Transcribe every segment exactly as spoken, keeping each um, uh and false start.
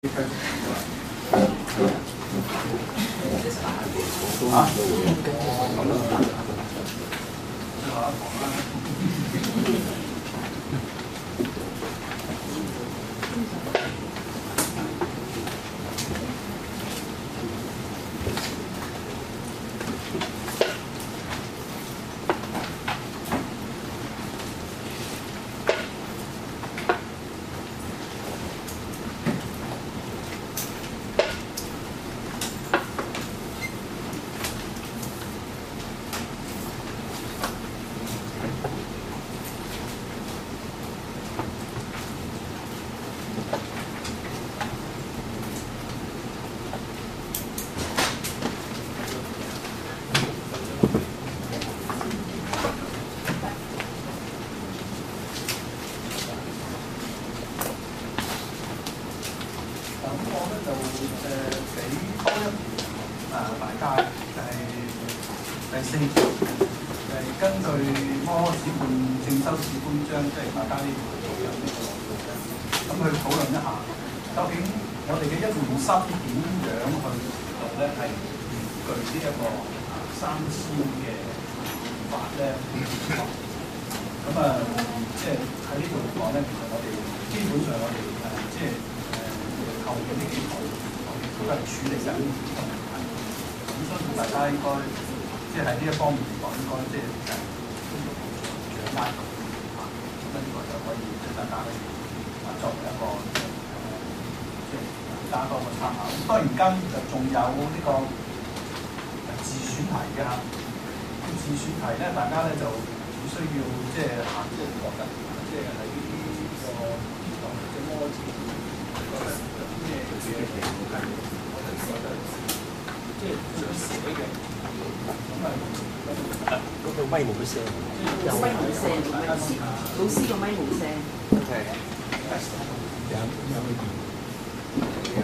咪冇聲， 有咪冇聲，老師老師個咪冇聲。 係。有有冇電？係啊。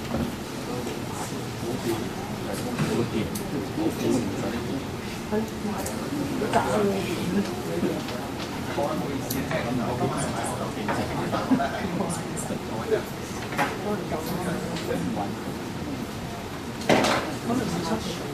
冇電，冇電，冇電唔使電。係。雜啊！好啊，唔好意思，即係咁就我今日係買我有電池嘅，但係咧係我嘅。我哋夠啦。唔穩。可能唔出。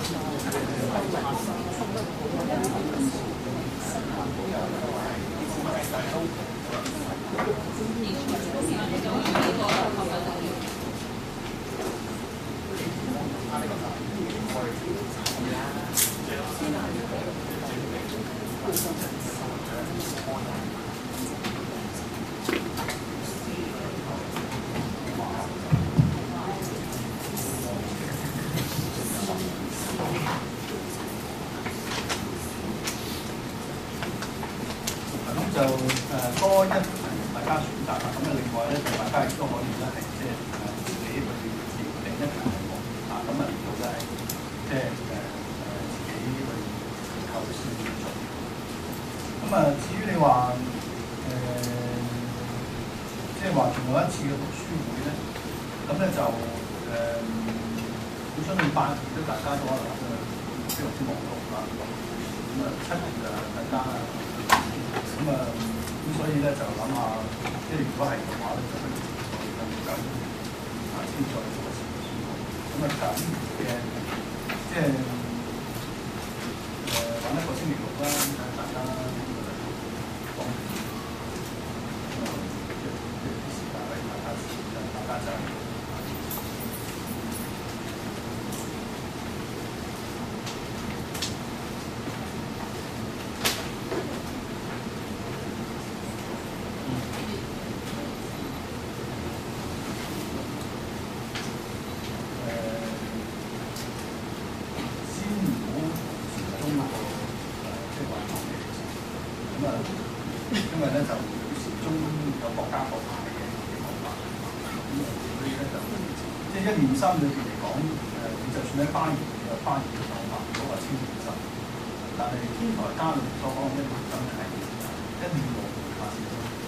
心裏邊嚟講，誒，你就算喺花園有花園嘅講法，嗰個超現實，但係天台加路所講嘅一年心係一年冇發生。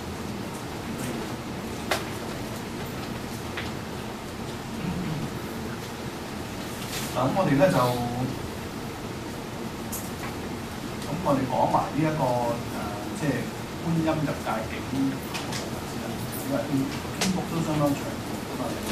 嗱，咁我哋咧就，咁我哋講埋呢一個誒，即係觀音入界境嗰個部分先啦，因為篇篇幅都相當長，咁啊。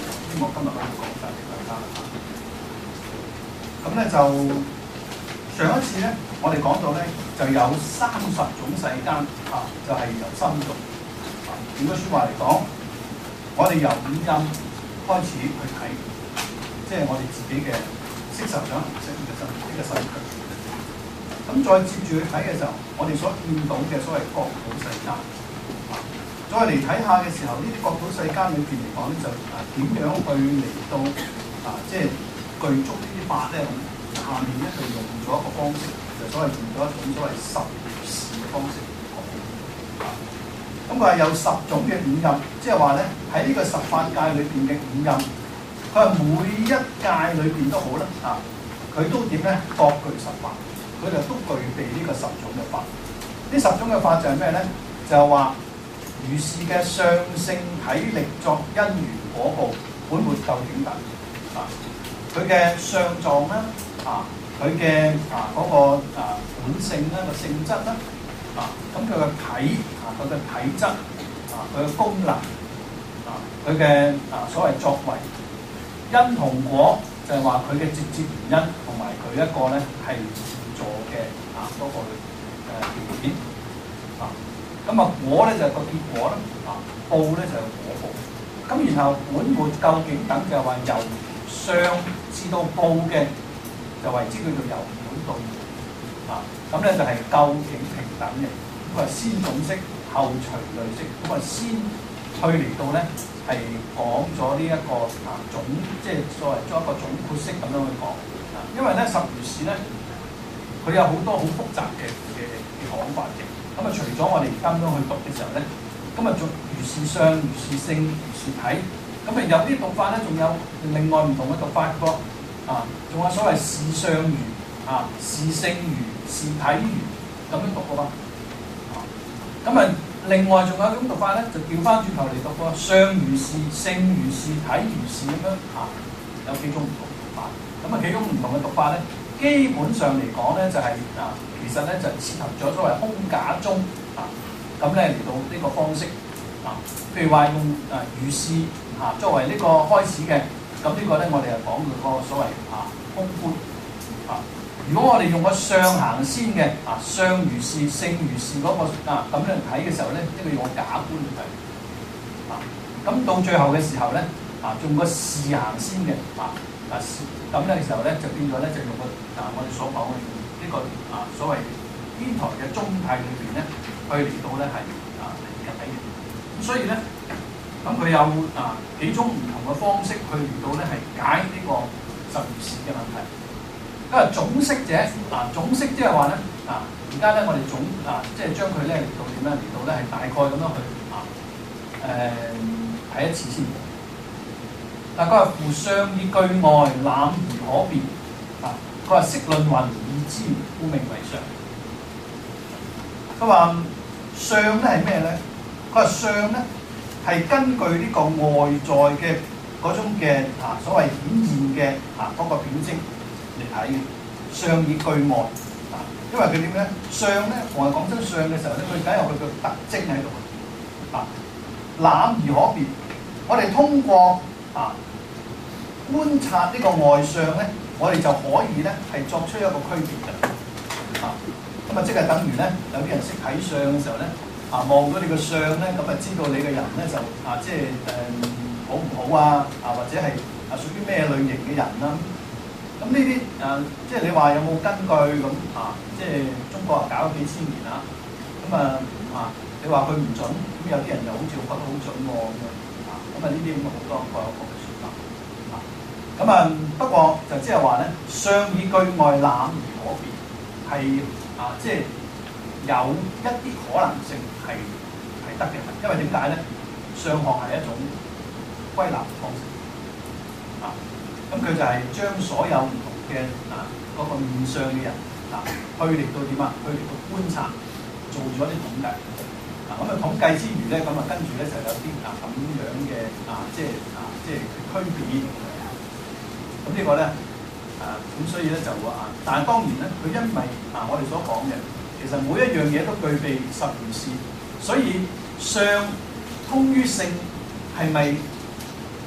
我今日可以講晒俾大家啦。咁咧就上一次咧，我哋講到咧就有三十種世間啊，就係、是、由心做。換句説話嚟講，我哋由五陰開始去睇，即係我哋自己嘅色受想行識呢個身呢個身軀。咁再接住去睇嘅時候，我哋所見到嘅所謂國土世間，啊，再嚟睇下嘅時候，呢啲國土世間裏邊嚟講咧，就啊點樣去嚟到啊，即係具足呢啲法咧？下面咧就用咗一個方式，就所謂用咗一種所謂十如是嘅方式講。啊，咁佢係有十種嘅五陰，即係話咧喺呢個十法界裏邊嘅五陰，佢係每一界裏邊都好啦，啊，佢都點咧各具十法。佢哋都具備呢個十種嘅法，呢十種嘅法就係咩咧？就係話如是嘅相性體力作因緣果報本末究竟等啊，佢嘅相狀啦啊，佢嘅啊嗰、那個啊本性啦個性質啦啊，咁佢嘅體啊佢嘅體質啊佢嘅功能啊佢嘅啊所謂作為因同果就係話佢嘅直接原因同埋佢一個咧係做嘅啊嗰、那個誒條件啊，咁啊果咧就係、是、個結果啦，啊報咧就係、是、果報，咁然後本末究竟等就係話由相至到報嘅就為之叫做由本到末啊，咁咧就係、是、究竟平等嘅，咁啊先總識後隨類識，咁啊先去嚟到咧係講咗呢一個啊總即係所謂將一個總括式咁樣去講啊，因為咧十如是咧。佢有好多好複雜嘅嘅嘅講法嘅，咁啊除咗我哋而家咁樣去讀嘅時候咧，咁啊仲如是相、如是性、如是體，咁啊有啲讀法咧，仲有另外唔同嘅讀法個啊，仲有所謂是相如啊、是性如、是體如咁樣讀嘅嘛，啊，咁啊另外仲有一種讀法咧，就調翻轉頭嚟讀個相如是、性如是、體如是咁樣啊，有幾種唔同讀法，咁啊幾種唔同嘅讀法咧。基本上嚟講咧，就係、是、啊，其實咧就涉及咗所謂空假中啊，咁咧嚟到呢個方式啊，譬如話用啊如是啊作為呢個開始嘅，咁呢個咧我哋係講佢個所謂啊空觀啊。如果我哋用個相行先嘅啊，相如是、性如是嗰、那個啊咁樣睇嘅時候咧，呢個用個假觀嚟睇啊。咁到最後嘅時候咧啊，用個事行先嘅啊。啊，咁嘅時候咧，就變咗咧，就用個啊，我哋所講嘅呢個啊，所謂天台嘅中態裏邊咧，去嚟到咧係啊理解嘅。咁所以咧，咁佢有啊幾種唔同嘅方式去嚟到咧係解呢個十如是嘅問題。因為總識者啊，總識即係話咧啊，而家咧我哋總啊，即係將佢咧嚟到點樣嚟到咧係大概咁樣去啊誒睇、呃、一次先。嗱，佢話夫相以句外覽而可辨啊！佢話釋論云已知，故名為相。佢話相咧係咩咧？佢話相咧係根據呢個外在嘅嗰種嘅啊所謂顯現嘅啊嗰、那個表徵嚟睇嘅。相以句外啊，因為佢點咧？相咧，我係講真相嘅時候咧，佢梗有佢嘅特徵喺度啊。覽而可辨，我哋通過啊，觀察呢個外相咧，我哋就可以咧係作出一個區別嘅，啊，咁啊即係等於咧有啲人識睇相嘅時候咧，啊望到你個相咧，咁啊知道你個人咧就啊即係誒、呃、好唔好啊，啊或者係啊屬於咩類型嘅人啦、啊，咁呢啲誒即係你話有冇根據咁啊？即係中國啊搞咗幾千年啦，咁啊啊你話佢唔準，咁有啲人又好似覺得好準喎咁樣。咁啊！呢啲咁嘅好多各有各嘅説法啊。咁啊，不過就即係話咧，相以句外覽而可辨，係啊，即係有一啲可能性係係得嘅。因為點解咧？相學係一種歸納方式啊。咁佢就係將所有唔同嘅啊嗰、那個面相嘅人啊，去嚟到點啊？去嚟到觀察，做咗啲統計。嗱咁啊統計之餘咧，咁啊跟住咧就有啲啊咁樣嘅啊，即係啊即係區別。咁呢個咧啊咁所以咧就啊，但係當然咧，佢因為啊我哋所講嘅，其實每一樣嘢都具備十如是，所以相通於性係咪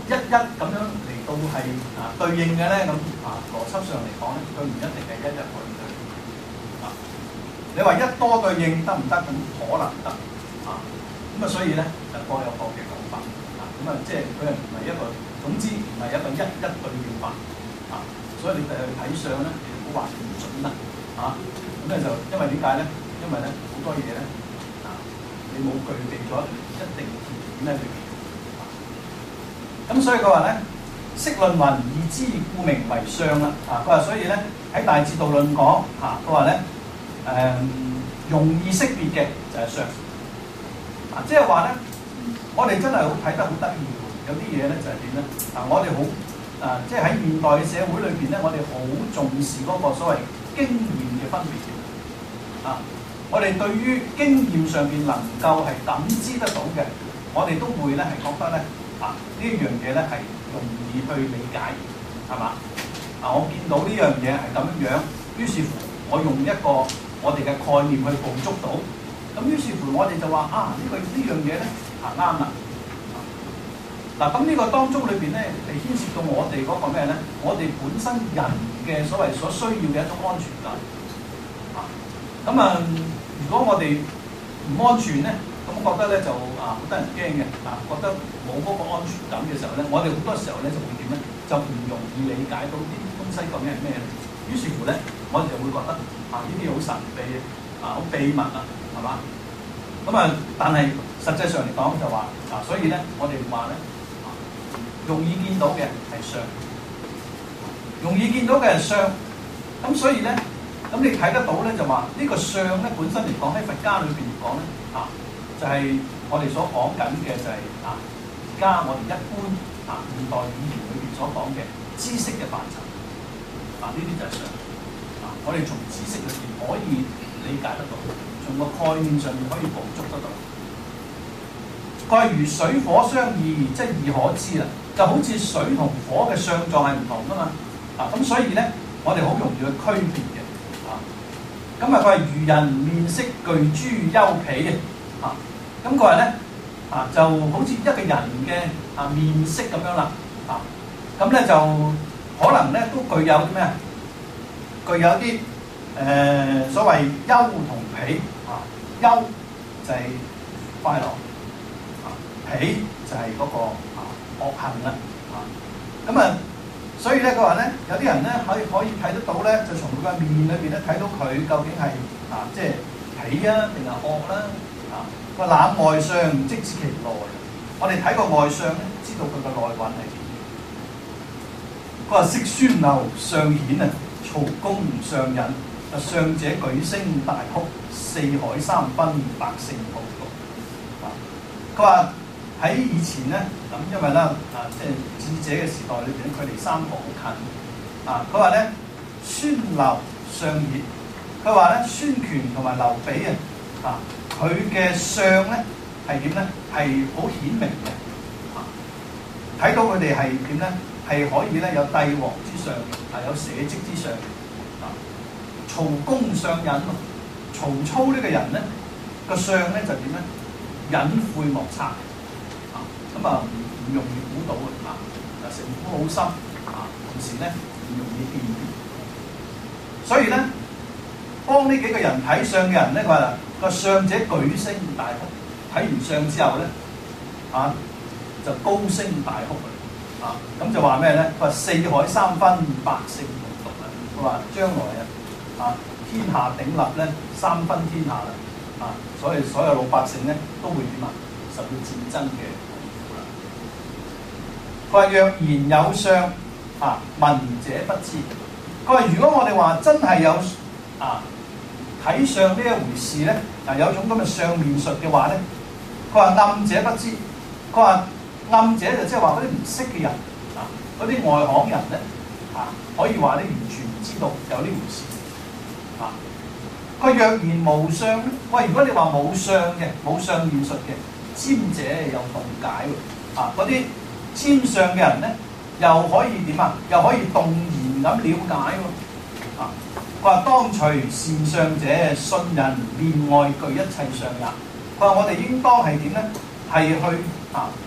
一一咁樣嚟到係啊對應嘅咧？咁啊邏輯上嚟講咧，佢唔一定係一一可以對應啊。你話一多對應得唔得？咁可能得啊。咁啊，所以咧就各有各嘅講法啊。咁啊，即係佢係唔係一個，總之唔係一個一一對應法啊。所以你哋去睇相咧，你唔好話唔準啦啊。咁咧就因為點解咧？因為咧好多嘢咧啊，你冇具備咗一定條件喺裏邊。咁所以佢話咧，釋論云以知故名為相啦。啊，佢話所以咧喺大智度論講嚇，佢話咧誒容易識別嘅就係相。啊，即係話咧，我哋真係好睇得好得意喎。有啲嘢咧就係點咧？啊，我哋好啊，即係喺現代嘅社會裏邊咧，我哋好重視嗰個所謂經驗嘅分別。啊，我哋對於經驗上邊能夠係感知得到嘅，我哋都會咧係覺得咧。啊！呢一樣嘢咧係容易去理解，係嘛？啊，我見到呢樣嘢係咁樣樣，於是乎我用一個我哋嘅概念去捕捉到，咁於是乎我哋就話啊，呢個呢樣嘢咧啊啱啦。嗱，咁呢個當中裏邊咧係牽涉到我哋嗰個咩咧？我哋本身人嘅所謂所需要嘅一種安全感。啊，咁啊，如果我哋唔安全咧？咁覺得咧就啊好得人驚嘅，啊覺得冇嗰個安全感嘅時候咧，我哋好多時候咧就會點咧？就唔容易理解到啲東西究竟係咩咧。於是乎咧，我哋就會覺得啊呢啲好神秘啊，好秘密啊，係嘛？咁啊，但係實際上嚟講就話啊，所以咧我哋話咧，容易見到嘅係相，容易見到嘅係相。咁所以咧，咁你睇得到咧就話呢個相咧本身嚟講喺佛家裏邊嚟講咧啊。就係我哋所講緊嘅就係、是、啊，而家我哋一般啊現代語言裏邊所講嘅知識嘅範疇啊，呢啲就係相啊。我哋從知識裏邊可以理解得到，從個概念上面可以捕捉得到。佢話如水火相異，即係易可知啦，就好似水同火嘅相狀係唔同噶嘛啊，咁所以咧我哋好容易去區別嘅啊。咁啊，佢話如人面色具諸丘皮嘅。啊，咁佢話咧，啊就好似一個人嘅啊面色咁樣啦，啊，咁咧就可能咧都具有啲咩啊？具有啲誒、呃、所謂丘同皮啊，丘就係快樂，啊皮就係嗰、那個啊惡行啦，啊，咁啊，所以咧佢話咧，有啲人咧可以可以睇得到咧，就從佢個面裏邊咧睇到佢究竟係啊即係皮啊定係惡啦。啊！個冷外相即知其內，我哋睇個外相咧，知道佢個內蘊係點。佢話色宣流相顯啊，曹公相引啊，相者舉聲大哭，四海三分，百姓報讀。啊！佢話喺以前咧，咁因為咧啊，即係智者嘅時代裏邊，佢離三河好近。啊！佢話咧，宣流相顯，佢話咧，孫權同埋劉備啊，啊！佢嘅相咧係點咧？係好顯明嘅，啊！睇到佢哋係點咧？係可以咧有帝王之相，係有社稷之相，啊！曹公相隱，曹操呢個人咧個相咧就點咧？隱晦莫測，啊！咁啊唔容易估到嘅，啊！啊城府好深，啊！同時咧唔容易辨別，所以咧幫呢幾個人睇相嘅人咧，佢話個相者舉聲大哭，睇完相之後咧，啊就高聲大哭啊！咁就話咩咧？佢話四海三分，百姓報讀啊！佢話將來啊，啊天下鼎立咧，三分天下啦！啊，所以所有老百姓咧都會點啊？受到戰爭嘅痛苦啦。佢話若然有相啊，聞者不知。佢話如果我哋話真係有啊。睇相呢一回事咧，嗱有種咁嘅相面術嘅話咧，佢話暗者不知，佢話暗者就即係話嗰啲唔識嘅人啊，嗰啲外行人咧啊，可以話咧完全唔知道有呢回事啊。佢若然無相咧，喂，如果你話冇相嘅，冇相面術嘅，占者又動解喎啊！嗰啲占相嘅人咧，又可以點啊？又可以動言咁了解喎啊！佢話當隨善相者，信人面外具一切相也。佢話我哋應當係點咧？係去啊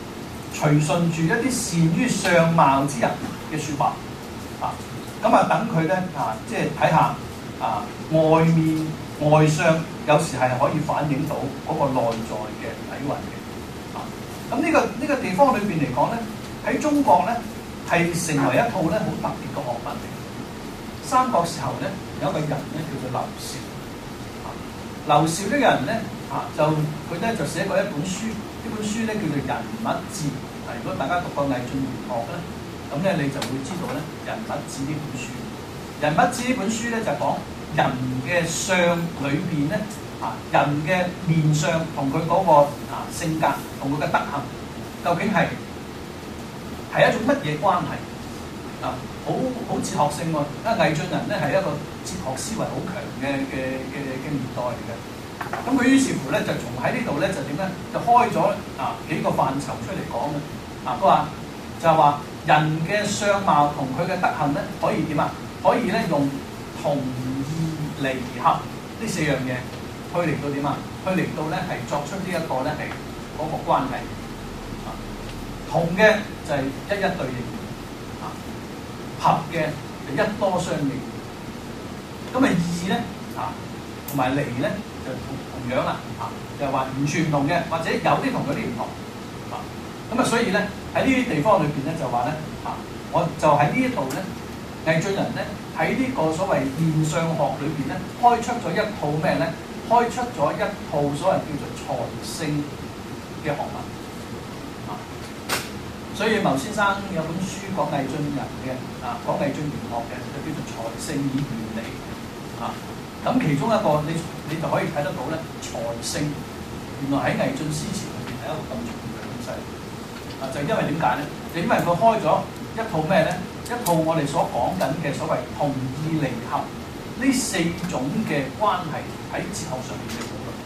隨順住一啲善於相貌之人嘅説話啊，咁啊等佢咧啊，即係睇下啊外面外相有時係可以反映到嗰個內在嘅底蘊嘅啊。咁呢、呢個呢、呢個地方裏邊嚟講咧，喺中國咧係成為一套咧好特別嘅學問嚟。三國時候咧有一個人咧叫做劉紹啊，劉紹呢個人咧啊就佢咧就寫過一本書，呢本書咧叫做《人物志》。啊，如果大家讀過魏晉玄學咧，咁咧你就會知道咧《人物志》呢本書，《人物志》呢本書咧就講人嘅相裏邊咧啊，人嘅面相同佢嗰個啊性格同佢嘅德行，究竟係係一種乜嘢關係啊？好好哲學性喎，因為魏晉人咧係一個哲學思維好強嘅嘅嘅嘅年代嚟嘅。咁佢於是乎咧就從喺呢度咧就點咧就開咗啊幾個範疇出嚟講嘅。啊，佢話就係話人嘅相貌同佢嘅德行咧可以點啊？可以咧用同義離合呢四樣嘢去嚟到點啊？去嚟到咧係作出呢一個咧係嗰個關係。啊，同嘅就係一一對應。合嘅就一多相應，咁啊異咧啊同埋離咧就同同樣啦啊，就係話完全唔同嘅，或者有啲同有啲唔同啊，咁啊所以咧喺呢啲地方裏邊咧就話咧啊，我就喺呢一度咧魏晉人咧喺呢個所謂面相學裏邊咧開出咗一套咩咧？開出咗一套所謂叫做財性嘅學問。所以牟先生有本書講魏晉人嘅啊，講魏晉玄學嘅，就叫做財性以原理啊。咁其中一個你你就可以睇得到咧，財性原來喺魏晉詩詞裏邊係一個咁重要嘅東西啊。就因為點解咧？就因為佢開咗一套咩咧？一套我哋所講緊嘅所謂同義離合呢四種嘅關係喺哲學上面嘅討論。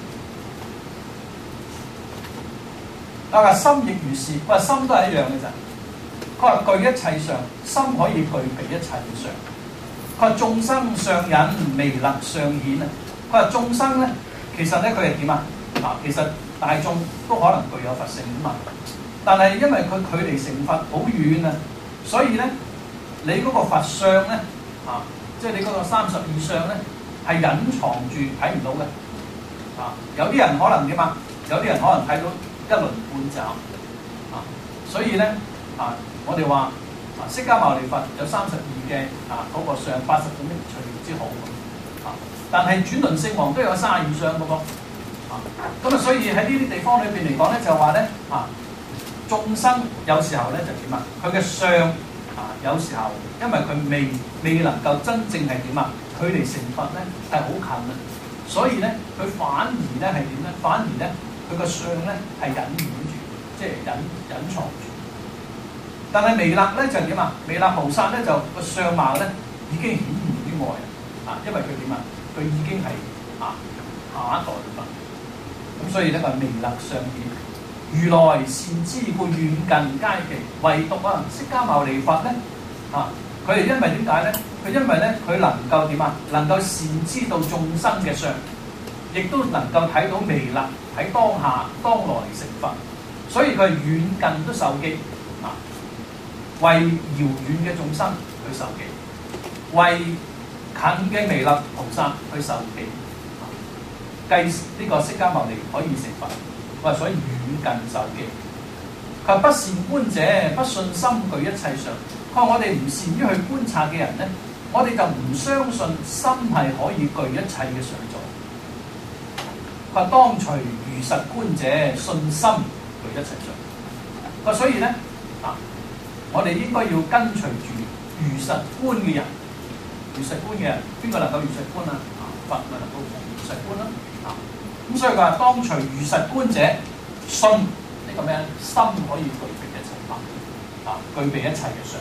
佢話心亦如是，佢話心都係一樣嘅咋。佢話具一切相，心可以具備一切嘅相。佢話眾生相隱，彌勒相顯啊。佢話眾生咧，其實咧佢係點啊？啊，其實大眾都可能具有佛性啊嘛。但係因為佢距離成佛好遠啊，所以咧你嗰個佛相咧啊，即係你嗰個三十二相咧係隱藏住睇唔到嘅。啊，有啲人可能點啊？有啲人可能睇到一輪半爪啊，所以咧啊，我哋話啊，釋迦牟尼佛有三十二嘅啊嗰、那個相，八十種隨緣之好啊。但係轉輪聖王都有三十二相嗰個啊。咁啊，所以喺呢啲地方裏邊嚟講咧，就話咧啊，眾生有時候咧就點啊？佢嘅相啊，有時候因為佢未未能夠真正係點啊？距離成佛咧係好近啊，所以咧佢反而咧係點咧？反而咧。佢個相咧係隱掩住，即係隱隱藏住。但係彌勒咧就點啊？彌勒菩薩咧就個相貌咧已經顯現於外啊，因為佢點啊？佢已經係啊下一代嘅佛。咁所以咧個彌勒相顯，如來善知故遠近皆極，唯獨啊釋迦牟尼佛咧啊，佢係因為點解咧？佢因為咧佢能夠點啊？能夠善知道眾生嘅相。亦都能夠睇到彌勒喺當下當來成佛，所以佢係遠近都受記啊，為遙遠嘅眾生去受記，為近嘅彌勒菩薩去受記，計呢個釋迦牟尼可以成佛，喂，所以遠近受記。佢話不善觀者，不信心具一切相。佢話我哋唔善於去觀察嘅人咧，我哋就唔相信心係可以具一切嘅相狀。佢話當隨如實觀者，信心具一切相。佢話所以咧啊，我哋應該要跟隨住如實觀嘅人。如實觀嘅人，邊個能夠如實觀啊？啊，佛咪能夠如實觀啦。啊，咁所以佢話當隨如實觀者，信呢個咩咧？心可以具備一切法，啊，具備一切嘅相。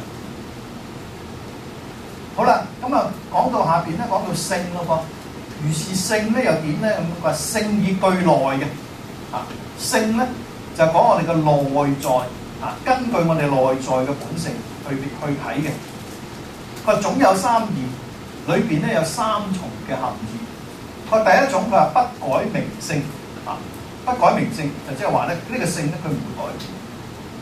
好啦，咁啊講到下邊咧，講到性咯噃。如是性咧又點咧？咁佢話性以具內嘅，啊，性咧就講我哋嘅內在，啊，根據我哋內在嘅本性去去睇嘅。佢話總有三義，裏邊咧有三重嘅含義。佢話第一種佢話不改名性，啊，不改名性就即係話咧呢個性咧佢唔會改變。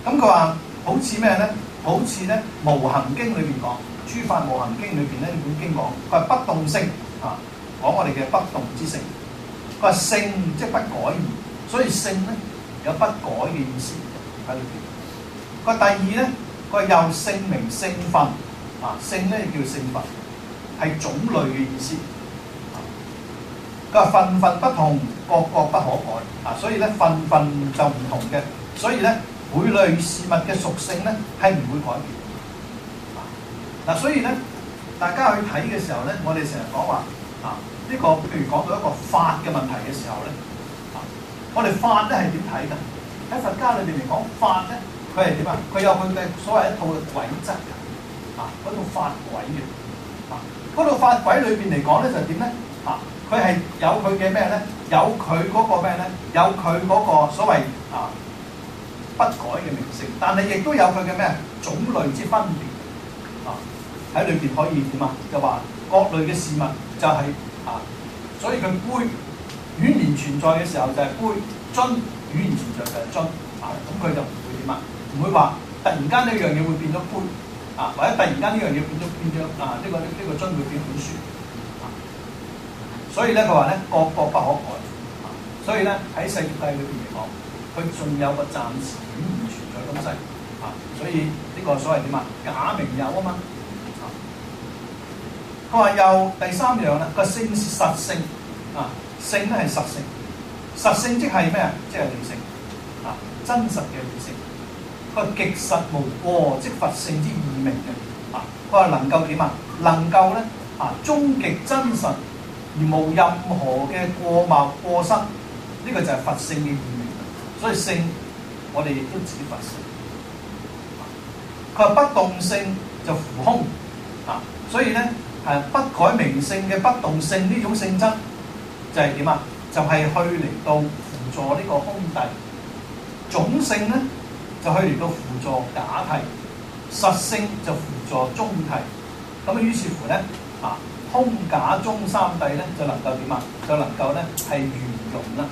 咁佢話好似咩咧？好似咧《無行經》裏邊講，《諸法無行經》裏邊咧呢本經講，佢係不動性啊，講我哋嘅不動之性。佢話性即係不改易，所以性咧有不改嘅意思喺裏邊。佢第二咧，佢又性名性分啊，性咧叫性分，係種類嘅意思。佢話分分不同，各各不可改啊，所以咧分分就唔同嘅，所以咧每類事物嘅屬性咧係唔會改變。嗱、啊，所以咧大家去睇嘅時候咧，我哋成日講話啊，呢、這個譬如講到一個法嘅問題嘅時候咧，啊，我哋法咧係點睇㗎？喺佛家裏邊嚟講，法咧佢係點啊？佢有佢嘅所謂一套嘅軌則嘅，啊，嗰套法軌嘅，啊，嗰套法軌裏邊嚟講咧就點咧？啊，佢係有佢嘅咩咧？有佢嗰個咩咧？有佢嗰個所謂啊不改嘅名稱，但係亦都有佢嘅咩種類之分別啊，喺裏邊可以點啊？就話各類嘅事物就係、是、啊，所以佢杯語言存在嘅時候就係杯，樽語言存在就係樽啊，咁佢就唔會點啊？唔會話突然間呢樣嘢會變咗杯啊，或者突然間呢樣嘢變咗變咗啊呢、這個呢、這個樽會變本書。所以咧，佢話咧，各各不可改。所以咧，喺世界裏邊嚟講，佢仲有個暫時語言存在東西啊。所以呢個所謂點啊？假名有啊嘛。佢話又第三樣啦，個性是實性啊，性咧係實性，實性即係咩啊？即係理性啊，真實嘅理性。佢話極實無過，即佛性之異名嘅啊。佢話能夠點啊？能夠咧啊，終極真實。而無任何嘅過謬過失，呢、這個就係佛性嘅意味。所以性，我哋亦都指佛性。佢話不動性就符空啊，所以咧係不改名性嘅不動性呢種性質，就係點啊？就係、是、去嚟到輔助呢個空諦。種性咧就去嚟到輔助假諦，實性就輔助中諦。咁於是乎咧啊。空假中三諦咧，就能夠點啊？就能夠咧係圓融啦。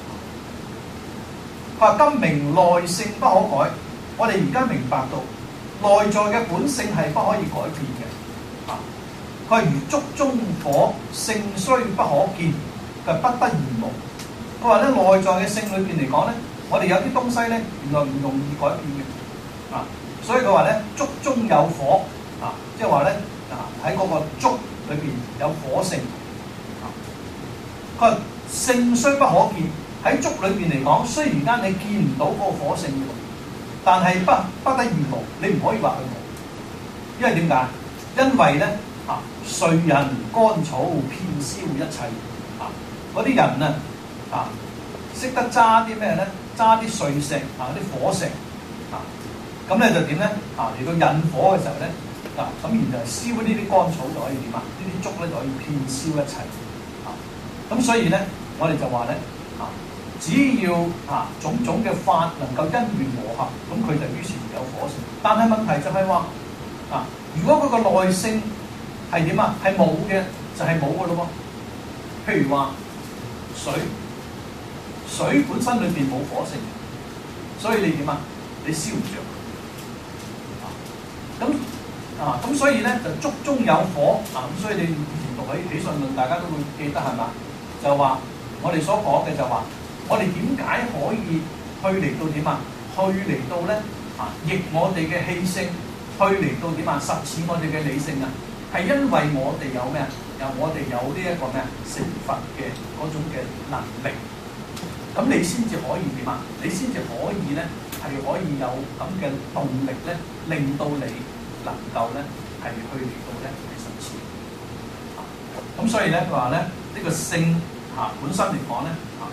佢話今明內性不可改，我哋而家明白到內在嘅本性係不可以改變嘅。啊，佢話如燭中火，性雖不可見，佢不得而無。佢話咧內在嘅性裏邊嚟講咧，我哋有啲東西咧原來唔容易改變嘅。啊，所以佢話咧燭中有火，啊，即係話咧啊喺嗰個燭裏邊有火性，佢話性雖不可見，喺燭裏邊嚟講，雖然間你見唔到嗰個火性嘅，但係不不得而無，你唔可以話佢無，因為點解？因為咧啊，誰人乾草遍燒一切啊！嗰啲人啊啊，識得揸啲咩咧？揸啲碎石啊，啲火石啊，咁咧就點咧啊？嚟到引火嘅時候咧。嗱，咁然就燒呢啲乾草就可以點啊？呢啲竹咧就可以遍燒一切啊！咁所以咧，我哋就話咧啊，只要啊種種嘅法能夠因緣和合，咁佢就於是有火性。但係問題就係話啊，如果佢個內性係點啊？係冇嘅，就係冇嘅咯喎。譬如話水，水本身裏邊冇火性，所以你點啊？你燒唔着啊！咁啊，咁所以咧就燭中有火啊，咁所以你以前讀起起信論，大家都會記得係嘛？就話我哋所講嘅就話，我哋點解可以去嚟到點啊？去嚟到咧啊，逆我哋嘅氣性，去嚟到點啊？實踐我哋嘅理性啊，係因為我哋有咩啊？有我哋有呢一個咩啊？成佛嘅嗰種嘅能力，咁你先至可以點啊？你先至可以咧係可以有咁嘅動力咧，令到你能夠咧係去嚟到咧係實踐，咁、啊、所以咧佢話咧呢、這個性嚇、啊、本身嚟講咧嚇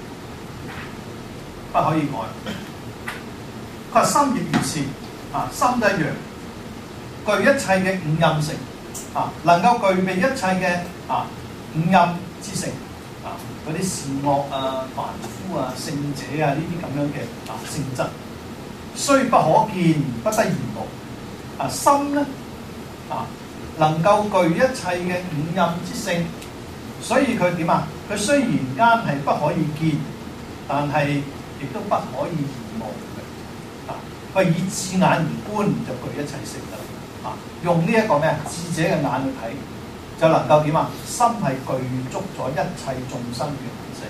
不可以改。佢話心亦如是，啊心一樣，具一切嘅五陰性，啊能夠具備一切嘅啊五陰之性，啊嗰啲善惡啊、凡夫啊、聖者啊呢啲咁樣嘅啊性質，雖不可見，不得而無。啊心咧啊能夠具一切嘅五陰之性，所以佢點啊？佢雖然間係不可以見，但係亦都不可以而無嘅。啊， 佢以智眼而觀就具一切聖㗎啦。啊，用呢一個咩智者嘅眼去睇，就能夠點啊？心係具足咗一切眾生嘅本性。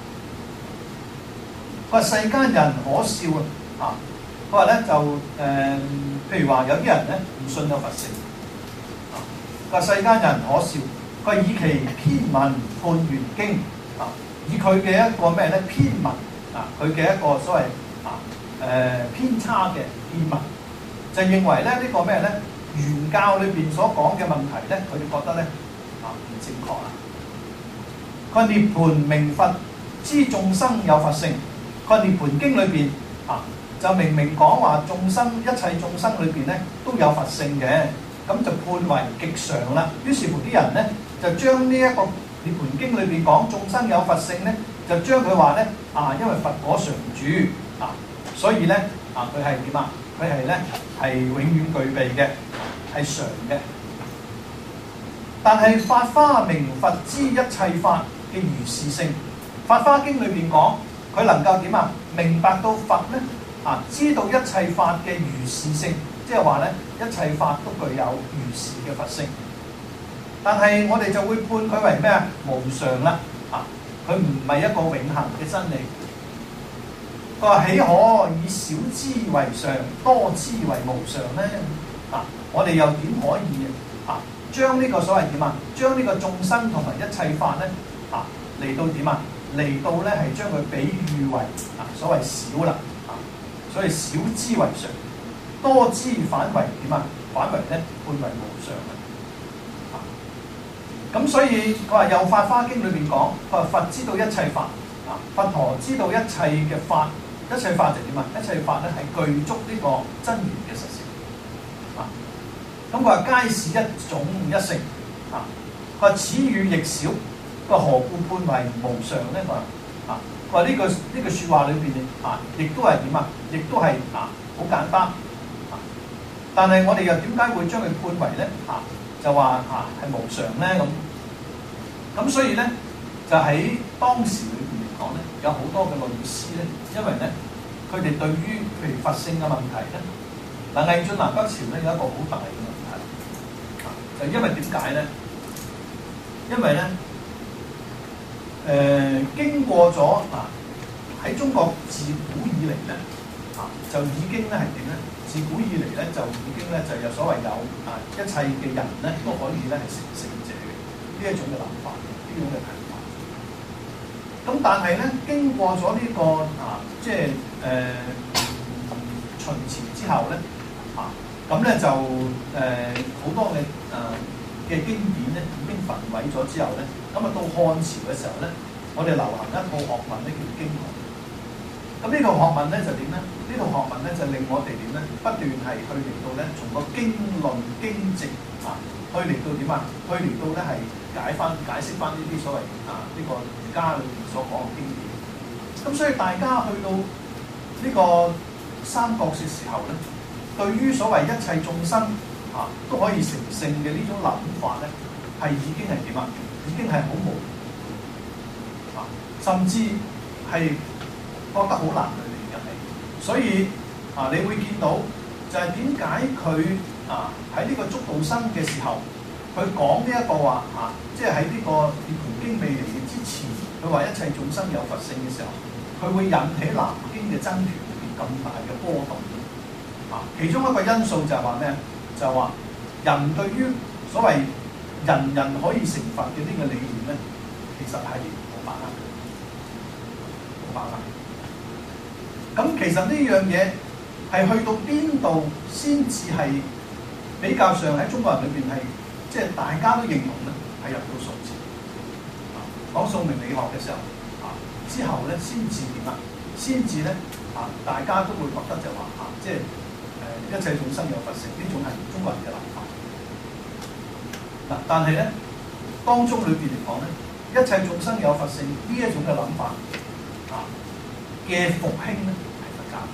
佢話世間人可笑啊！佢話咧就誒、呃，譬如話有啲人咧唔信有佛性。啊，佢話世間人可笑，佢話以其篇文判玄經啊，以佢嘅一個咩咧篇文啊，佢嘅一個所謂啊誒、呃、偏差嘅篇文，就認為咧呢、這個咩咧原教裏邊所講嘅問題咧，佢哋覺得咧啊唔正確啊。佢話涅槃明佛知眾生有佛性，佢話涅槃經裏邊啊。就明明講話眾生一切眾生裏邊咧都有佛性嘅，咁就判為極常啦。於是乎啲人咧就將呢一個涅槃經裏邊講眾生有佛性咧，就將佢話咧啊，因為佛果常住啊，所以咧啊佢係點啊？佢係咧係永遠具備嘅，係常嘅。但係法華明佛知一切法嘅如是性，法華經裏邊講佢能夠點啊？明白到佛咧。啊！知道一切法嘅如是性，即係話咧，一切法都具有如是嘅佛性。但係我哋就會判佢為咩啊？無常啦！啊，佢唔係一個永恆嘅真理。佢話：豈可以少知為常，多知為無常咧？啊！我哋又點可以啊？將呢個所謂點啊？將呢個眾生同埋一切法咧啊嚟到點啊？嚟到咧係將佢比喻為啊所謂少啦。所以少知為常，多知反為點啊？反為咧判為無常啊！咁所以佢話《有法華經》裏邊講，佢話佛知道一切法啊，佛陀知道一切嘅法，一切法就點啊？一切法咧係具足呢個真如嘅實性啊！咁佢話皆是一種一性啊！佢話此語亦少，佢話何故判為無常咧？佢話啊！佢話呢句呢句説話裏邊啊，亦都係點啊？亦都係啊，好簡單啊！但係我哋又點解會將佢判為咧啊？就話啊係無常咧咁。咁所以咧就喺當時裏邊嚟講咧，有好多嘅論師咧，因為咧佢哋對於譬如佛性嘅問題咧，嗱魏晉南北朝咧有一個好大嘅問題啊，就因為點解咧？因為咧。誒、呃、經過咗啊，喺中國自古以嚟咧啊，就已經咧係點咧？自古以嚟咧就已經咧就有所謂有啊，一切嘅人咧都可以咧係成聖者嘅呢一種嘅諗法，呢種嘅睇法。咁但係咧經過咗呢、這個啊，即係誒、呃、秦朝之後咧啊，咁咧就誒好、呃、多嘅誒嘅經典咧已經焚毀咗之後咧。咁啊，到漢朝嘅時候咧，我哋流行一套學問咧叫經學。咁呢套學問咧就點咧？呢套學問咧就令我哋點咧？不斷係去嚟到咧，從個經論經籍啊，去嚟到點啊？去嚟到咧係解翻解釋翻呢啲所謂啊呢、這個儒家裏邊所講嘅經典。咁所以大家去到呢個三國嘅時候咧，對於所謂一切眾生啊都可以成聖嘅呢種諗法咧，係已經係點啊？已經係好無啊，甚至係覺得好難去理解。所以啊，你會見到就係點解佢啊喺呢個竺道生嘅時候，佢講呢一個話啊，即係喺呢個《涅槃經》未嚟嘅之前，佢話一切眾生有佛性嘅時候，佢會引起南京嘅爭權裏邊咁大嘅波動啊。其中一個因素就係話咩？就係話人對於所謂人人可以成佛嘅呢個理念咧，其實係冇把握，冇把握。咁其實呢樣嘢係去到邊度先至係比較上喺中國人裏邊係，即係大家都認同咧，係入到數字。講宋明理學嘅時候，啊之後咧先至點啊？先至咧啊，大家都會覺得就話啊，即係誒、呃、一切眾生有佛性，呢種係中國人嘅諗法。嗱，但係咧，當中裏邊嚟講咧，一切眾生有佛性呢一種嘅諗法啊嘅復興咧係佛教，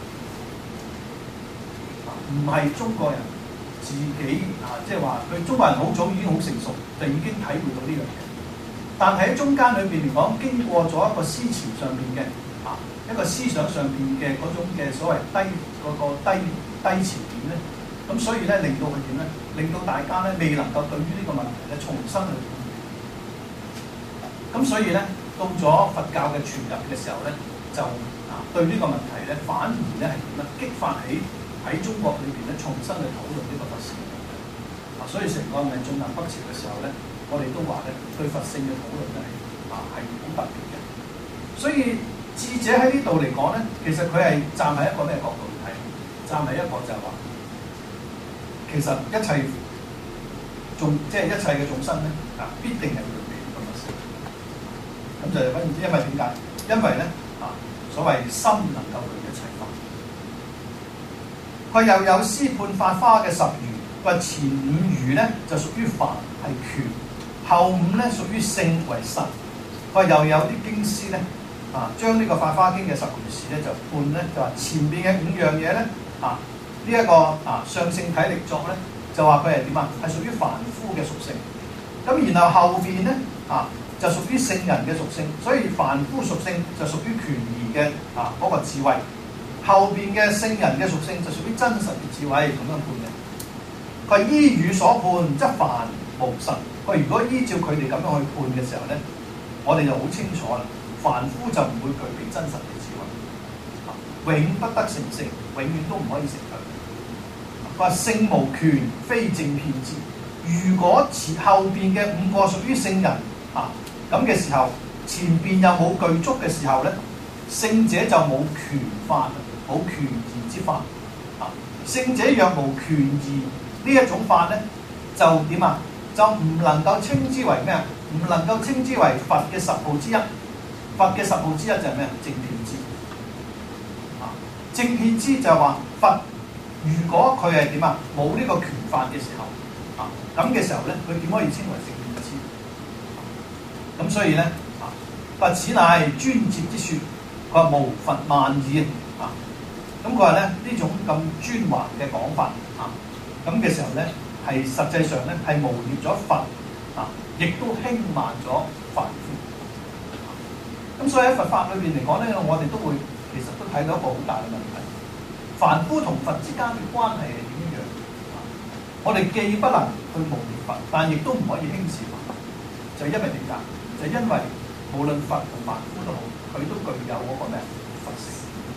啊唔係中國人自己啊，即係話佢中國人好早已經好成熟，就已經體會到呢樣嘢。但係喺中間裏邊嚟講，經過咗一個思潮上邊嘅啊一個思想上邊嘅嗰種嘅所謂低嗰、嗰個低低潮點咧，咁所以咧令到佢點咧？令到大家咧未能夠對於呢個問題咧重新去判斷。咁所以咧到咗佛教嘅傳入嘅時候咧，就啊對呢個問題咧反而咧係點咧？激發起喺中國裏邊咧重新去討論呢個佛性嘅問題。啊，所以成個嘅進行北朝嘅時候咧，我哋都話咧對佛性嘅討論咧啊係好特別嘅。所以智者喺呢度嚟講咧，其實佢係站喺一個咩角度嚟睇？站喺一個就係話，其實一切眾即係一切嘅眾生咧啊，必定係會被咁嘅事。咁就係因為點解？因為咧啊，所謂心能夠具一切法。佢又有師判法花嘅十餘，佢前五餘咧就屬於梵係權，後五咧屬於聖為實。佢又有啲經師咧。啊，將呢個《法華經》嘅十回事咧，就判咧就話前邊嘅五樣嘢咧，啊呢一、這個啊上聖體力作咧，就話佢係點啊？係屬於凡夫嘅屬性。咁然後後邊咧啊就屬於聖人嘅屬性，所以凡夫屬性就屬於權宜嘅啊嗰、那個智慧，後邊嘅聖人嘅屬性就屬於真實嘅智慧咁樣判嘅。佢依語所判，則凡無實。佢如果依照佢哋咁樣去判嘅時候咧，我哋就好清楚啦。凡夫就唔會具備真實嘅智慧，永不得成聖，永遠都唔可以成佢。佢話聖無權，非正遍知。如果前後邊嘅五個屬於聖人啊咁嘅時候，前邊又冇具足嘅時候咧，聖者就冇權法，冇權宜之法。啊，聖者若無權宜呢一種法咧，就點啊？就唔能夠稱之為咩啊？唔能夠稱之為佛嘅十號之一。佛嘅十號之一就係咩啊？正遍知。啊，正遍知就係話佛，如果佢係點啊？冇呢個權法嘅時候，啊咁嘅時候咧，佢點可以稱為正遍知？咁所以咧，啊，佛此乃專接之説，佢話無佛萬矣。啊，咁佢話咧呢種咁專橫嘅講法，啊咁嘅時候咧，係實際上咧係誣衊咗佛，啊，亦都輕慢咗凡夫。咁所以喺佛法裏邊嚟講咧，我哋都會其實都睇到一個好大嘅問題。凡夫同佛之間嘅關係係點樣？我哋既不能去誣衊佛，但亦都唔可以輕視佛。就係因為點解？就係因為無論佛同凡夫都好，佢都具有嗰個咩佛性。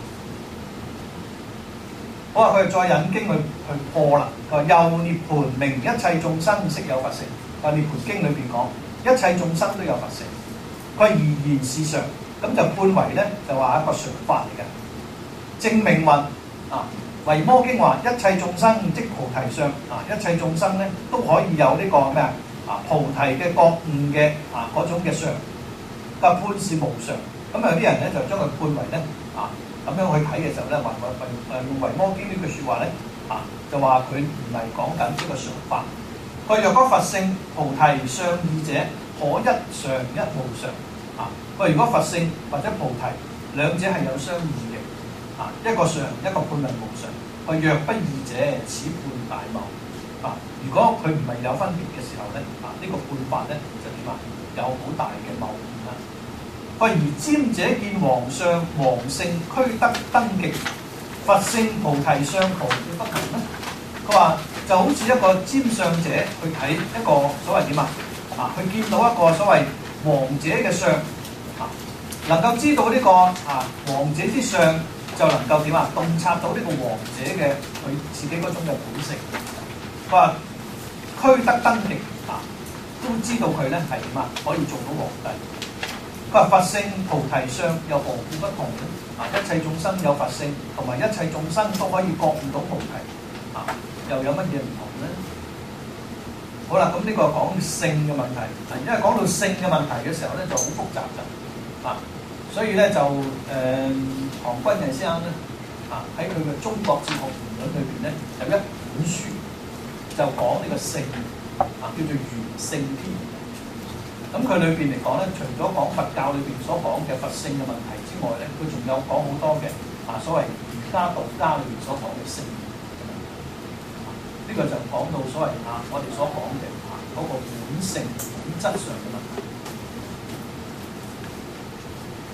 好啊，佢哋再引經去去破啦。佢話又涅槃明一切眾生悉有佛性。啊，涅槃經裏邊講一切眾生都有佛性。佢而言是常，咁就判為咧，就話一個常法嚟嘅。正命運啊，維摩經話一切眾生即菩提相啊，一切眾生咧都可以有呢個咩啊啊菩提嘅覺悟嘅啊嗰種嘅相。但判是無常，咁有啲人咧就將佢判為咧啊咁樣去睇嘅時候咧，話維誒用維摩經呢句説話咧啊，就話佢唔係講緊呢個常法。佢若果佛性菩提相二者，可一常一無常。啊！佢如果佛性或者菩提兩者係有相異嘅，啊一個常一個判為無常。佢若不異者，此判大謬。啊！如果佢唔係有分別嘅時候咧，啊呢、這個判法咧就點啊？有好大嘅謬誤啦。佢而瞻者見王相，王性俱得登極，佛性菩提相何故不能呢？佢話就好似一個瞻相者去睇一個所謂點啊？啊，佢見到一個所謂王者嘅相，啊，能夠知道呢、這個啊王者之相，就能夠點啊？洞察到呢個王者嘅佢自己嗰種嘅本性。佢話俱得登極，啊，都知道佢咧係點啊？可以做到皇帝。佢話佛性菩提相又何故不同咧？啊，一切眾生有佛性，同埋一切眾生都可以覺悟到菩提，啊，又有乜嘢唔同咧？好啦，咁呢個講性嘅問題，因為講到性嘅問題嘅時候咧，就好複雜㗎，啊，所以咧就誒、呃、唐君毅先生咧，啊喺佢嘅《中國哲學原論》裏邊咧，有一本書就講呢個性，啊叫做《原性篇》。咁佢裏邊嚟講咧，除咗講佛教裏邊所講嘅佛性嘅問題之外咧，佢仲有講好多嘅啊所謂儒家、道家裏邊所講嘅性。呢個就講到所謂啊，我哋所講嘅啊嗰個本性本質上嘅問題。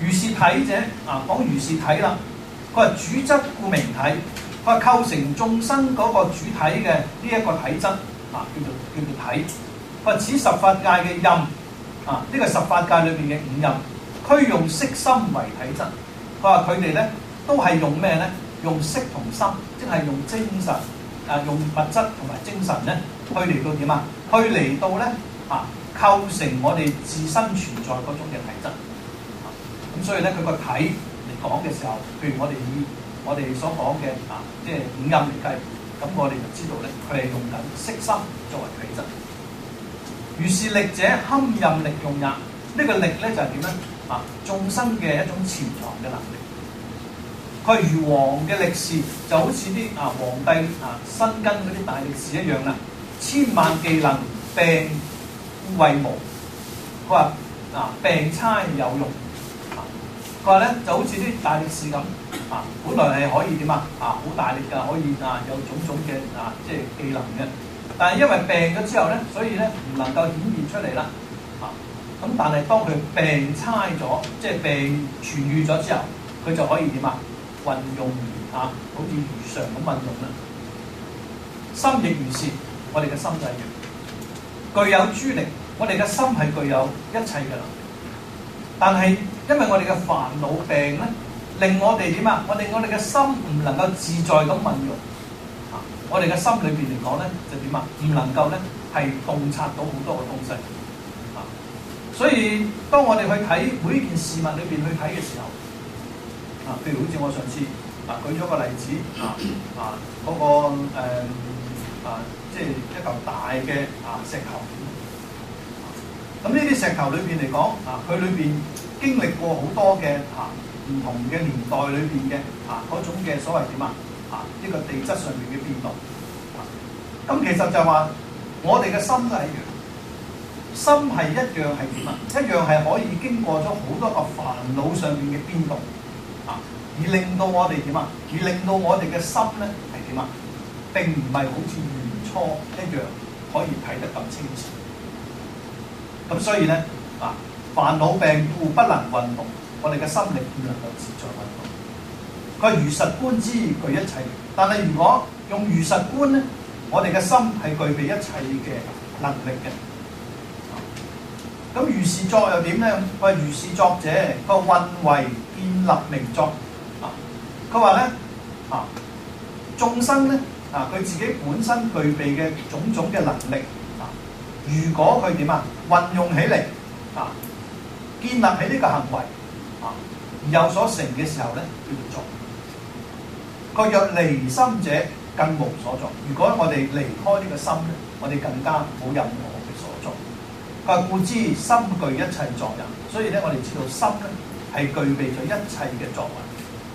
如是體者啊，講如是體啦。佢話主質故名體，佢話構成眾生嗰個主體嘅呢一個體質啊，叫做叫做體。佢話此十法界嘅陰啊，呢、這個十法界裏邊嘅五陰，俱用色心為體質。佢話佢哋咧都係用咩咧？用色同心，即係用精神啊，用物質同埋精神咧，去嚟到點啊？去嚟到咧啊，構成我哋自身存在嗰種嘅體質。咁、啊、所以咧，佢個體嚟講嘅時候，譬如我哋以我哋所講嘅啊，即係五陰嚟計，咁我哋就知道咧，佢係用緊色心作為體質。如是力者，堪任力用也。呢、這個力咧就係點咧？啊，眾生嘅一種潛藏嘅能力。佢如王嘅力士，就好似啲啊皇帝啊身跟嗰啲大力士一樣啦。千萬技能，病為無。佢話啊，病差有用。佢話咧就好似啲大力士咁啊，本來係可以點啊啊好大力㗎，可以啊有種種嘅啊即係技能嘅。但係因為病咗之後咧，所以咧唔能夠顯現出嚟啦。啊，咁但係當佢病差咗，即係病痊愈咗之後，佢就可以點啊？運用啊，好似如常咁運用啦。心亦如是，我哋嘅心就係具有諸力，我哋嘅心係具有一切嘅能力。但係因為我哋嘅煩惱病咧，令我哋點啊？我哋我哋嘅心唔能夠自在咁運用。啊，我哋嘅心裏邊嚟講咧，就點啊？唔能夠咧係洞察到好多嘅東西。啊，所以當我哋去睇每一件事物裏邊去睇嘅時候，啊，譬如好似我上次啊舉咗個例子啊啊嗰、那個誒、呃、啊，即係一嚿大嘅啊石頭。咁呢啲石頭裏邊嚟講啊，佢裏邊經歷過好多嘅啊唔同嘅年代裏邊嘅啊嗰種嘅所謂點啊啊呢、這個地質上面嘅變動。啊，咁其實就話我哋嘅心都係一樣，心係一樣係點啊？一樣係可以經過咗好多個煩惱上面嘅變動。啊！而令到我哋點啊？而令到我哋嘅心咧係點啊？並唔係好似原初一樣可以睇得咁清楚。咁所以咧啊，煩惱病故不能運動，我哋嘅心力唔能夠自在運動。佢如實觀之具一切力，但係如果用如實觀咧，我哋嘅心係具備一切嘅能力嘅。咁、啊、如是作又點咧？佢話如是作者，佢運為建立名作啊！佢話咧啊，眾生咧啊，佢自己本身具備嘅種種嘅能力啊，如果佢點啊運用起嚟啊，建立起呢個行為啊，而有所成嘅時候咧，叫做作。佢若離心者，更無所作。如果我哋離開呢個心咧，我哋更加冇任何嘅所作。佢話故知心具一切作用，所以咧我哋知道心咧係具備咗一切嘅作為。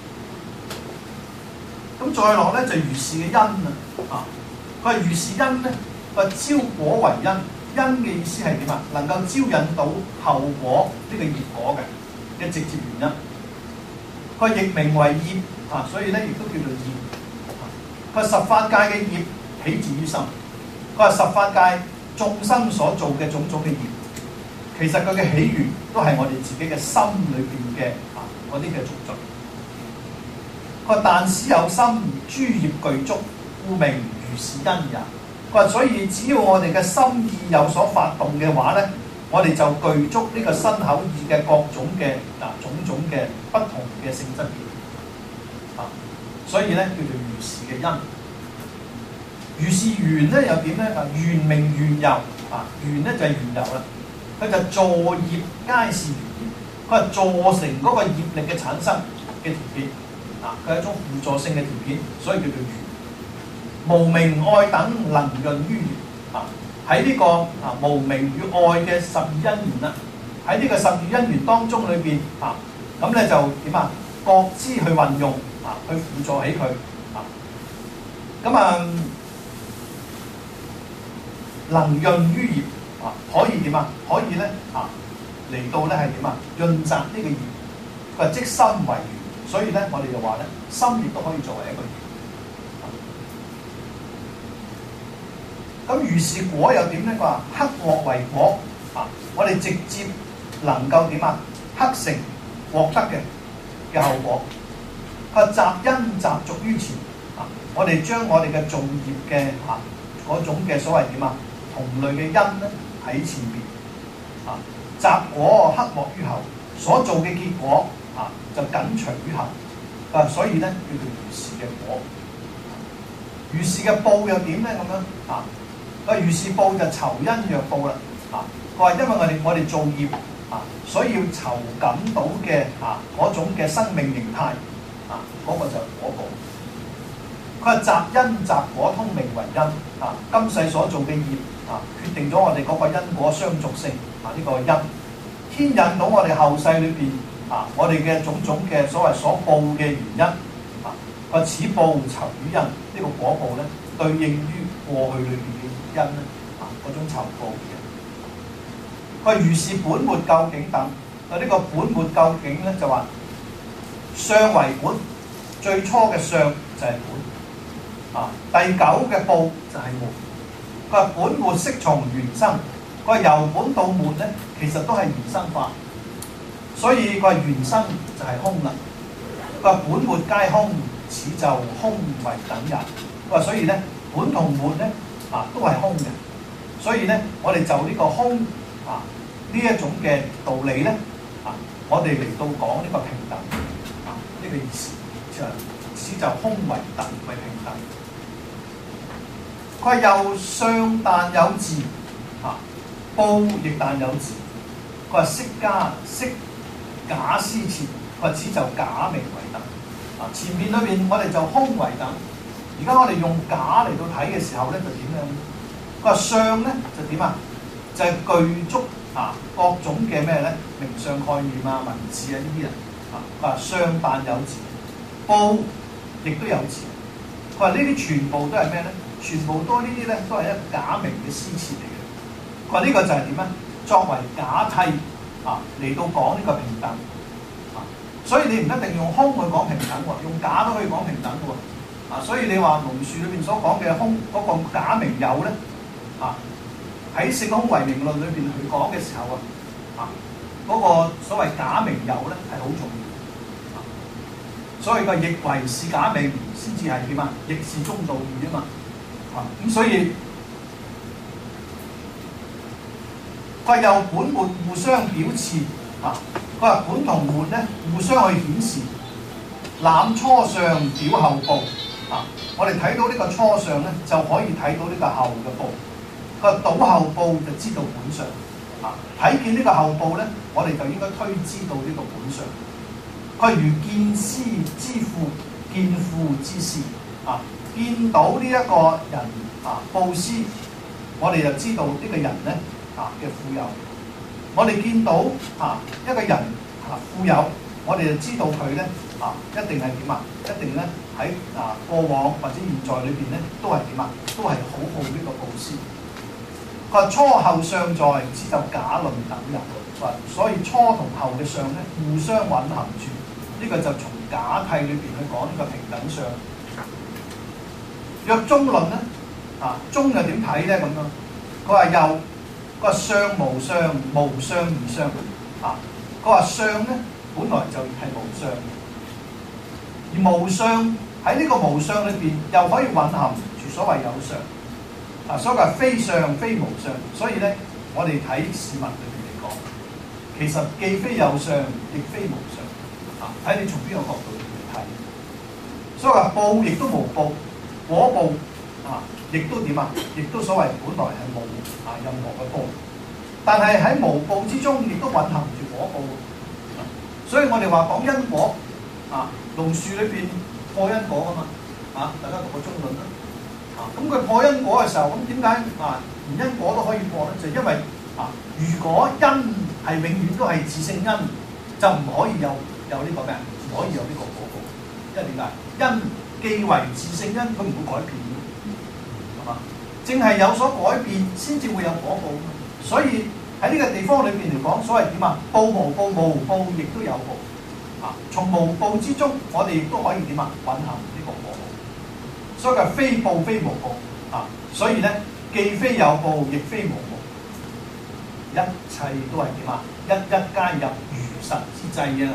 咁再落咧就如是嘅因啊，啊，佢話如是因咧，佢話招果為因，因嘅意思係點啊？能夠招引到後果呢個業果嘅嘅直接原因。佢亦名為業啊，所以咧亦都叫做業。佢話十法界嘅業起自於心。佢話十法界眾生所做嘅種種嘅業，其實佢嘅起源都係我哋自己嘅心裏邊嘅啊嗰啲嘅造作。佢話但使有心而諸業具足，故名如是因也。佢話所以只要我哋嘅心意有所發動嘅話咧，我哋就具足呢個身口意嘅各種嘅啊種種嘅不同嘅性質啊，所以咧叫做如是嘅因。如是緣咧又點咧？啊，緣名緣由啊，緣咧就係緣由啦。佢就助業皆是緣業，佢係助成嗰個業力嘅產生嘅條件啊，佢係一種輔助性嘅條件，所以叫做緣。無明愛等能潤於業啊，喺呢個啊無明與愛嘅十二因緣啦，喺呢個十二因緣當中裏邊啊，咁咧就點啊？各支去運用啊，去輔助起佢啊，咁啊。能潤於業啊，可以點啊？可以咧啊，嚟到咧係點啊？潤澤呢個業，佢話即心為緣，所以咧我哋就話咧，心亦都可以作為一個緣。咁、啊、如是果又點咧？佢話克獲為果啊，我哋直接能夠點啊？克成獲得嘅嘅後果。佢集因習俗於前啊，我哋將我哋嘅造業嘅啊嗰種嘅所謂點啊同類嘅因咧喺前面啊，習果刻莫於後，所做嘅結果啊就緊隨於後啊，所以咧叫做如是嘅果。如是嘅報又點咧咁樣啊？個如是報就酬因若報啦啊！佢話因為我哋我哋造業啊，所以要酬感到嘅啊嗰種嘅生命形態啊，嗰、那個就係果報。佢話集因集果通名為因啊，今世所做嘅業啊，決定咗我哋嗰個因果相續性啊，呢、這個因牽引到我哋後世裏邊啊，我哋嘅種種嘅所謂所報嘅原因啊，個此報酬於因呢、這個果報咧，對應於過去裏邊嘅因咧啊嗰種酬報嘅。佢如是本末究竟等，啊、這、呢個本末究竟咧就話相為本，最初嘅相就係本啊，第九嘅報就係末。佢話本末悉從緣生，佢話由本到末咧，其實都係緣生法，所以佢話緣生就係空啦。佢話本末皆空，此就空為等也。佢話所以咧，本同末咧啊都係空嘅，所以咧我哋就呢個空啊呢一種嘅道理咧啊，我哋嚟到講呢個平等啊呢、這個意思，就此就空為等為平等。佢話又相但有自啊，報亦但有自。佢話釋迦釋假施設，佢話此就假名為等啊。前面裏邊我哋就空為等，而家我哋用假嚟到睇嘅時候咧，就點樣？佢話相咧就點啊？就係、是、具足啊各種嘅咩咧？名相概念啊、文字啊呢啲人啊。佢話相但有自，報亦都有自。佢話呢啲全部都係咩咧？全部都呢啲咧都係一個假名嘅施設嚟嘅。佢話呢個就係點咧？作為假替啊嚟到講呢個平等啊，所以你唔一定用空去講平等喎，用假都可以講平等嘅喎啊。所以你話龍樹裏邊所講嘅空嗰、那個假名有咧啊，喺性空唯名論裏邊佢講嘅時候啊啊嗰、那個所謂假名有咧係好重要啊，所以個亦為是假名先至係點啊？亦是中道義啊嘛。咁、啊、所以佢話又本末互相表示啊，佢話本同末咧互相去顯示，攬初相表後報啊，我哋睇到呢個初相咧就可以睇到呢個後嘅報。佢話倒後報就知道本相啊，睇見呢個後報咧，我哋就應該推知到呢個本相。佢如見施之父，見父之施啊。見到呢一個人啊布施，我哋就知道呢個人咧啊嘅富有。我哋見到啊一個人啊富有，我哋就知道佢咧啊一定係點啊？一定咧喺啊過往或者現在裏邊咧都係點啊？都係好好呢個布施。佢話初後相在，此就假論等人。話所以初同後嘅相咧互相蘊含住，呢、這個就從假替裏邊去講呢個平等相。若中論咧，啊中又點睇咧咁樣？佢話又個相無相，無相而相啊！佢話相咧本來就係無相，而無相喺呢個無相裏邊又可以蘊含住所謂有相啊！所謂係非相非無相，所以咧我哋睇事物裏邊嚟講，其實既非有相，亦非無相啊！睇你從邊個角度嚟睇，所以話報亦都無報。果報啊，亦都點啊？亦都所謂本來係冇啊任何嘅報，但係喺無報之中，亦都蘊含住果報。啊、所以我哋話講因果啊，龍樹裏邊破因果啊嘛，啊大家讀過中論啦。啊，咁佢破因果嘅時候，咁點解啊連因果都可以破咧？就係、因為啊，如果因係永遠都係自性因，就唔可以有有呢個咩？唔可以有呢個果報，因為點解？因既為自性因，佢唔會改變嘅，係嘛？正係有所改變，先至會有果報。所以喺呢個地方裏邊嚟講，所謂點啊？報無報，無報亦都有報。啊，從無報之中，我哋亦都可以點啊？蘊含呢個果報。所以佢非報非無報。啊，所以咧，既非有報，亦非無報，一切都係點啊？一一皆入如實之際啊！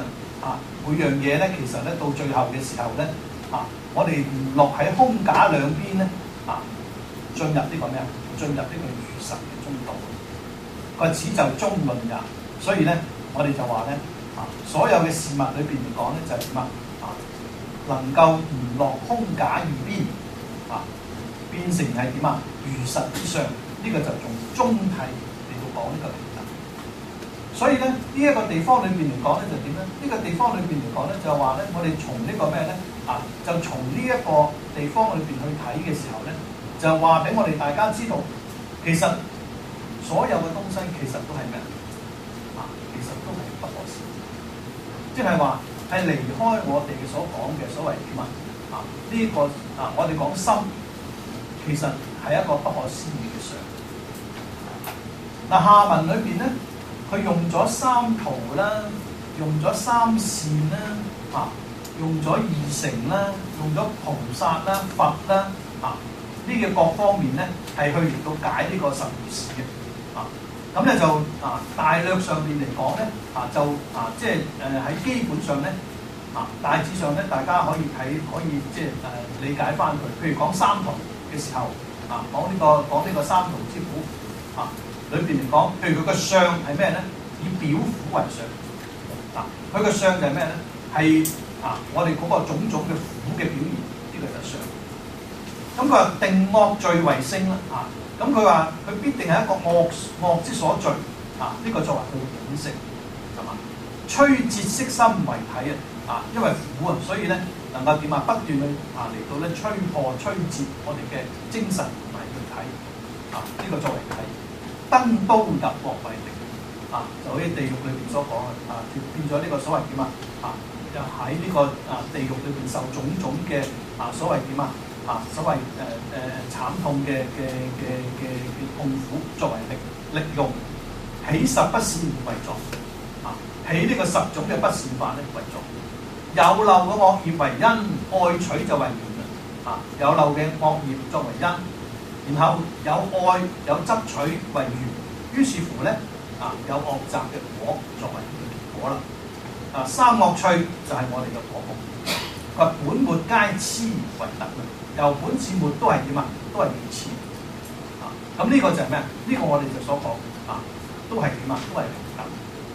啊，每樣嘢咧，其實咧到最後嘅時候咧，啊，我哋唔落喺空假兩邊咧，啊，進入呢個咩啊？進入呢個如實嘅中道。佢話此就中論也，所以咧，我哋就話咧，啊，所有嘅事物裏邊嚟講咧，就係點啊？啊，能夠唔落空假二邊，啊，變成係點啊？如實之上，呢、這個就用中體嚟到講呢個平等。所以咧，呢、這、一個地方裏邊嚟講咧，就點咧？呢、這個地方裏邊嚟講咧，就話咧，我哋從呢個咩咧？啊，就從呢一個地方裏邊去睇嘅時候咧，就話俾我哋大家知道，其實所有嘅東西其實都係咩啊？其實都係不可思議，即係話係離開我哋嘅所講嘅所謂點啊？啊，呢、這個啊，我哋講心，其實係一個不可思議嘅相。嗱、啊，下文裏邊咧，佢用咗三途啦，用咗三善啦，啊。用咗二乘啦，用咗菩薩啦、佛啦，啊，呢個各方面咧係去嚟到解呢個十如是嘅，啊，咁咧就啊大略上邊嚟講咧，啊就啊即係誒喺基本上咧，啊大致上咧大家可以睇可以即係誒理解翻佢，譬如講三途嘅時候，啊講呢個講呢個三途之苦，啊裏邊嚟講，譬如佢個相係咩咧？以表苦為相，啊佢個相就係咩咧？係啊！我哋嗰個種種嘅苦嘅表現，呢、這個就係相。咁佢話定惡罪為性啦，啊！咁佢話佢必定係一個惡惡之所罪，啊！呢、這個作為佢嘅本性，係嘛？摧折色心為體啊！啊，因為苦啊，所以咧能夠點啊？不斷去啊嚟到咧摧破、摧折我哋嘅精神同埋嘅體，啊！呢、這個作為體，登刀入鑊為力，啊！就好似地獄裏邊所講嘅，啊變咗呢個所謂點啊？啊！就喺呢個啊地獄裏邊受種種嘅啊所謂點啊啊所謂誒誒、呃、慘痛嘅嘅嘅嘅嘅痛苦作為力力用，起十不善為作啊，起呢個十種嘅不善法咧為作，有漏嘅惡業為因，愛取就為緣啊，有漏嘅惡業作為因，然後有愛有執取為緣，於是乎咧啊有惡習嘅果作為結果啦。啊，三惡趣就係我哋嘅果報。佢話本末皆痴為得啦，由本至末都係點啊？都係如痴。啊，咁呢個就係咩啊？呢、這個我哋就所講啊，都係點啊？都係平等。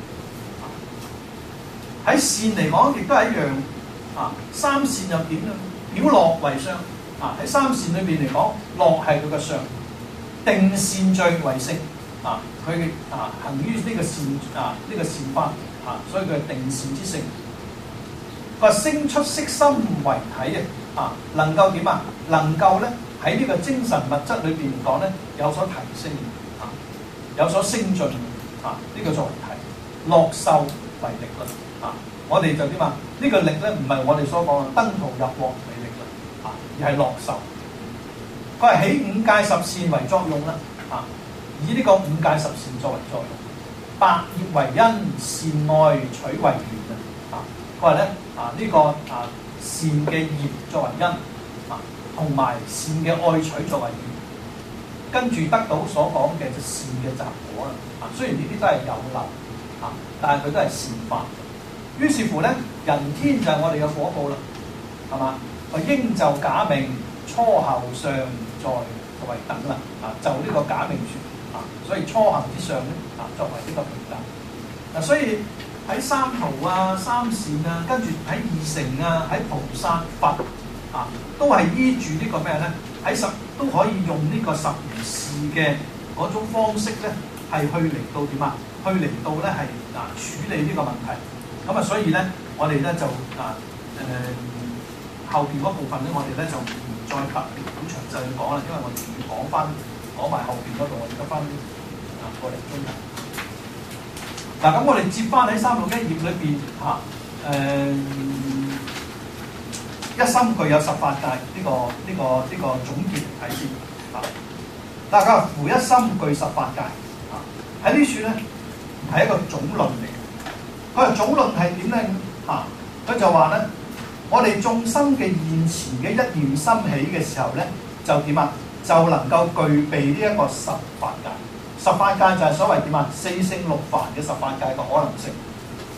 喺、啊、善嚟講，亦都係一樣。啊，三善又點咧？表樂為相。啊，喺三善裏邊嚟講，樂係佢嘅相，定善罪為性。啊，佢啊行於呢個善啊呢、這個善法。啊，所以佢係定善之性。佢話升出色心為體啊，能夠點啊？能夠咧喺呢個精神物質裏邊嚟講咧有所提升啊，有所升進啊，呢、這個作為體。樂受為力啦啊，我哋就點啊？呢、這個力咧唔係我哋所講嘅登途入鑊為力啦啊，而係樂受。佢係起五戒十善為作用啦啊，以呢個五戒十善作為作用。百業為因，善愛取為緣啊！佢話咧啊，呢、這個啊善嘅業作為因啊，同埋善嘅愛取作為緣，跟住得到所講嘅就善嘅雜果啦啊！雖然呢啲都係有漏啊，但係佢都係善法。於是乎咧，人天就係我哋嘅果報啦，係嘛？佢應就假名初後上在作為等啦啊！就呢個假名説。啊，所以初行之上咧，啊作為呢個平等，嗱、啊，所以喺三途啊、三善啊，跟住喺二乘啊、喺菩薩佛啊，都係依住呢個咩咧？喺十都可以用呢個十如是嘅嗰種方式咧，係去嚟到點啊？去嚟到咧係啊處理呢個問題。咁啊，所以咧，我哋咧就啊誒、呃、後邊嗰部分咧，我哋咧就唔再特別好詳細去講啦，因為我哋要講翻。講埋後邊嗰度，我哋得翻啊個零鐘頭。嗱，咁我哋接翻喺三六一頁裏邊嚇，誒、呃、一心具有十法界呢、這個呢、這個呢、這個總結嚟睇先嚇。大家扶一心具十法界啊，喺呢處咧係一個總論嚟嘅。佢話總論係點咧嚇？佢就話咧，我哋眾生嘅現前嘅一念心起嘅時候咧，就點啊？就能夠具備呢一個十法界。十法界就係所謂點啊？四聖六凡嘅十法界嘅可能性啊。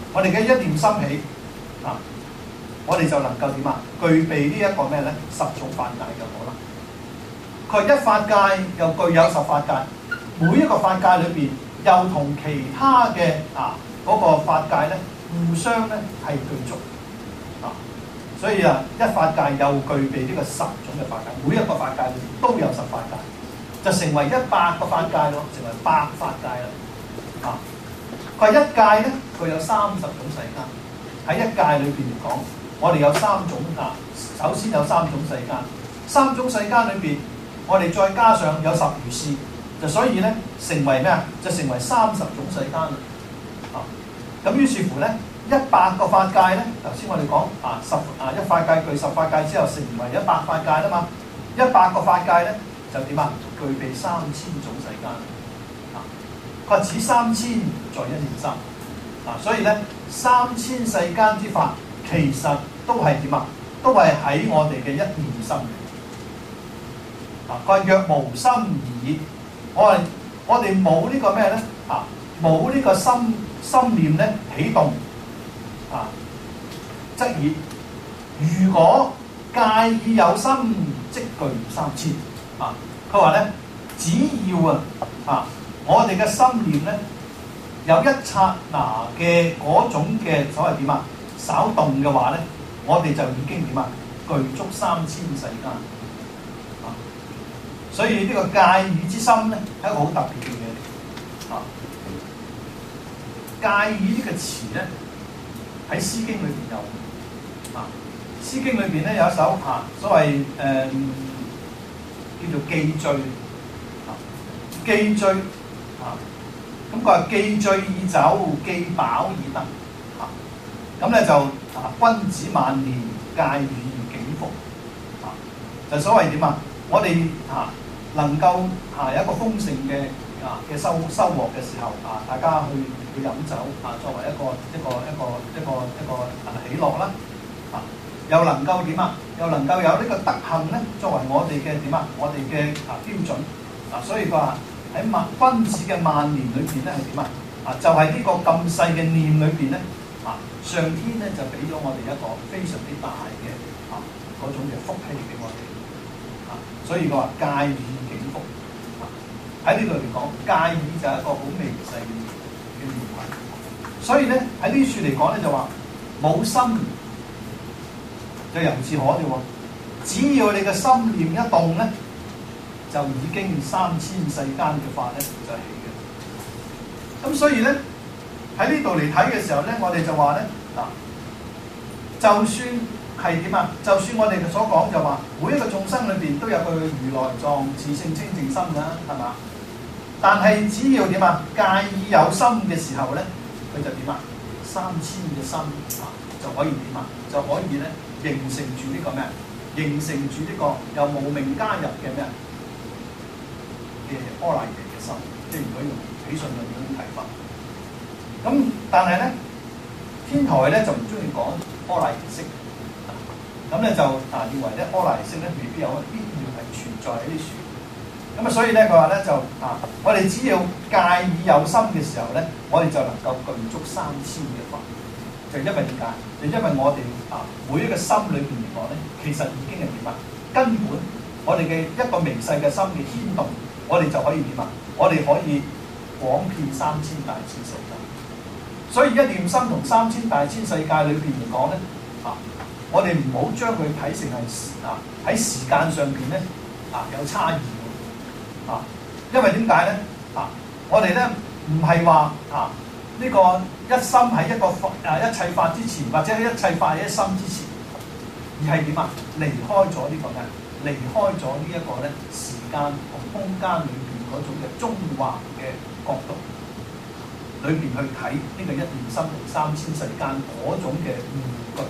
我哋嘅一念心起啊，我哋就能夠點啊？具備呢一個咩咧？十種法界嘅果啦。佢一法界又具有十法界，每一個法界裏邊又同其他嘅啊嗰、那個法界咧互相咧係具足啊，所以啊一法界又具備呢個十種嘅法界，每一個法界裏邊都有十法界，就成為一百個法界咯，成為百法界啦啊！佢一界咧，佢有三十種世間，喺一界裏邊嚟講，我哋有三種啊，首先有三種世間，三種世間裏邊。我哋再加上有十如是，就所以咧成為咩啊？就成為三十種世間啦。啊，咁於是乎咧，一百個法界咧，頭先我哋講啊十啊一法界具十法界之後，成為一百法界啦嘛。一百個法界咧就點啊？具備三千種世間。啊，佢話此三千在一念心。啊，所以咧三千世間之法其實都係點啊？都係喺我哋嘅一念心。啊！佢話若無心耳，我係我哋冇呢個咩咧？啊，冇呢個心心念咧起動啊，則已。如果介意有心，即具三千。啊，佢話咧，只要啊啊，我哋嘅心念咧有一剎那嘅嗰種嘅所謂點啊，稍動嘅話咧，我哋就已經點啊，具足三千世間。所以呢個介意之心咧，係一個好特別嘅嘢。啊，介意呢個詞咧，喺《詩經》裏邊有。啊，《詩經》裏邊咧有一首啊，所謂誒、呃、叫做寄醉。啊，寄醉啊，咁佢話寄醉以酒，寄飽以德。啊，咁咧就啊，君子萬年，介與景復。啊，就所謂點啊？我哋啊〜能夠啊有一個豐盛嘅啊嘅收收穫嘅時候啊，大家去去飲酒啊，作為一個一個一個一個一個啊喜樂啦啊，又能夠點啊？又能夠有呢個德行咧，作為我哋嘅點啊？我哋嘅啊標準啊，所以佢話喺萬君子嘅萬年裏邊咧係點啊？啊，就係、是、呢個咁細嘅念裏邊咧啊，上天咧就俾咗我哋一個非常之大嘅啊嗰種嘅福氣俾我哋啊，所以佢話介與景復喺呢度嚟講，介意就係一個好微細嘅嘅念頭，所以咧喺呢處嚟講咧就話冇心就由自可啫喎，只要你嘅心念一動咧，就已經三千世間嘅法咧就起嘅。咁所以咧喺呢度嚟睇嘅時候咧，我哋就話咧嗱，就算係點啊？就算我哋所講就話，每一個眾生裏邊都有個如來藏自性清淨心㗎，係嘛？但係只要點啊？介意有心嘅時候咧，佢就點啊？三千嘅心啊，就可以點啊？就可以咧形成住呢個咩？形成住呢個由無明加入嘅咩？嘅阿賴耶嘅心，即係如果用起信論嗰種睇法。咁但係咧，天台咧就唔中意講阿賴耶識。咁咧就啊認為咧阿賴耶識咧未必有必要係存在喺呢處，咁啊所以咧佢話咧就啊我哋只要介意有心嘅時候咧，我哋就能夠具足三千嘅法，就因為點解？就因為我哋啊每一個心裏邊嚟講咧，其實已經係點啊？根本我哋嘅一個微細嘅心嘅牽動，我哋就可以點啊？我哋可以廣遍三千大千世界，所以一念心同三千大千世界裏邊嚟講咧啊。我哋唔好將佢睇成係啊喺時間上邊咧啊有差異喎啊，因為點解咧啊？我哋咧唔係話啊呢、這個一心喺一個法啊一切法之前，或者喺一切法喺一心之前，而係點啊？離開咗呢個咩？離開咗呢一個咧時間同空間裏邊嗰種嘅中橫嘅角度裏邊去睇呢個一念心同三千世間嗰種嘅護具。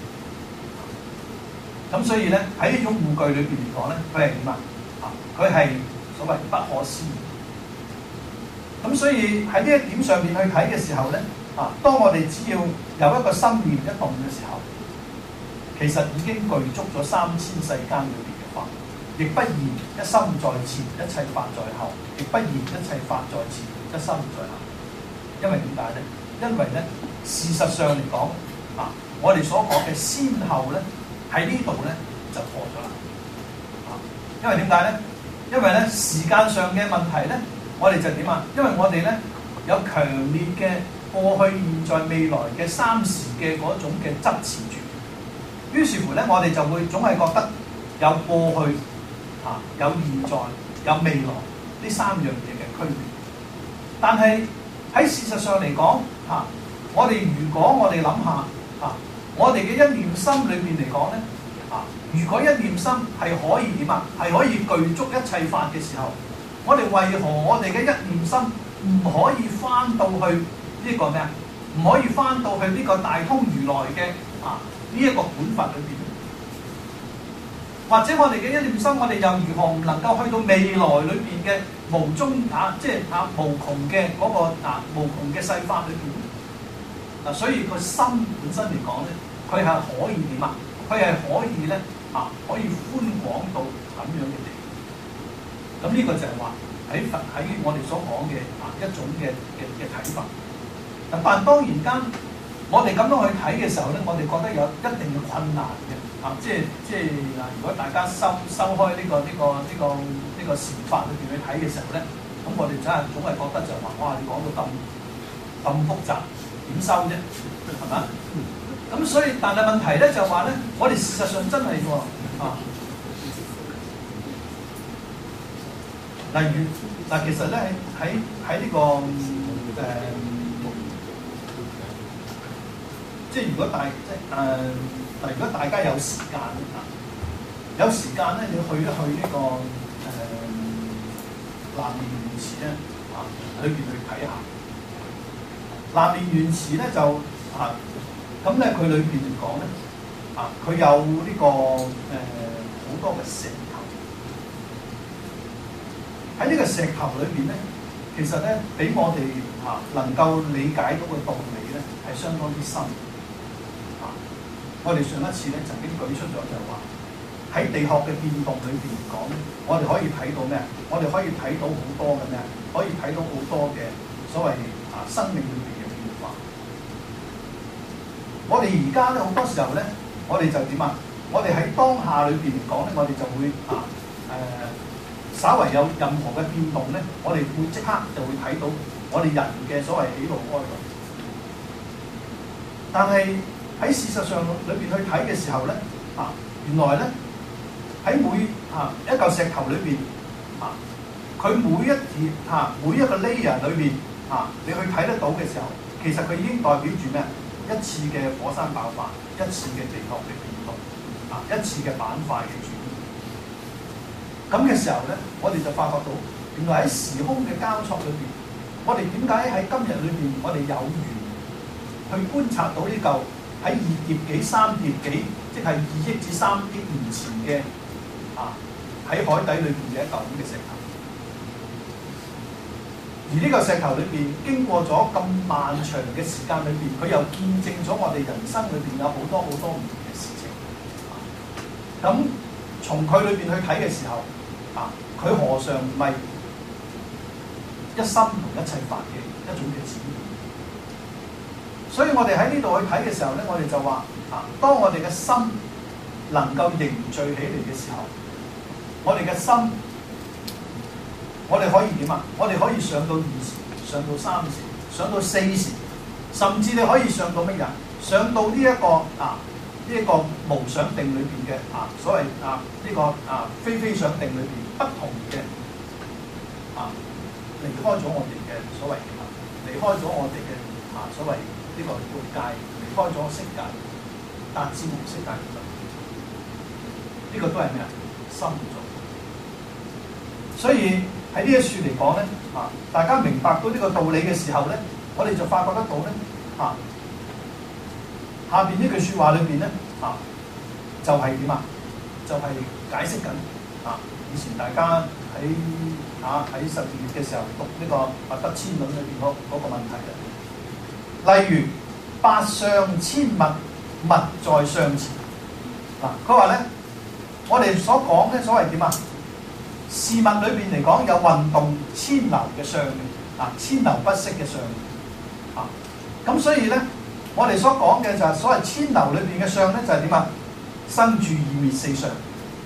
咁所以咧喺呢種護具裏邊嚟講咧，佢係點啊？啊，佢係所謂不可思議。咁所以喺呢一點上面去睇嘅時候咧，啊，當我哋只要有一個心念一動嘅時候，其實已經具足咗三千世間裏邊嘅法，亦不然一心在前，一切法在後；亦不然一切法在前，一心在後。因為點解咧？因為咧事實上嚟講啊，我哋所講嘅先後咧喺呢度咧就破咗啦。啊，因為點解咧？因為咧時間上嘅問題咧，我哋就點啊？因為我哋咧有強烈嘅過去、現在、未來嘅三時嘅嗰種嘅執持住，於是乎咧，我哋就會總係覺得有過去啊，有現在、有未來呢三樣嘢嘅區別。但係喺事實上嚟講，嚇、啊，我哋如果我哋諗下，嚇、啊，我哋嘅一念心裏邊嚟講咧，啊，如果一念心係可以點啊，係可以具足一切法嘅時候，我哋為何我哋嘅一念心唔可以翻到去呢個咩啊？唔可以翻到去呢個大通如來嘅啊呢一個本法裏邊？或者我哋嘅一念心，我哋又如何唔能夠去到未來裏邊嘅無中啊，即係啊無窮嘅嗰個啊無窮嘅世法裏邊？嗱、啊，所以個心本身嚟講咧，佢係可以點啊？佢係可以咧啊，可以寬廣到咁樣嘅地步。咁呢個就係話喺佛喺我哋所講嘅啊一種嘅嘅嘅睇法。咁但當然間，我哋咁樣去睇嘅時候咧，我哋覺得有一定嘅困難嘅。啊，即係即係嗱，如果大家收收開呢、這個呢、這個呢、這個呢、這個禪法裏邊去睇嘅時候咧，咁我哋真係總係覺得就係話，哇！你講到咁咁複雜，點收啫？係嘛？咁所以，但係問題咧就係話咧，我哋事實上真係喎啊。例如嗱，其實咧喺喺呢個誒、呃，即係如果大即係誒。呃嗱，如果大家有時間啊，有時間咧，你去一去呢、這個誒、呃、南面原始咧啊，裏邊去睇下。南面原始咧就啊，咁咧佢裏邊嚟講咧啊，佢有呢、這個誒好、呃、多嘅石頭。喺呢個石頭裏邊咧，其實咧俾我哋啊能夠理解到嘅道理咧，係相當之深。我哋上一次咧曾經舉出咗就係話喺地殼嘅變動裏邊講，我哋可以睇到咩？我哋可以睇到好多嘅咩？可以睇到好多嘅所謂啊生命裏邊嘅變化。我哋而家咧好多時候咧，我哋就點啊？我哋喺當下裏邊嚟講咧，我哋就會啊誒、呃，稍為有任何嘅變動咧，我哋會即刻就會睇到我哋人嘅所謂喜怒哀樂。但係喺事實上裏邊去睇嘅時候咧，啊，原來咧喺每啊一嚿石頭裏邊啊，佢每一頁啊每一個 layer 裏邊啊，你去睇得到嘅時候，其實佢已經代表住咩？一次嘅火山爆發，一次嘅地殼嘅變動，啊，一次嘅板塊嘅轉移。咁嘅時候咧，我哋就發覺到，原來喺時空嘅交錯裏邊，我哋點解喺今日裏邊，我哋有緣去觀察到呢嚿？喺二疊紀、三疊紀，即係二億至三億年前嘅啊，喺海底裏邊嘅一嚿咁嘅石頭。而呢個石頭裏邊經過咗咁漫長嘅時間裏邊，佢又見證咗我哋人生裏邊有好多好多唔同嘅事情。咁、啊、從佢裏邊去睇嘅時候，啊，佢何嘗唔係一心同一切法嘅一種嘅展現？所以我哋喺呢度去睇嘅時候咧，我哋就話啊，當我哋嘅心能夠凝聚起嚟嘅時候，我哋嘅心，我哋可以點啊？我哋可以上到二時，上到三時，上到四時，甚至你可以上到乜嘢？上到呢、這、一個啊，呢、這、一個無想定裏邊嘅啊，所謂啊呢、這個啊非非想定裏邊不同嘅啊，離開咗我哋嘅所謂嘅，離開咗我哋嘅啊所謂。呢個活界離開咗色界，達至無色界嘅境界，呢、這個都係咩啊？心造。所以喺呢一處嚟講咧，啊，大家明白到呢個道理嘅時候咧，我哋就發覺得到咧，啊，下邊呢句説話裏邊咧，啊，就係點啊？就係、是、解釋緊啊，以前大家喺啊喺十二月嘅時候讀呢、這個《百德千論》裏邊嗰嗰個問題嘅。例如八相千物，物在相前。嗱，佢話咧，我哋所講咧，所謂點啊？事物裏邊嚟講有運動千流嘅相嘅，啊，千流不息嘅相啊。咁所以咧， 我哋所講嘅就係所謂千流裏邊嘅相咧，就係點啊？生住異滅四相，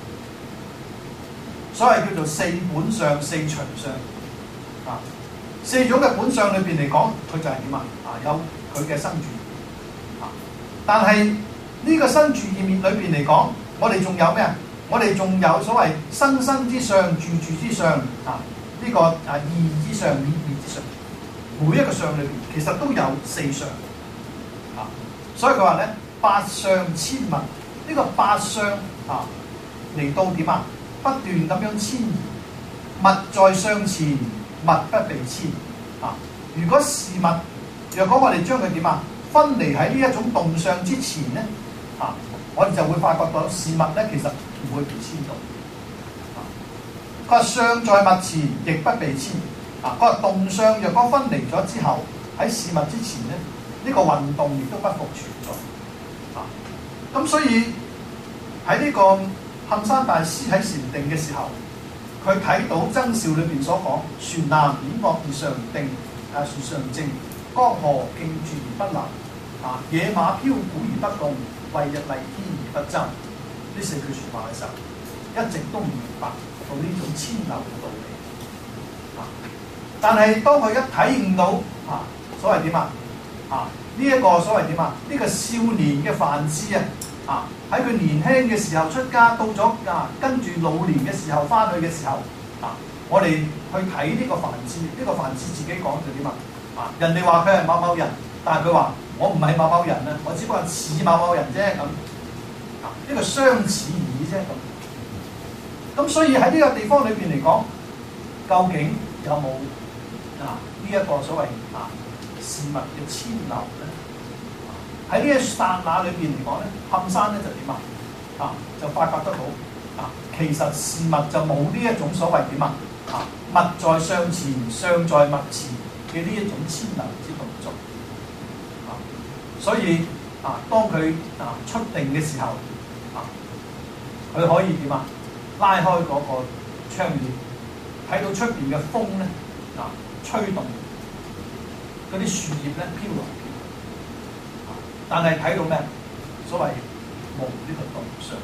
所謂叫做四本相、四隨相啊。四種嘅本相裏邊嚟講，佢就係點啊？啊，有佢嘅生住啊。但係呢個生住異滅裏邊嚟講，我哋仲有咩啊？我哋仲有所謂生生之相、住住之相啊。呢、這個啊異之相、滅滅之相，每一個相裏邊其實都有四相啊。所以佢話咧，八相遷物，呢、這個八相啊嚟到點啊？不斷咁樣遷移，物在相前，物不被遷啊。如果事物，若果我哋將佢點啊分離喺呢一種動相之前咧啊，我哋就會發覺到事物咧其實唔會被遷到。佢話相在物前，亦不被遷啊。佢話動相若果分離咗之後，喺事物之前咧，呢、這個運動亦都不復存在啊。咁所以喺呢個坎山大師喺禪定嘅時候，佢睇到僧肇裏邊所講，船南險惡而常定，啊船常靜，江河徑絕而不流，啊野馬飄鼓而不動，為日麗天而不爭。呢四句説話嘅時候，一直都唔明白到呢種遷流嘅道理。啊！但係當佢一體悟到啊，所謂點啊？啊呢一、這個所謂點啊？呢、這個少年嘅梵志啊！啊！喺佢年輕嘅時候出家，到咗啊，跟住老年嘅時候翻去嘅時候，啊，我哋去睇呢個梵志，呢、這個梵志自己講就點啊？啊，人哋話佢係某某人，但係佢話我唔係某某人啊，我只不過似某某人啫咁。啊，呢、這個相似而已啫咁。咁所以喺呢個地方裏邊嚟講，究竟有冇啊呢一、這個所謂啊事物嘅遷流咧？喺呢一剎那裏邊嚟講咧，坎山咧就點啊？啊，就發覺得到啊，其實事物就冇呢一種所謂點啊？啊，物在相前，相在物前嘅呢一種遷流之動作啊，所以啊，當佢啊出定嘅時候啊，佢可以點啊？拉開嗰個窗簾，睇到出邊嘅風咧啊，吹動嗰啲樹葉咧飄來。但係睇到咩？所謂無呢個動相，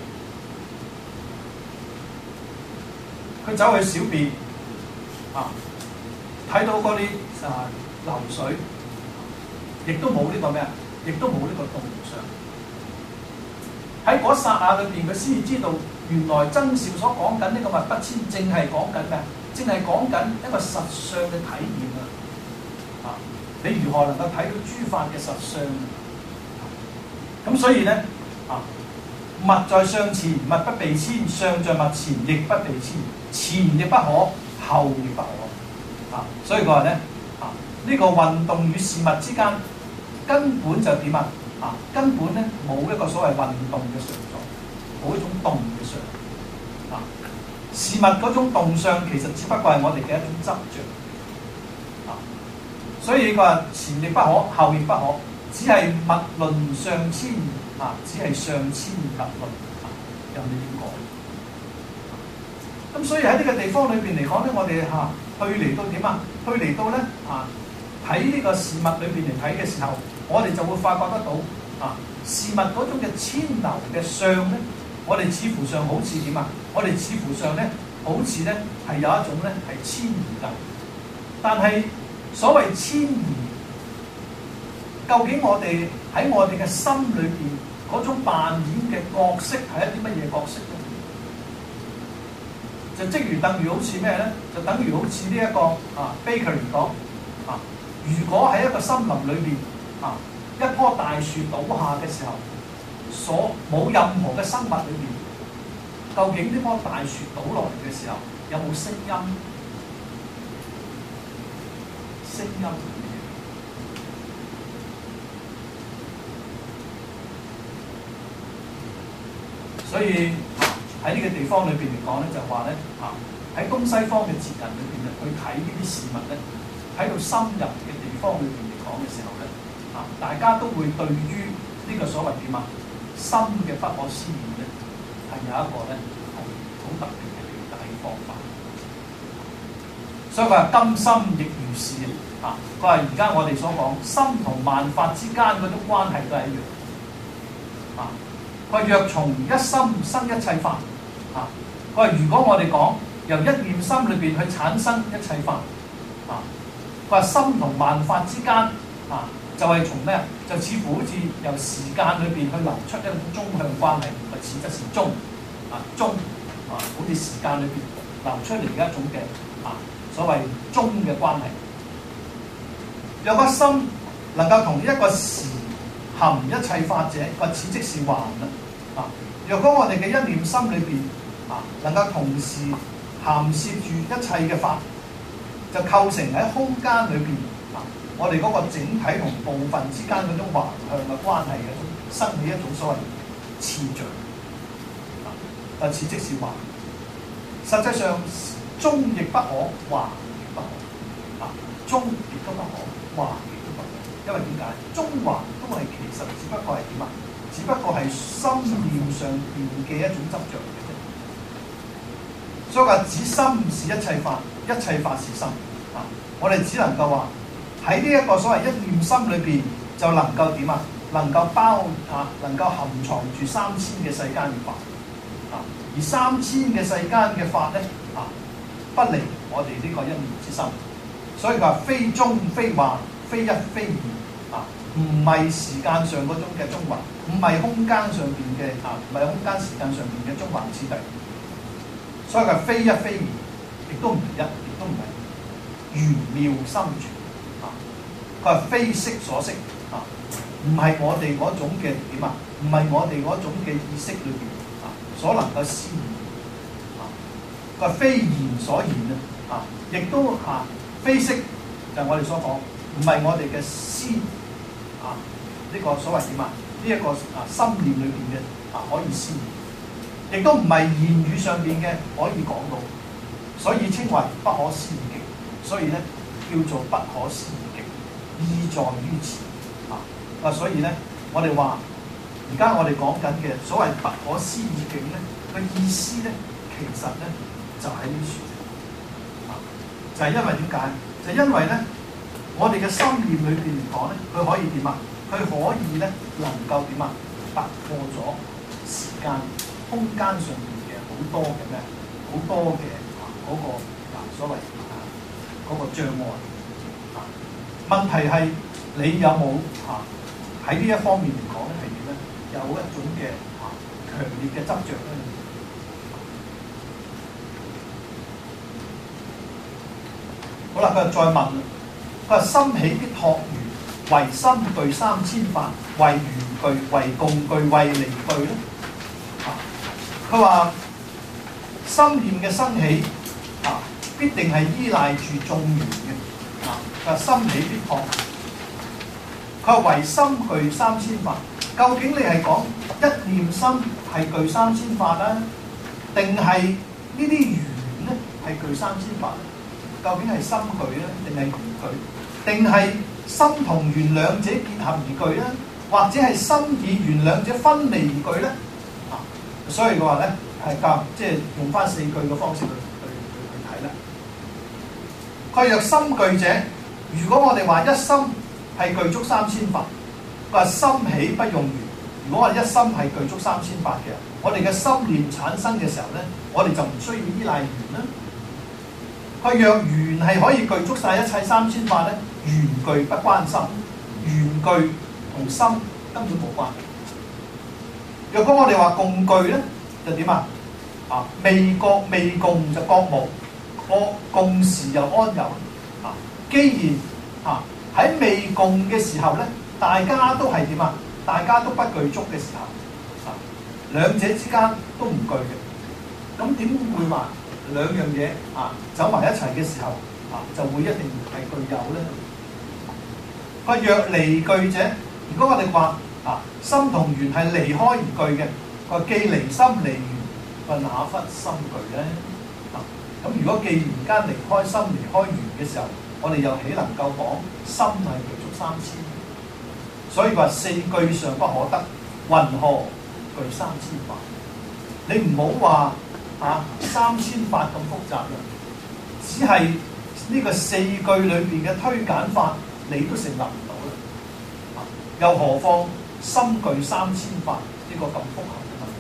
佢走去小便啊，睇到嗰啲啊流水，亦都冇呢個咩？亦都冇呢個動相。喺嗰剎那裏邊，佢先至知道原來僧肇所講緊呢個物不遷，正係講緊咩？正係講緊一個實相嘅體驗啊！啊，你如何能夠睇到諸法嘅實相？咁所以咧，啊，物在相前，物不被遷；相在物前，亦不被遷。前亦不可，後亦不可。啊，所以佢話咧，啊，呢、這個運動與事物之間根本就點啊？啊，根本咧冇一個所謂運動嘅常在，冇一種動嘅相。啊，事物嗰種動相其實只不過係我哋嘅一種執着。啊，所以佢話前亦不可，後亦不可。只係物論相遷啊，只係相遷物論啊，有你點講？咁所以喺呢個地方裏邊嚟講咧，我哋嚇去嚟到點啊？去嚟到咧啊，睇呢個事物裏邊嚟睇嘅時候，我哋就會發覺得到啊，事物嗰種嘅遷流嘅相咧，我哋似乎上好似點啊？我哋似乎上咧，好似咧係有一種咧係遷移㗎，但係所謂遷移。究竟我哋喺我哋嘅心裏邊嗰種扮演嘅角色係一啲乜嘢角色咧？就即如等於好似咩咧？就等於好似呢一個啊 Baker 講啊，如果喺一個森林裏邊啊，一棵大樹倒下嘅時候，所冇任何嘅生物裏邊，究竟呢棵大樹倒落嚟嘅時候有冇聲音？聲音。所以喺呢個地方裏邊嚟講咧，就話咧啊，喺東西方嘅哲人裏邊咧，去睇呢啲事物咧，喺度深入嘅地方裏邊嚟講嘅時候咧，啊，大家都會對於呢個所謂點啊，心嘅不可思議咧，係有一個咧係好特別嘅理解方法。所以佢話今心亦如是。 啊，佢話而家我哋所講心同萬法之間嗰種關係都係一樣。啊，佢話若從一心生一切法。啊，佢話如果我哋講由一念心裏邊去產生一切法。啊，佢話心同萬法之間啊，就係從咩？就似乎好似由時間裏邊去流出一種中向關係，咪似則是中啊，中啊，好似時間裏邊流出嚟嘅一種嘅啊所謂中嘅關係。有個心能夠同一個時含一切法者，或此即是幻啦。啊，若果我哋嘅一念心裏邊啊，能夠同時含攝住一切嘅法，就構成喺空間裏邊啊，我哋嗰個整體同部分之間嗰種橫向嘅關係嘅，生起一種所謂次序。啊，或此即是幻。實際上，中亦不可，幻亦不可。啊，中亦都不可。幻亦都不可，因為點解？中幻都係其實只不過係點啊？只不過係心念上邊嘅一種執着嘅啫。所以話指心是一切法，一切法是心。啊，我哋只能夠話喺呢一個所謂一念心裏邊，就能夠點啊？能夠包啊，能夠含藏住三千嘅世間嘅法。啊，而三千嘅世間嘅法咧，啊，不離我哋呢個一念之心。所以佢話非中非幻，非一非二，啊，唔係時間上嗰種嘅中環，唔係空間上邊嘅啊，唔係空間時間上邊嘅中環次第。所以佢話非一非二，亦都唔係一，亦都唔係玄妙深處。啊，佢話非識所識，啊，唔係我哋嗰種嘅點啊，唔係我哋嗰種嘅意識裏邊啊所能夠思議。啊，佢話非言所言啊，亦都啊。非識就係我哋所講，唔係我哋嘅思啊，呢、這個所謂點啊？呢、這、一個啊心念裏邊嘅啊可以思議，亦都唔係言語上邊嘅可以講到，所以稱為不可思議境。所以咧叫做不可思議境，意在於此啊！啊，所以咧我哋話而家我哋講緊嘅所謂不可思議境咧，個意思咧其實咧就喺呢處。就係因為點解？就係、因為咧，我哋嘅心念裏邊嚟講咧，佢可以點啊？佢可以咧能夠點啊？突破咗時間、空間上邊嘅好多嘅咩？好多嘅啊嗰個啊所謂啊嗰、嗰個障礙啊。問題係你有冇啊喺呢一方面嚟講咧係點咧？有一種嘅啊強烈嘅執着咧。好啦，佢就再問啦。佢話心起必託緣，唯心具三千法，為緣具，為共具，為離具咧。啊，佢話心念嘅生起啊，必定係依賴住眾緣嘅。啊，佢話心起必託。佢話唯心具三千法，究竟你係講一念心係具三千法啦，定係呢啲緣咧係具三千法咧？究竟係心具咧，定係緣具？定係心同緣兩者結合而具咧？或者係心以緣兩者分離而具咧？啊，所以嘅話咧係教即係用翻四句嘅方式去去去睇啦。佢若心具者，如果我哋話一心係具足三千法，佢話心起不用緣。如果話一心係具足三千法嘅，我哋嘅心念產生嘅時候咧，我哋就唔需要依賴緣啦。佢若緣係可以具足晒一切三千法咧，緣具不關心，緣具同心根本冇關係。若果我哋話共具咧，就點啊？啊，未覺未共就覺無，共共時又安有啊。既然啊喺未共嘅時候咧，大家都係點啊？大家都不具足嘅時候，啊，兩者之間都唔具嘅，咁點會話兩樣嘢啊走埋一齊嘅時候啊就會一定係具有咧？個若離具者，如果我哋話啊心同緣係離開而具嘅，個既離心離緣，個哪忽心具咧？啊，咁如果既然間離開心離開緣嘅時候，我哋又豈能夠講心係具足三千？所以話四句上不可得，云何具三千法？你唔好話啊三千法咁複雜啦，只係呢個四句裏邊嘅推簡法，你都成立唔到啦。又何況深具三千法呢個咁複合嘅問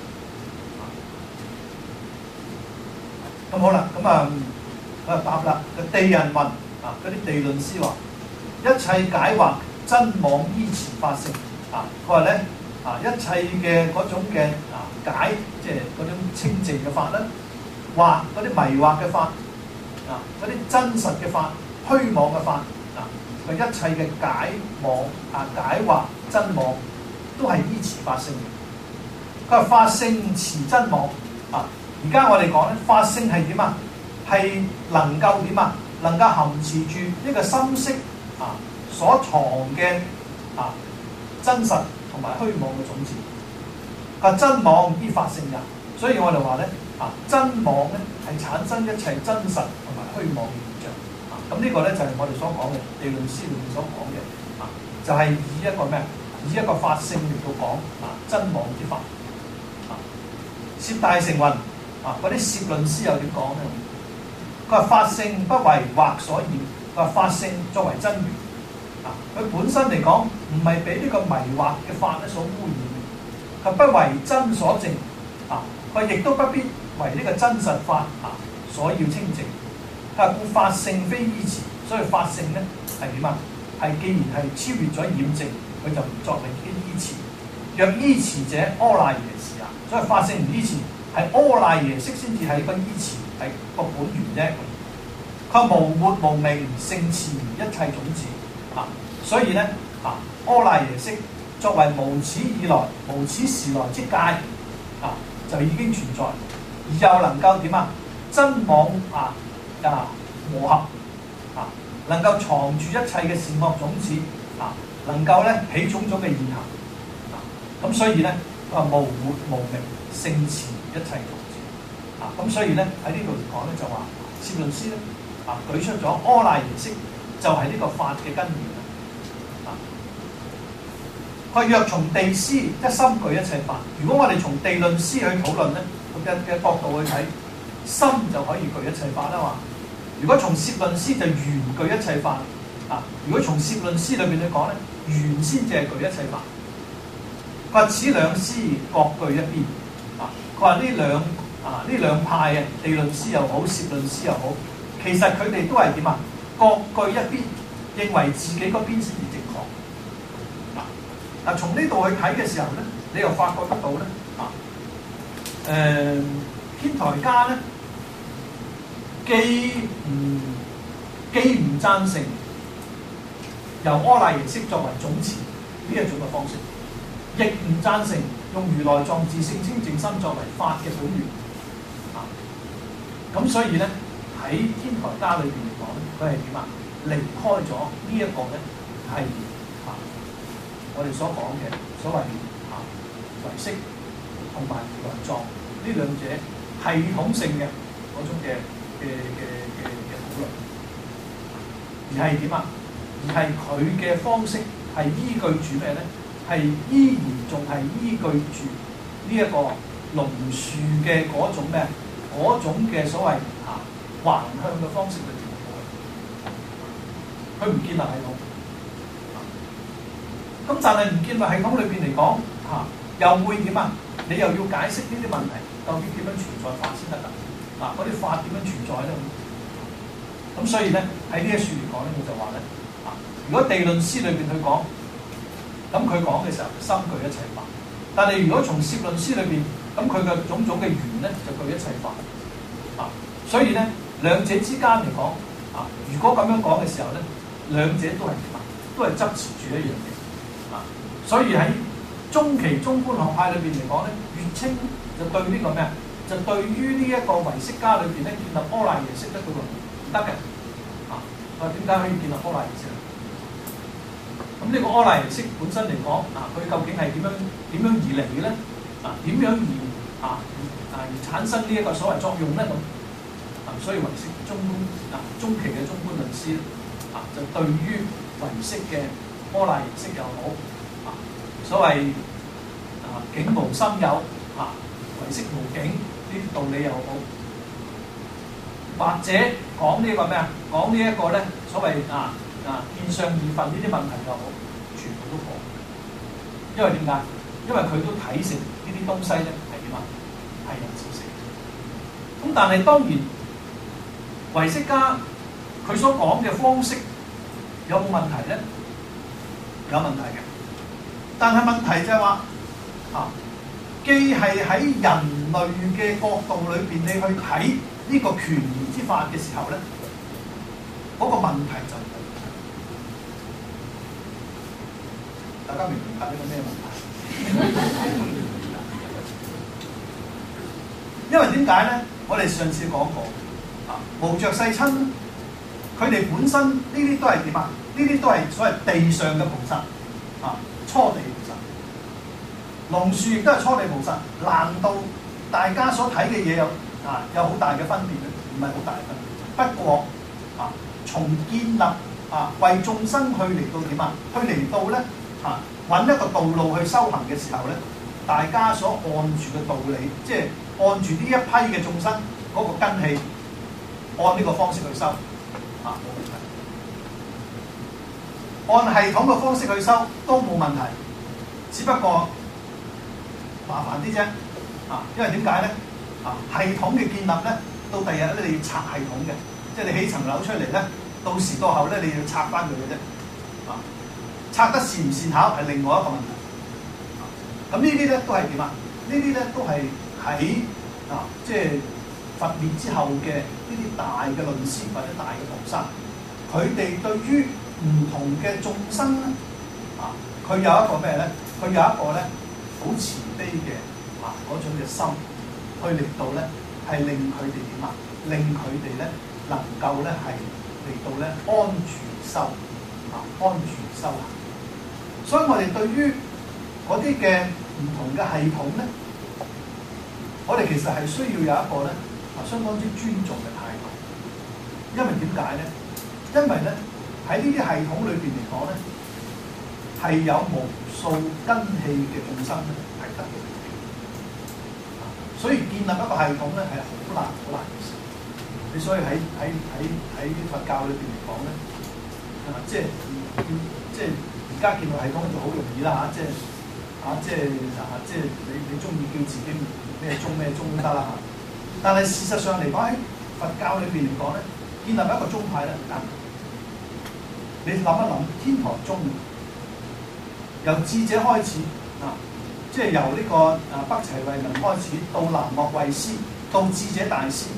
題？咁好啦，咁啊，我就答啦。個地人問啊，嗰啲地論師話：一切解惑真妄依詞法性啊。佢話咧啊，一切嘅嗰種嘅啊解，即係嗰種清淨嘅法咧，或嗰啲迷惑嘅法。啊！嗰啲真實嘅法、虛妄嘅法，啊，佢一切嘅解妄啊、解惑真妄，都係依詞法性嘅。佢話法性持真妄啊！而家我哋講咧，法性係點啊？係能夠點啊？能夠含持住一個心識啊所藏嘅啊真實同埋虛妄嘅種子。佢話真妄依法性也，所以我哋話咧啊，真妄咧係產生一切真實同埋虛妄嘅現象啊！咁呢個咧就係我哋所講嘅地論師裏面所講嘅啊，就係、是、以一個咩？以一個法性嚟到講啊真妄之法啊。攝大乘云啊，嗰啲攝論師又點講咧？佢話法性不為惑所染，佢話法性作為真如啊，佢本身嚟講唔係俾呢個迷惑嘅法咧所污染，佢不為真所證啊，佢亦都不必為呢個真實法啊所要清淨。佢話故法性非依詞，所以法性咧係點啊？係既然係超越咗染淨，佢就唔作為啲依詞。若依詞者，阿賴耶識啊！所以法性唔依詞，係阿賴耶識先至係個依詞，係個本源啫。佢無末無明，勝持一切種子啊！所以咧啊，阿賴耶識作為無始以來、無始時來之界啊，就已經存在，而又能夠點啊？真妄啊啊和合啊，能夠藏住一切嘅善惡種子啊，能夠咧起種種嘅現行啊，咁所以咧啊無末無明，勝持一切種子啊，咁所以咧喺呢度嚟講咧就話攝論師咧啊舉出咗阿賴耶識就係呢個法嘅根源啊。佢若從地師一心具一切法，如果我哋從地論師去討論咧嘅嘅角度去睇，心就可以具一切法啦嘛。如果從攝論師就緣具一切法啊。如果從攝論師裏邊去講咧，緣先至係具一切法。佢話此兩師各具一邊啊。佢話呢兩啊呢兩派嘅地論師又好，攝論師又好，其實佢哋都係點啊？各具一邊，認為自己嗰邊先至正確。嗱、啊，從呢度去睇嘅時候咧，你又發覺得到咧啊，誒、呃、天台家咧既唔既唔贊成由阿賴耶識作為總持呢一種嘅方式，亦唔贊成用如來藏自性清淨心作為法嘅本源啊。咁所以咧喺天台家裏邊嚟講咧，佢係點啊？離開咗呢一個咧係啊，我哋所講嘅所謂啊唯識同埋如來藏呢兩者系統性嘅嗰種嘅嘅嘅嘅嘅討論，而係點啊？而係佢嘅方式係依據住咩咧？係依然仲係依據住呢一個龍樹嘅嗰種咩？嗰種嘅所謂啊橫向嘅方式去調配，佢唔建立系統。咁但係唔建立系統裏邊嚟講嚇，又會點啊？你又要解釋呢啲問題，究竟點樣存在法先得㗎？嗱，嗰啲法點樣存在咧？咁所以咧喺呢一處嚟講咧，我就話咧啊，如果地論師裏邊去講，咁佢講嘅時候心具一切法；但係如果從攝論師裏邊，咁佢嘅種種嘅緣咧就具一切法啊。所以咧兩者之間嚟講啊，如果咁樣講嘅時候咧，兩者都係點啊？都係執持住一樣嘢啊。所以喺中期中觀學派裏邊嚟講咧，月稱就對呢個咩啊？就對於呢一個唯識家裏邊咧，建立阿賴耶識得嘅喎，唔得嘅啊！話點解可以建立阿賴耶識？咁呢個阿賴耶識本身嚟講啊，佢究竟係點樣點樣而嚟嘅咧？啊，點樣而啊啊而產生呢一個所謂作用咧？咁啊，所以唯識中觀啊中期嘅中觀論師啊，就對於唯識嘅阿賴耶識又好啊，所謂啊境無心有啊，唯識無境。呢啲道理又好，或者講呢個咩啊？ 講呢一個咧所謂啊啊見相異分呢啲問題就好，全部都破。因為點解？因為佢都睇成呢啲東西咧係點啊？係人造成。咁但係當然唯識家佢所講嘅方式有冇問題咧？有問題嘅。但係問題就係話啊，既係喺人類嘅角度裏邊，你去睇呢個權宜之法嘅時候咧，嗰、那個問題就冇。大家明唔明白呢個咩問題？因為點解咧？我哋上次講過啊，無著世親，佢哋本身呢啲都係點啊？呢啲都係所謂地上嘅菩薩啊，初地菩薩。龍樹亦都係初地菩薩。難道大家所睇嘅嘢有啊有好大嘅分別咧？唔係好大嘅分別。不過啊，從建立啊為眾生去嚟到點啊？去嚟到咧啊揾一個道路去修行嘅時候咧，大家所按住嘅道理，即係按住呢一批嘅眾生嗰個根器，按呢個方式去修啊冇問題。按系統嘅方式去修都冇問題，只不過麻煩啲啫啊！因為點解咧？啊，系統嘅建立咧，到第日咧你要拆系統嘅，即係你起層樓出嚟咧，到時到後咧你要拆翻佢嘅啫啊！拆得善唔善巧係另外一個問題。咁、啊、呢啲咧都係點啊？呢啲咧都係喺啊，即係佛滅之後嘅呢啲大嘅論師或者大嘅菩薩，佢哋對於唔同嘅眾生咧，啊，佢有一個咩咧？佢有一個咧好慈悲嘅啊嗰種嘅心，去令到咧係令佢哋點啊？令佢哋咧能夠咧係嚟到咧安住修啊，安住修行。所以我哋對於嗰啲嘅唔同嘅系統咧，我哋其實係需要有一個咧啊相當之尊重嘅態度。因為點解咧？因為咧喺呢啲系統裏邊嚟講咧，係有無數根器嘅眾生咧係得到利益，所以建立一個系統咧係好難好難嘅事。你所以喺喺喺喺佛教裏邊嚟講咧，啊即係即係而家建立系統就好容易啦嚇，即係啊即係啊即係你你中意叫自己咩宗咩宗都得啦嚇。但係事實上嚟講喺佛教裏邊嚟講咧，建立一個宗派咧唔簡單。你諗一諗，天台宗由智者開始啊，即係由呢個啊北齊慧能開始，到南岳慧思，到智者大師，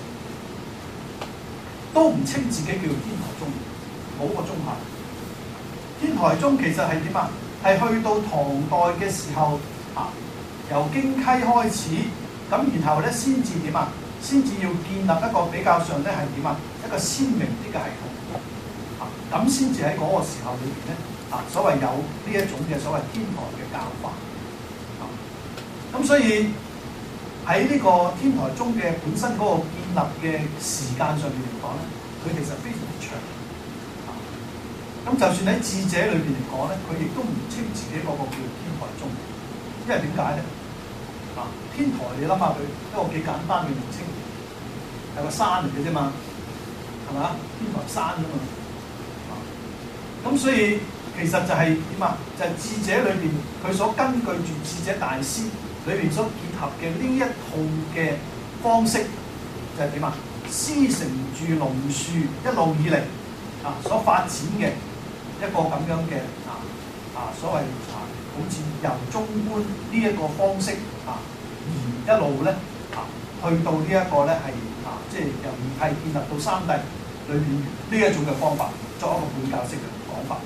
都唔稱自己叫天台宗，冇個宗派。天台宗其實係點啊？係去到唐代嘅時候啊，由經溪開始，咁然後咧先至點啊？先至要建立一個比較上咧係點啊？一個鮮明啲嘅系統。咁先至喺嗰個時候裏邊咧，啊，所謂有呢一種嘅所謂天台嘅教法，咁、啊、所以喺呢個天台宗嘅本身嗰個建立嘅時間上面嚟講咧，佢其實非常之長。咁、啊、就算喺智者裏邊嚟講咧，佢亦都唔稱自己嗰個叫天台宗，因為點解咧？啊，天台你諗下佢一個幾簡單嘅名稱，係個山嚟嘅啫嘛，係嘛？天台山啫嘛。咁所以其實就係點啊？就係、是、智者裏邊佢所根據住智者大師裏邊所結合嘅呢一套嘅方式，就係點啊？師承住龍樹一路以嚟啊所發展嘅一個咁樣嘅啊啊所謂啊，好似由中觀呢一個方式啊，而一路咧啊去到呢一個咧係啊，即係由二諦建立到三諦裏邊呢一種嘅方法，作一個半教式嘅講法。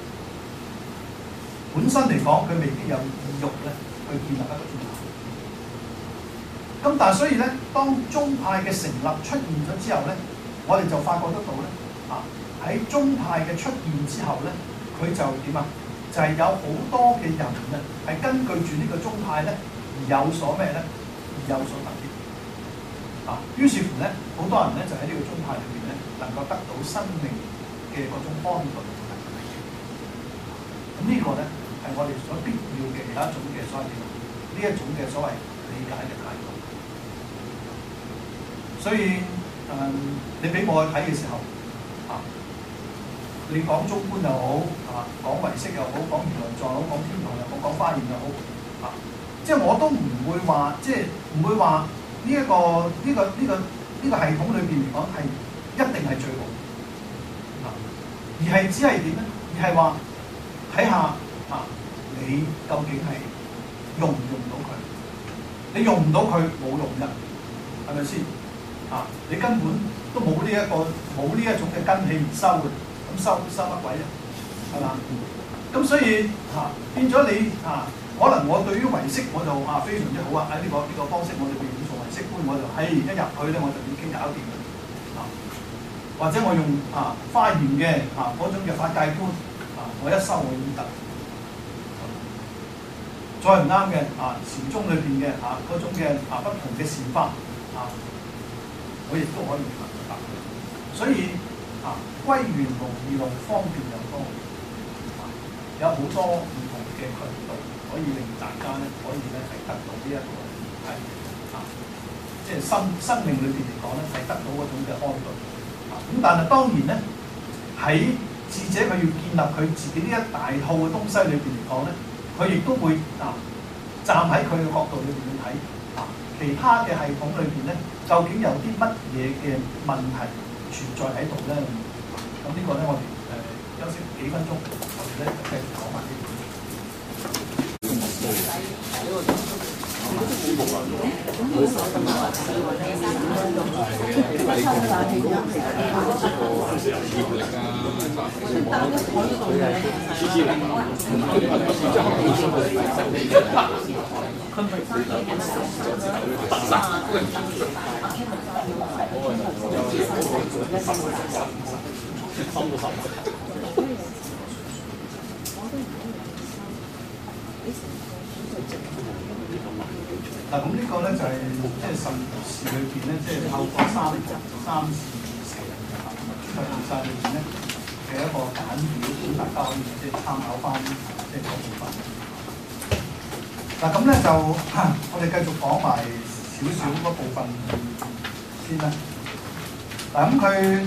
本身嚟講，佢未必有意欲咧去建立一個宗派。咁但係所以咧，當宗派嘅成立出現咗之後咧，我哋就發覺得到咧，啊喺宗派嘅出現之後咧，佢就點啊？就係、是、有好多嘅人啊，係根據住呢個宗派咧而有所咩咧，而有所特別。啊，於是乎咧，好多人咧就喺呢個宗派裏邊咧，能夠得到生命嘅嗰種安頓。咁呢個咧係我哋所必要嘅有一種嘅所謂呢一種嘅所謂理解嘅態度。所以誒、嗯，你俾我去睇嘅時候， 啊，你講中觀又好啊，講唯識又好，講如來藏又好，講天堂又好，講華嚴又好啊，即係我都唔會話，即係唔會話呢一個呢、這個呢、這個呢、這個系統裏邊嚟講係一定係最好啊，而係只係點咧？而係話睇下啊，你究竟係用唔用到佢？你用唔到佢冇用嘅，係咪先？啊，你根本都冇呢一個冇呢一種嘅根氣而收嘅，咁收收乜鬼咧？係嘛？咁所以啊，變咗你啊，可能我對於唯識我就啊非常之好啊！喺呢個呢個方式我哋變做唯識觀，我就係一入去咧我就已經搞掂嘅啊，或者我用啊華嚴嘅啊嗰種嘅法界觀啊，我一收我已經得。再唔啱嘅啊，禪宗裏邊嘅啊嗰種嘅啊不同嘅禪法啊，我亦都可以明白。所以啊，歸元無二路，方便又多，啊、有好多唔同嘅渠道可以令大家咧可以咧係得到呢一個係啊，即係生生命裏邊嚟講咧係得到嗰種嘅安頓。啊，咁但係當然咧喺智者佢要建立佢自己呢一大套嘅東西裏邊嚟講咧。佢亦都會啊，站喺佢嘅角度裏邊去睇啊，其他嘅系統裏邊咧，究竟有啲乜嘢嘅問題存在喺度咧？咁呢個咧，我哋誒休息幾分鐘，我哋咧就繼續講埋呢啲。嗱，咁呢個咧就係即係十事裏邊咧，即係透過三三事四十二曬裏邊咧嘅一個簡表，咁大家可以即係參考翻即係嗰部分。嗱，咁咧就我哋繼續講埋少少嗰部分先啦。嗱，咁佢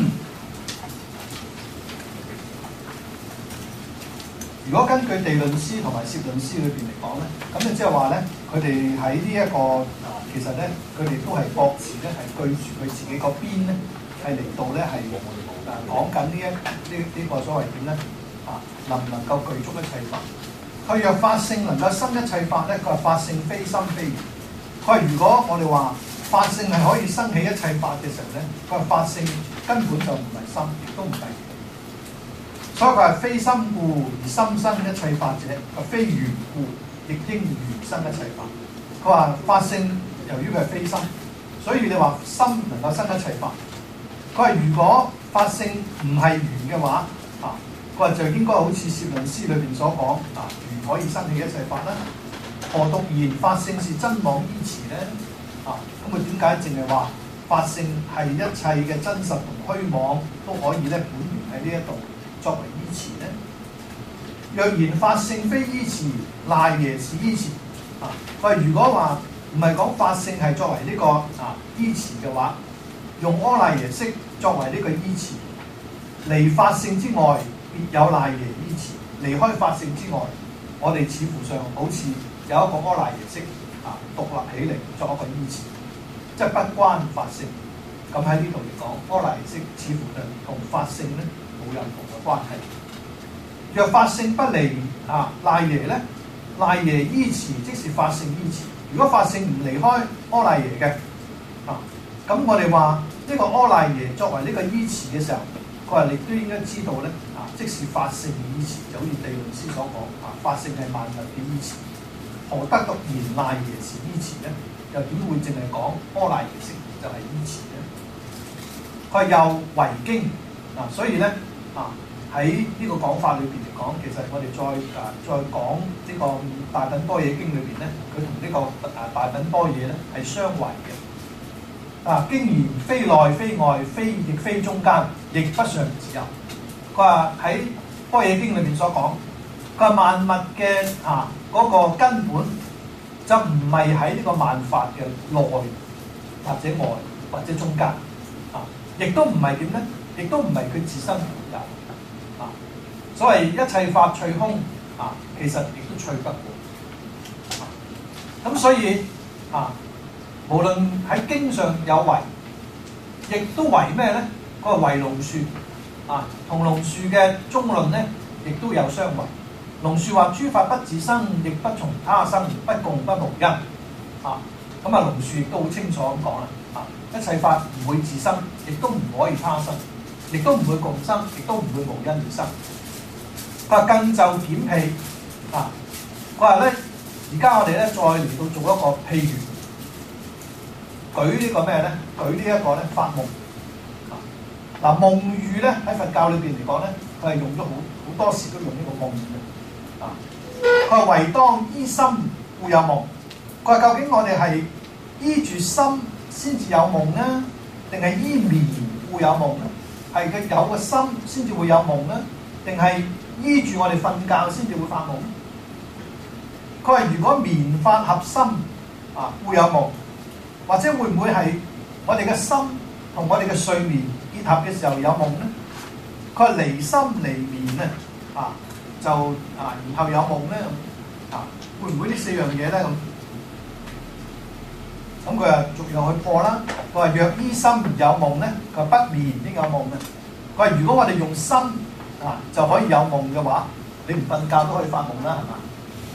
如果根據地論師同埋攝論師裏邊嚟講咧，咁就即係話咧，佢哋喺呢一個啊，其實咧，佢哋都係各自咧係據住佢自己個邊咧，係嚟到咧係啊講緊呢一呢呢個所謂點咧啊，能唔能夠具足一切法？佢若法性能夠生一切法咧，佢話法性非心非緣。佢話如果我哋話法性係可以生起一切法嘅時候咧，佢話法性根本就唔係心，亦都唔係緣。所以佢係非心故而心生一切法者，佢非緣故亦應緣生一切法。佢話法性由於佢係非心，所以你話心能夠生一切法。佢話如果法性唔係緣嘅話，啊，佢話就應該好似攝論師裏邊所講，啊，緣可以生起一切法啦。何獨言法性是真妄依詞咧？啊，咁佢點解淨係話法性係一切嘅真實同虛妄都可以咧本源喺呢一度作為依詞咧？若言法性非依詞，賴耶是依詞。啊，佢話如果話唔係講法性係作為呢、這個啊依詞嘅話，用阿賴耶識作為呢個依詞，離法性之外，別有賴耶依詞。離開法性之外，我哋似乎上好似有一個阿賴耶識啊獨立起嚟作一個依詞，即係不關法性。咁喺呢度嚟講，阿賴耶識似乎就同法性咧冇任何嘅關係。若法性不離啊賴耶咧，賴耶依詞即是法性依詞。如果法性唔離開阿賴耶嘅啊，咁我哋話呢個阿賴耶作為呢個依詞嘅時候，佢話你都應該知道咧啊，即是法性依詞，就好似地論師所講啊，法性係萬物嘅依詞。何得獨言賴耶是依詞咧？又點會淨係講阿賴耶識就係依詞咧？佢又為經啊，所以咧啊喺呢個講法裏邊嚟講，其實我哋再啊再講呢個大品般若經裏邊咧，佢同呢個啊大品般若咧係相違嘅。啊，經言非內非外，非亦非中間，亦不上自有。佢話喺般若經裏邊所講，佢話萬物嘅啊嗰、那個根本就唔係喺呢個萬法嘅內或者外或者中間啊，亦都唔係點咧？ 亦都唔係佢自身獨有啊。所謂一切法趣空啊，其實亦都趣不過。咁、啊、所以啊，無論喺經上有為，亦都為咩咧？嗰個為龍樹啊，同龍樹嘅中論咧，亦都有相違。龍樹話：諸法不自生，亦不從他生，不共不無因。啊，咁啊，龍樹亦都好清楚咁講啦。啊，一切法唔會自生，亦都唔可以他生，亦都唔會共生，亦都唔會無因而生。佢話更就檢譬啊，佢話咧，而家我哋咧再嚟到做一個譬如，舉呢個咩咧？舉呢一個咧發夢。嗱，夢喻咧喺佛教裏邊嚟講咧，佢係用咗好好多時都用呢個夢嘅。啊，佢話唯當依心故有夢。佢話究竟我哋係依住心先至有夢咧，定係依眠故有夢咧？係佢有個心先至會有夢咧，定係依住我哋瞓覺先至會發夢？佢話如果眠法合心啊，故有夢，或者會唔會係我哋嘅心同我哋嘅睡眠結合嘅時候有夢咧？佢話離心離眠咧啊，就啊然後有夢咧啊，會唔會呢四樣嘢咧咁？咁佢啊逐樣去破啦。佢話若依心而有夢咧，佢話不眠應有夢嘅。佢話如果我哋用心啊就可以有夢嘅話，你唔瞓覺都可以發夢啦，係嘛？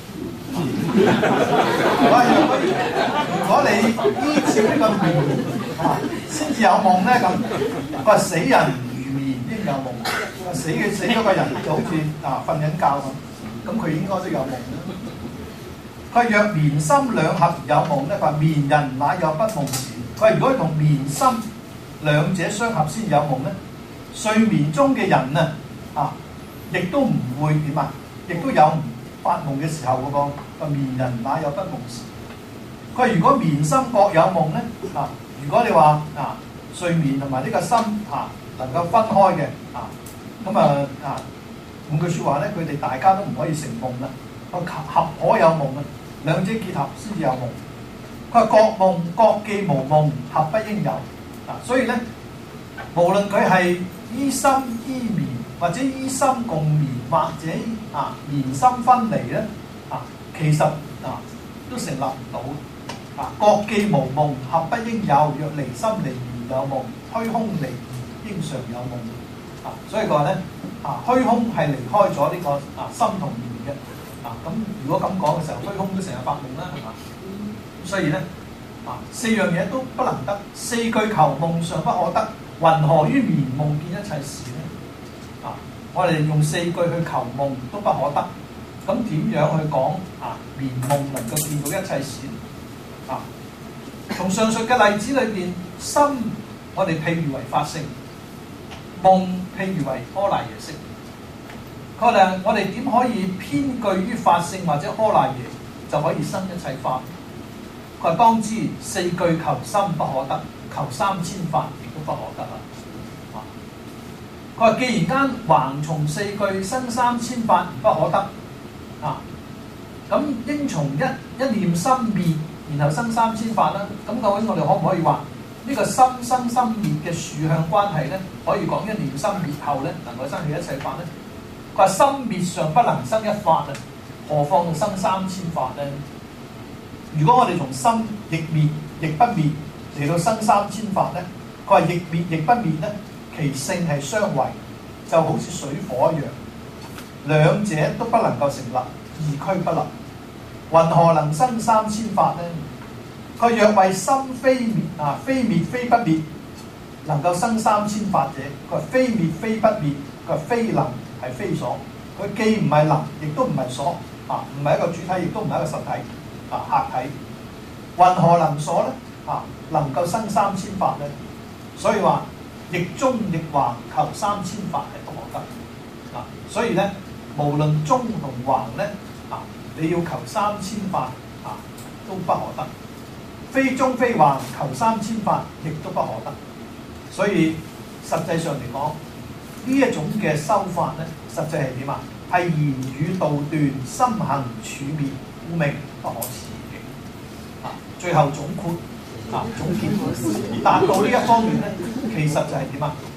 如果你依照呢個眠啊先至有夢咧，咁佢話死人如眠應有夢。佢話死嘅死咗個人就好似啊瞓緊覺咁，咁佢應該都有夢啦。佢話若眠心兩合而有夢咧，佢話眠人乃有不夢時。佢話如果同眠心兩者相合先有夢咧，睡眠中嘅人啊啊，亦都唔會點啊，亦都有發夢嘅時候嗰、那個個眠人乃有不夢時。佢話如果眠心各有夢咧啊，如果你話啊睡眠同埋呢個心啊能夠分開嘅啊，咁啊啊換句説話咧，佢哋大家都唔可以成夢啦，個合可有夢啊。兩者結合先至有夢。佢話各夢各既無夢，合不應有。啊，所以咧，無論佢係依心依眠，或者依心共眠，或者啊眠心分離咧，啊其實啊都成立唔到。啊，各既無夢，合不應有。若離心離眠有夢，虛空離言應常有夢。啊，所以佢話咧，啊虛空係離開咗呢、這個啊心同眠嘅。啊，咁如果咁講嘅時候，虛空都成日發夢啦，係嘛？咁所以咧，啊四樣嘢都不能得，四句求夢尚不可得，云何於眠夢見一切事咧？啊，我哋用四句去求夢都不可得，咁點樣去講啊眠夢能夠見到一切事？啊，從上述嘅例子裏邊，心我哋譬喻為法性，夢譬喻為阿賴耶識。佢話：我哋點可以偏據於法性或者阿賴耶就可以生一切法？佢話：當知四句求心不可得，求三千法亦都不可得啦。啊！佢話：既然間橫從四句生三千法而不可得，啊，咁應從一一念心滅，然後生三千法啦。咁究竟我哋可唔可以話呢個心生心滅嘅殊向關係咧？可以講一念心滅後咧，能夠生起一切法咧？佢話心滅上不能生一法啊，何況生三千法咧？如果我哋從心亦滅亦不滅嚟到生三千法咧，佢話亦滅亦不滅咧，其性係相違，就好似水火一樣，兩者都不能夠成立，二俱不立，云何能生三千法咧？佢若為心非滅啊，非滅非不滅，能夠生三千法者，佢話非滅非不滅，佢話非能。係非所，佢既唔係能，亦都唔係所，啊，唔係一個主體，亦都唔係一個實體，啊，客體，云何能所咧？啊，能夠生三千法咧？所以話逆中逆橫求三千法係不可得，啊，所以咧，無論中同橫咧，啊，你要求三千法，啊，都不可得，非中非橫求三千法，亦都不可得，所以實際上嚟講。呢一種嘅修法咧，實際係點啊？係言語道斷，心行處滅，故名不可思議。啊，最後總括啊，總結達到呢一方面咧，其實就係點啊？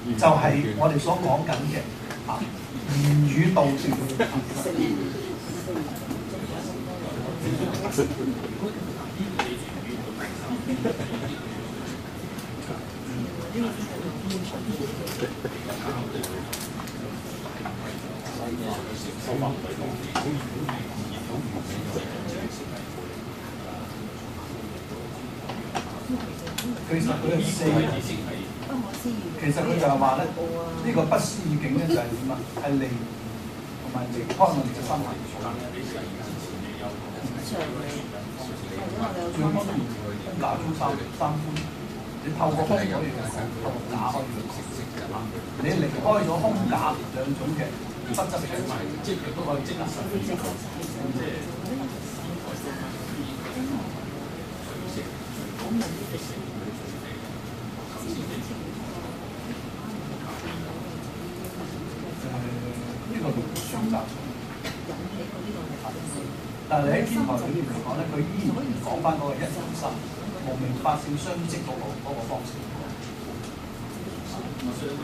就係我哋所講緊嘅啊言語道斷。其實佢係四，其實佢就係話咧，呢、這個不思議境咧就係點啊？係離同埋離開我哋嘅心靈。最多都唔會空假中三三觀，你透過空可以講，透過假可以講。你離開咗空假兩種嘅不執嘅，即係亦都可以即刻實現。即係。呢個叫選擇。但係你喺天台裏面嚟講咧，佢依然講翻嗰個一人生無明法性相即嗰個嗰個方式。其實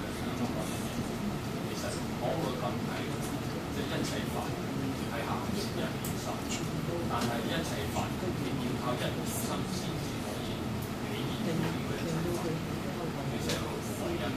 講到咁係，即係一切法係行一人生，但係一切法亦要靠一人生先至可以體現到呢個一切法。其實係唯一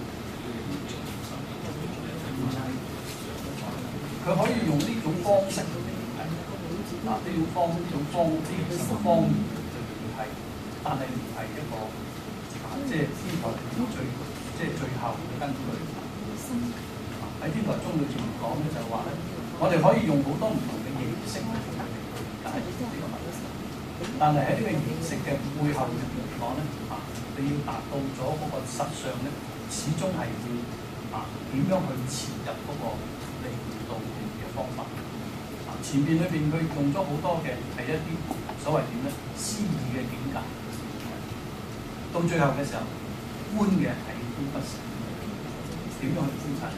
佢可以用呢種方式。啊！呢種方呢種方呢種方言係，但係唔係一個啊，即係天台最即係最後嘅根據。喺天台宗裏邊講咧，就係話咧，我哋可以用好多唔同嘅形式去解釋呢個問題，但係喺呢個形式嘅背後裏邊嚟講咧，啊，你要達到咗嗰個實相咧，始終係要啊點樣去潛入嗰個離道嘅方法。前面裏邊佢用咗好多嘅係一啲所謂點咧詩意嘅境界，到最後嘅時候，觀嘅係觀不成，點樣去觀察？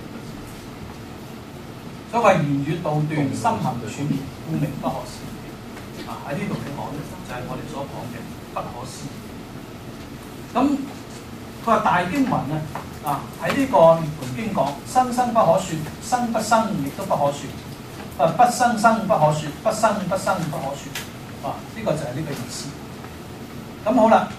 所謂言語道斷，心行處滅，故名不可思議。啊喺呢度嘅講咧，就係、是、我哋所講嘅不可思議。咁佢話大經文咧，啊喺呢個《涅槃經》講，生生不可説，生不生亦都不可説。啊！不生生不可説，不生不生不可説。啊！呢、這個就係呢個意思。咁好啦，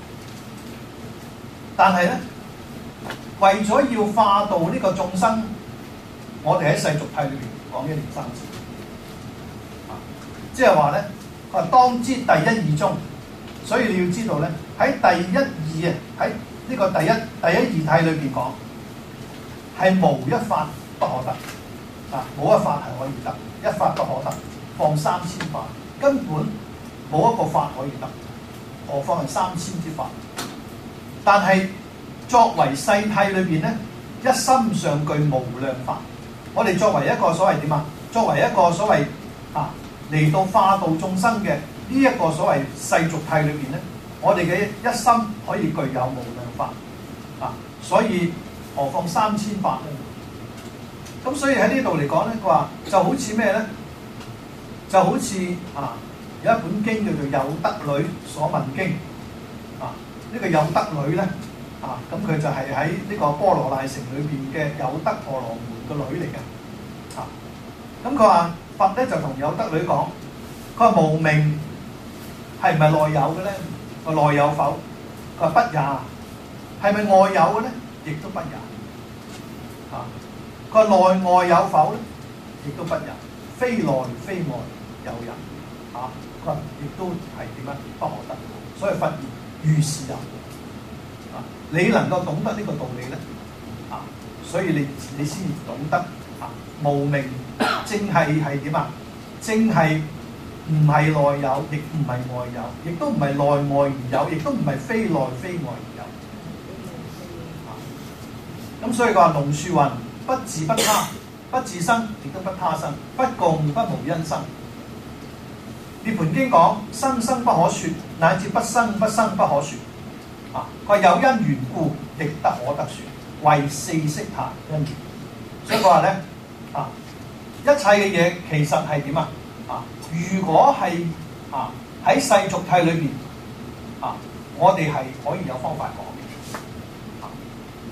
但係咧，為咗要化度呢個眾生，我哋喺世俗諦裏邊講一年三次。啊！即係話咧，佢話當知第一義中，所以你要知道咧，喺第一義啊，喺呢個第一第一義諦裏邊講，係無一法不可得。啊！冇一法係可以得，一法不可得，放三千法，根本冇一個法可以得，何況係三千之法。但係作為世諦裏邊咧，一心上具無量法。我哋作為一個所謂點啊？作為一個所謂啊嚟到化度眾生嘅呢一個所謂世俗諦裏邊咧，我哋嘅一心可以具有無量法啊！所以何況三千法咧？咁所以喺呢度嚟講咧，佢話就好似咩咧？就好似啊有一本經叫做《有德女所問經》啊，呢、這個有德女咧啊，咁佢就係喺呢個波羅奈城裏邊嘅有德婆羅門個女嚟嘅啊。咁佢話佛咧就同有德女講，佢話無明係唔係內有嘅咧？佢話內有否？佢話不也。係咪外有嘅咧？亦都不也。啊。佢內外有否咧？亦都不也，非內非外有人啊！佢話亦都係點啊？不可得。所以佛言如是有啊！你能夠懂得呢個道理咧啊！所以你你先懂得啊！無明正係係點啊？正係唔係內有，亦唔係外有，亦都唔係內外而有，亦都唔係非內非外而有啊！咁所以佢話龍樹雲。不自不他，不自生，亦都不他生，不共不無因生。涅槃經講生生不可説，乃至不生不生不可説。啊，佢有因緣故，亦不可得説，為四悉檀因緣。所以佢話咧，啊，一切嘅嘢其實係點啊？啊，如果係啊喺世俗諦裏邊，啊，我哋係可以有方法講嘅。啊，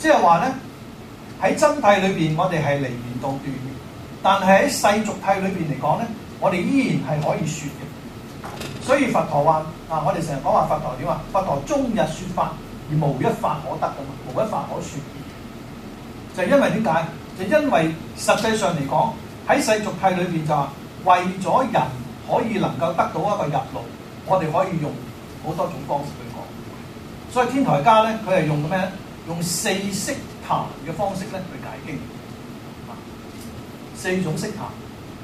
即係話咧喺真諦裏邊，我哋係離緣道斷嘅，但係喺世俗諦裏邊嚟講咧，我哋依然係可以説嘅。所以佛陀話啊，我哋成日講話佛陀點啊？佛陀終日説法，而無一法可得㗎嘛，無一法可説。就係因為點解？就因為實際上嚟講，喺世俗諦裏邊就話，為咗人可以能夠得到一個入路，我哋可以用好多種方式去講。所以天台家咧，佢係用咩咧？用四識談嘅方式咧去解經。四種識談。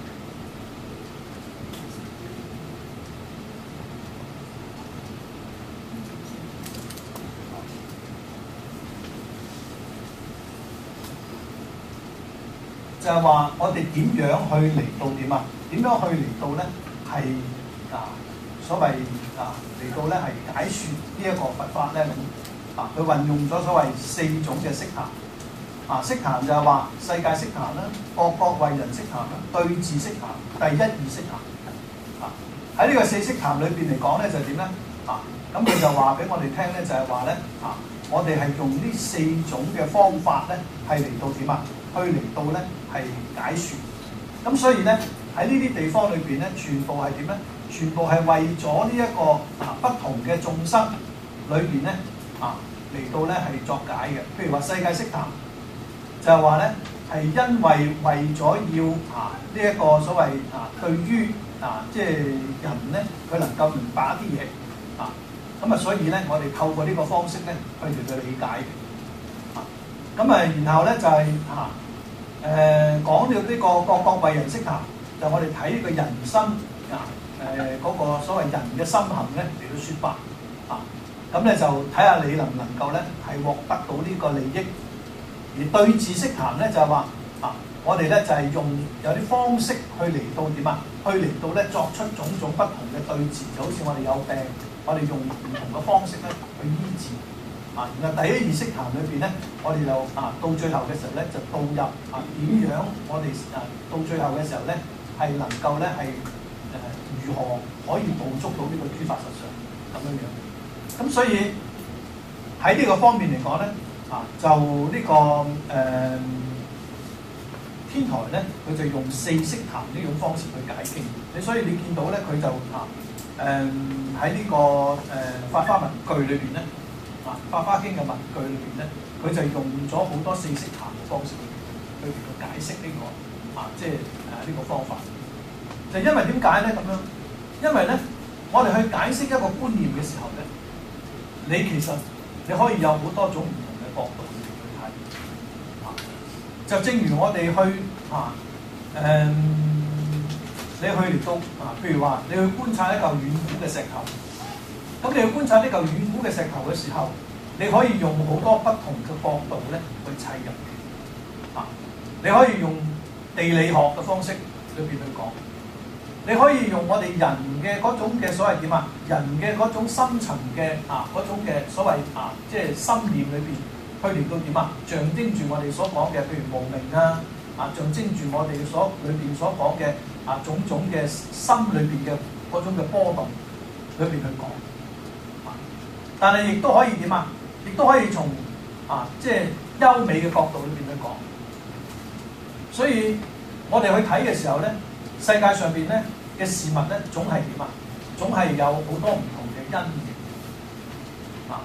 就係話我哋點樣去嚟到點啊？點樣去嚟到咧？係啊，所謂啊嚟到咧係解説呢一個佛法咧咁啊，佢運用咗所謂四種嘅識談啊。識談就係話世界識談啦，各國為人識談啦，對治識談，第一義識談啊。喺呢個四識談裏邊嚟講咧，就係點咧啊？咁佢就話俾我哋聽咧，就係話咧啊，我哋係用呢四種嘅方法咧，係嚟到點啊？去嚟到咧係解説，咁所以咧喺呢啲地方裏邊咧，全部係點咧？全部係為咗呢一個啊不同嘅眾生裏邊咧啊嚟到咧係作解嘅。譬如話世界識談，就係話咧係因為為咗要啊呢一個所謂啊對於啊即係人咧佢能夠明白一啲嘢啊，咁啊所以咧我哋透過呢個方式咧去嚟到理解嘅。咁啊，然後咧就係嚇誒講到呢個各國為人識談，就我哋睇呢個人生啊誒嗰個所謂人嘅心行咧嚟到説法啊，咁咧就睇下你能唔能夠咧係獲得到呢個利益。而對治識談咧就係話啊，我哋咧就係用有啲方式去嚟到點啊，去嚟到咧作出種種不同嘅對治，就好似我哋有病，我哋用唔同嘅方式咧去醫治。啊，然後第一義識談裏邊咧，我哋就啊到最後嘅時候咧，就導入啊點樣我哋啊到最後嘅時候咧，係能夠咧係誒如何可以捕捉到呢個諸法實相咁樣樣。咁所以喺呢個方面嚟講咧，啊就呢、這個誒、呃、天台咧，佢就用四識談呢種方式去解經。你所以你見到咧，佢就啊誒喺呢個誒、呃、法華文句裏邊咧。啊，《法華經》嘅文句裏邊咧，佢就用咗好多四識談嘅方式去去解釋呢、這個啊，即係誒呢個方法。就因為點解咧咁樣？因為咧，我哋去解釋一個觀念嘅時候咧，你其實你可以有好多種唔同嘅角度去睇。啊，就正如我哋去啊誒、嗯，你去嚟到啊，譬如話你去觀察一嚿遠古嘅石頭。咁你去觀察呢嚿遠古嘅石頭嘅時候，你可以用好多不同嘅角度咧去砌入嘅。啊，你可以用地理學嘅方式裏邊去講，你可以用我哋人嘅嗰種嘅所謂點啊，人嘅嗰種深層嘅啊嗰種嘅所謂啊，即係心念裏邊去嚟到點啊，象徵住我哋所講嘅，譬如無明啊，啊象徵住我哋所裏邊所講嘅啊種種嘅心裏邊嘅嗰種嘅波動裏邊去講。但係亦都可以點啊？亦都可以從啊，即係優美嘅角度裏邊去講。所以我哋去睇嘅時候咧，世界上邊咧嘅事物咧，總係點啊？總係有好多唔同嘅因緣啊！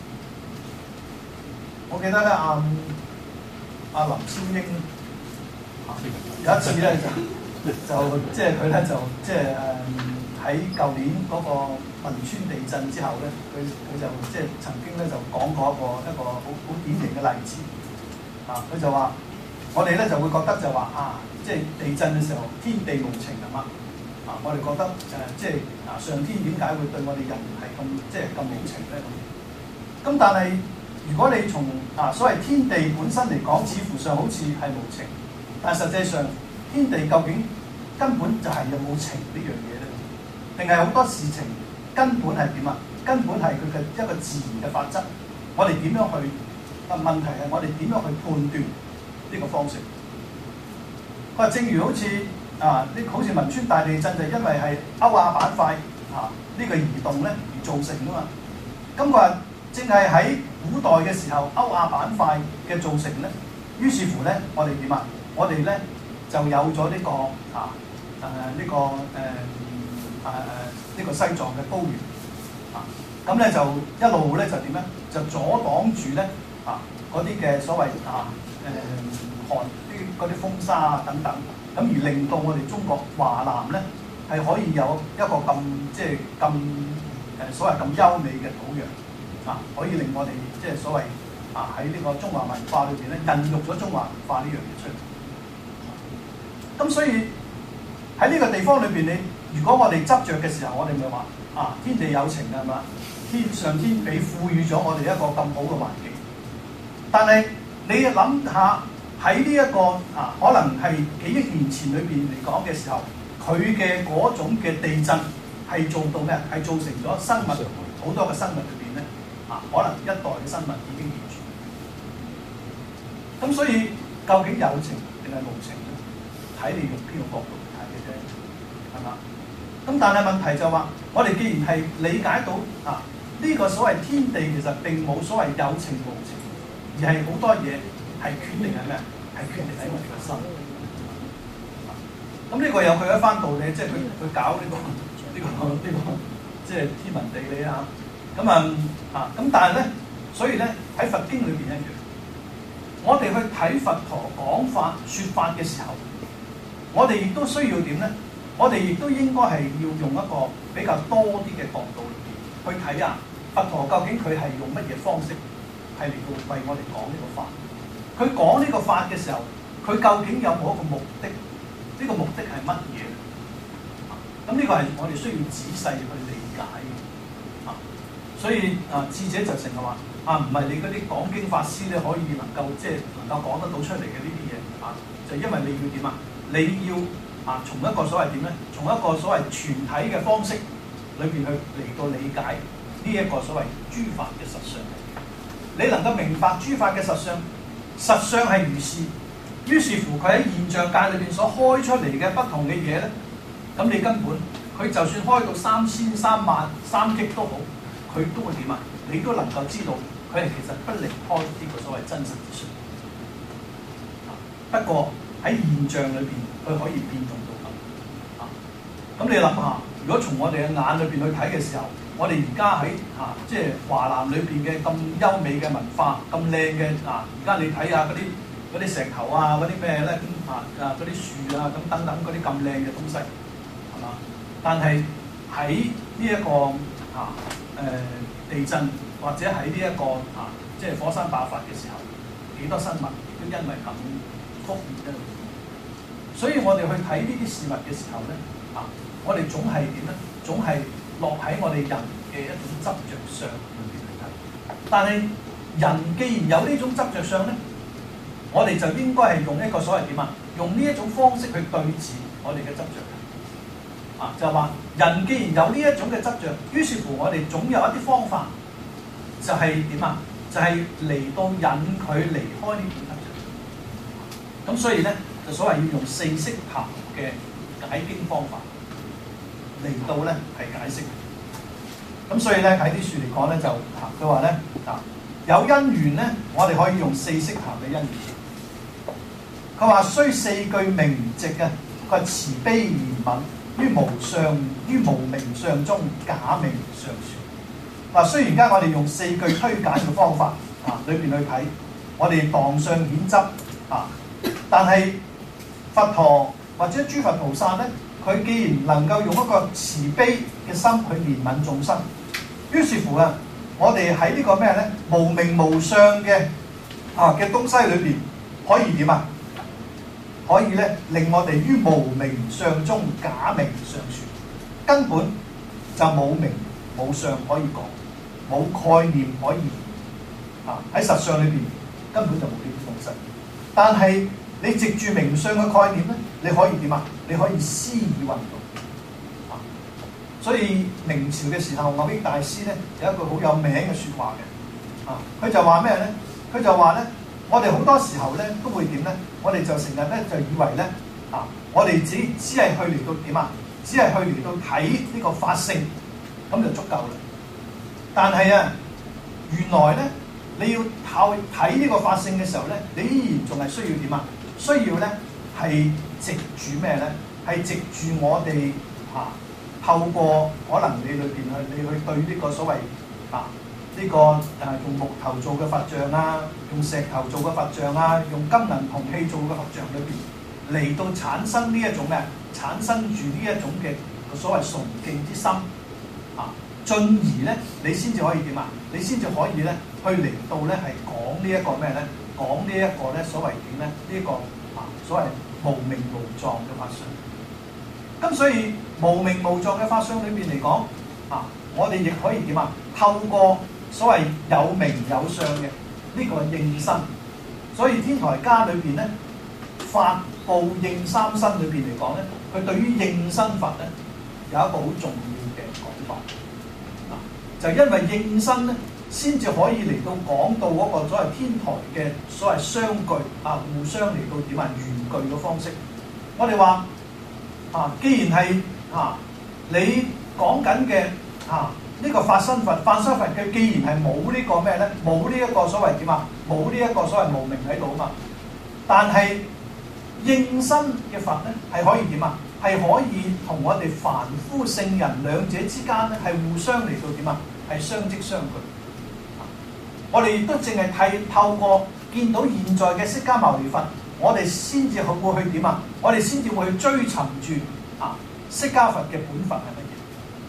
我記得咧，阿、啊、阿、啊、林超英啊，有一次咧就就即係佢咧就即係誒喺舊年嗰、那個。汶川地震之後咧，佢佢就即係曾經咧就講過一個一個好好典型嘅例子啊！佢就話：我哋咧就會覺得就話啊，即係地震嘅時候天地無情係嘛啊！我哋覺得誒、呃、即係啊上天點解會對我哋人係咁即係咁無情咧咁？咁但係如果你從啊所謂天地本身嚟講，似乎上好似係無情，但係實際上天地究竟根本就係有冇情呢樣嘢咧？定係好多事情？根本係點啊？根本係佢嘅一個自然嘅法則。我哋點樣去？啊，問題係我哋點樣去判斷呢個方式？佢話正如好似啊，呢好似汶川大地震就因為係歐亞板塊啊呢個移動咧而造成噶嘛。咁佢話正係喺古代嘅時候歐亞板塊嘅造成咧，於是乎咧，我哋點啊？我哋咧就有咗呢、這個啊誒呢、這個誒誒呢個西藏嘅高原啊，咁咧就一路咧就點咧？就阻擋住咧啊嗰啲嘅所謂啊誒、呃、寒啲嗰啲風沙啊等等，咁而令到我哋中國華南咧係可以有一個咁即係咁誒所謂咁優美嘅土壤。啊，可以令我哋即係所謂啊喺呢個中華文化裏邊咧，孕育咗中華文化呢樣嘢出嚟。咁所以喺呢個地方裏邊，你如果我哋執着嘅時候，我哋咪話啊天地有情係嘛？天上天俾賦予咗我哋一個咁好嘅環境。但係你諗下喺呢一個啊，可能係幾億年前裏邊嚟講嘅時候，佢嘅嗰種嘅地震係做到咩？係造成咗生物好多嘅生物裏邊咧。啊，可能一代嘅生物已經滅絕，咁所以究竟有情定係無情咧？睇你用邊個角度去睇嘅啫，係嘛？咁但係問題就話，我哋既然係理解到啊，呢、這個所謂天地其實並冇所謂有情無情，而係好多嘢係決定係咩？係決定喺我哋嘅心。咁、啊、呢、這個有佢一番道理，即係佢佢搞呢、這個呢、這個呢、這個即係天文地理啊。咁啊啊咁，但係咧，所以咧喺佛經裏邊一樣，我哋去睇佛陀講法、説法嘅時候，我哋亦都需要點咧？我哋亦都應該係要用一個比較多啲嘅角度裏邊去睇啊！佛陀究竟佢係用乜嘢方式係嚟到為我哋講呢個法？佢講呢個法嘅時候，佢究竟有冇一個目的？呢、這個目的係乜嘢？咁呢個係我哋需要仔細去理解嘅。所以啊，智者就成日話啊，唔係你嗰啲講經法師咧，可以能夠即係能夠講得到出嚟嘅呢啲嘢啊，就因為你要點啊？你要啊，從一個所謂點咧？從一個所謂全體嘅方式裏邊去嚟到理解呢一個所謂諸法嘅實相。你能夠明白諸法嘅實相，實相係如是。於是乎，佢喺現象界裏邊所開出嚟嘅不同嘅嘢咧，咁你根本佢就算開到三千、三萬、三億都好。佢都會點啊？你都能夠知道，佢係其實不離開呢個所謂真實之相。不過喺現象裏邊，佢可以變動到咁。啊，咁你諗下，如果從我哋嘅眼裏邊去睇嘅時候，我哋而家喺啊，即係華南裏邊嘅咁優美嘅文化，咁靚嘅啊，而家你睇下嗰啲嗰啲石頭啊，嗰啲咩咧啊啊嗰啲樹啊，咁等等嗰啲咁靚嘅東西，係嘛？但係喺呢一個啊〜誒、呃、地震或者喺呢一個啊，即係火山爆發嘅時候，幾多生物都因為咁覆滅喺度。所以我哋去睇呢啲事物嘅時候咧，啊，我哋總係點咧？總係落喺我哋人嘅一種執着上裏邊去睇。但係人既然有呢種執着上咧，我哋就應該係用一個所謂點啊？用呢一種方式去對治我哋嘅執着。啊，就係話人既然有呢一種嘅執着，於是乎我哋總有一啲方法，就係點啊？就係、是、嚟到引佢離開呢種執着。咁所以咧，就所謂要用四識行嘅解經方法嚟到咧係解釋。咁所以咧喺啲書嚟講咧就啊，佢話咧啊有因緣咧，我哋可以用四識行嘅因緣。佢話雖四句名直嘅，佢係慈悲憐憫。於無相於無名相中假名相說。嗱，雖然而家我哋用四句推簡嘅方法啊，裏邊去睇，我哋當相顯執啊，但係佛陀或者諸佛菩薩咧，佢既然能夠用一個慈悲嘅心去憐憫眾生，於是乎啊，我哋喺呢個咩咧無名無相嘅啊嘅東西裏邊，可以點啊？可以咧令我哋於無名相中假名相說，根本就冇名冇相可以講，冇概念可以啊喺實相裏邊根本就冇呢啲東西。但係你藉住名相嘅概念咧，你可以點啊？你可以施以運動啊！所以明朝嘅時候，蕅益大師咧有一句好有名嘅説話嘅啊，佢就話咩咧？佢就話咧。我哋好多時候咧都會點咧？我哋就成日咧就以為咧啊，我哋只只係去嚟到點啊？只係去嚟到睇呢個法性，咁就足夠啦。但係啊，原來咧你要靠睇呢個法性嘅時候咧，你依然仲係需要點啊？需要咧係藉住咩咧？係藉住我哋嚇、啊、透過可能你裏邊去你去對呢個所謂啊呢、這個誒、啊、用木頭做嘅佛像啊，用石頭做嘅佛像啊，用金銀銅器做嘅佛像裏邊嚟到產生呢一種咩？產生住呢一種嘅所謂崇敬之心啊，進而咧你先至可以點啊？你先至可以咧去嚟到咧係講呢一個咩咧？講呢一個咧所謂點咧？呢、這個啊所謂無名無狀嘅法相。咁所以無名無狀嘅法相裏邊嚟講啊，我哋亦可以點啊？透過所謂有名有相嘅呢個應身，所以天台家裏邊咧法報應三身裏邊嚟講咧，佢對於應身法咧有一個好重要嘅講法啊，就係、因為應身咧，先至可以嚟到講到嗰個所謂天台嘅所謂相具啊，互相嚟到點啊緣具嘅方式。我哋話啊，既然係啊，你講緊嘅啊呢、這個法身佛、法身佛佢既然係冇呢個咩咧，冇呢一個所謂點啊，冇呢一個所謂無明喺度啊嘛，但係應身嘅佛咧係可以點啊？係可以同我哋凡夫聖人兩者之間咧係互相嚟到點啊？係相即相具。我哋亦都淨係睇透過見到現在嘅釋迦牟尼佛，我哋先至會去點啊？我哋先至會去追尋住啊釋迦佛嘅本佛係乜嘢？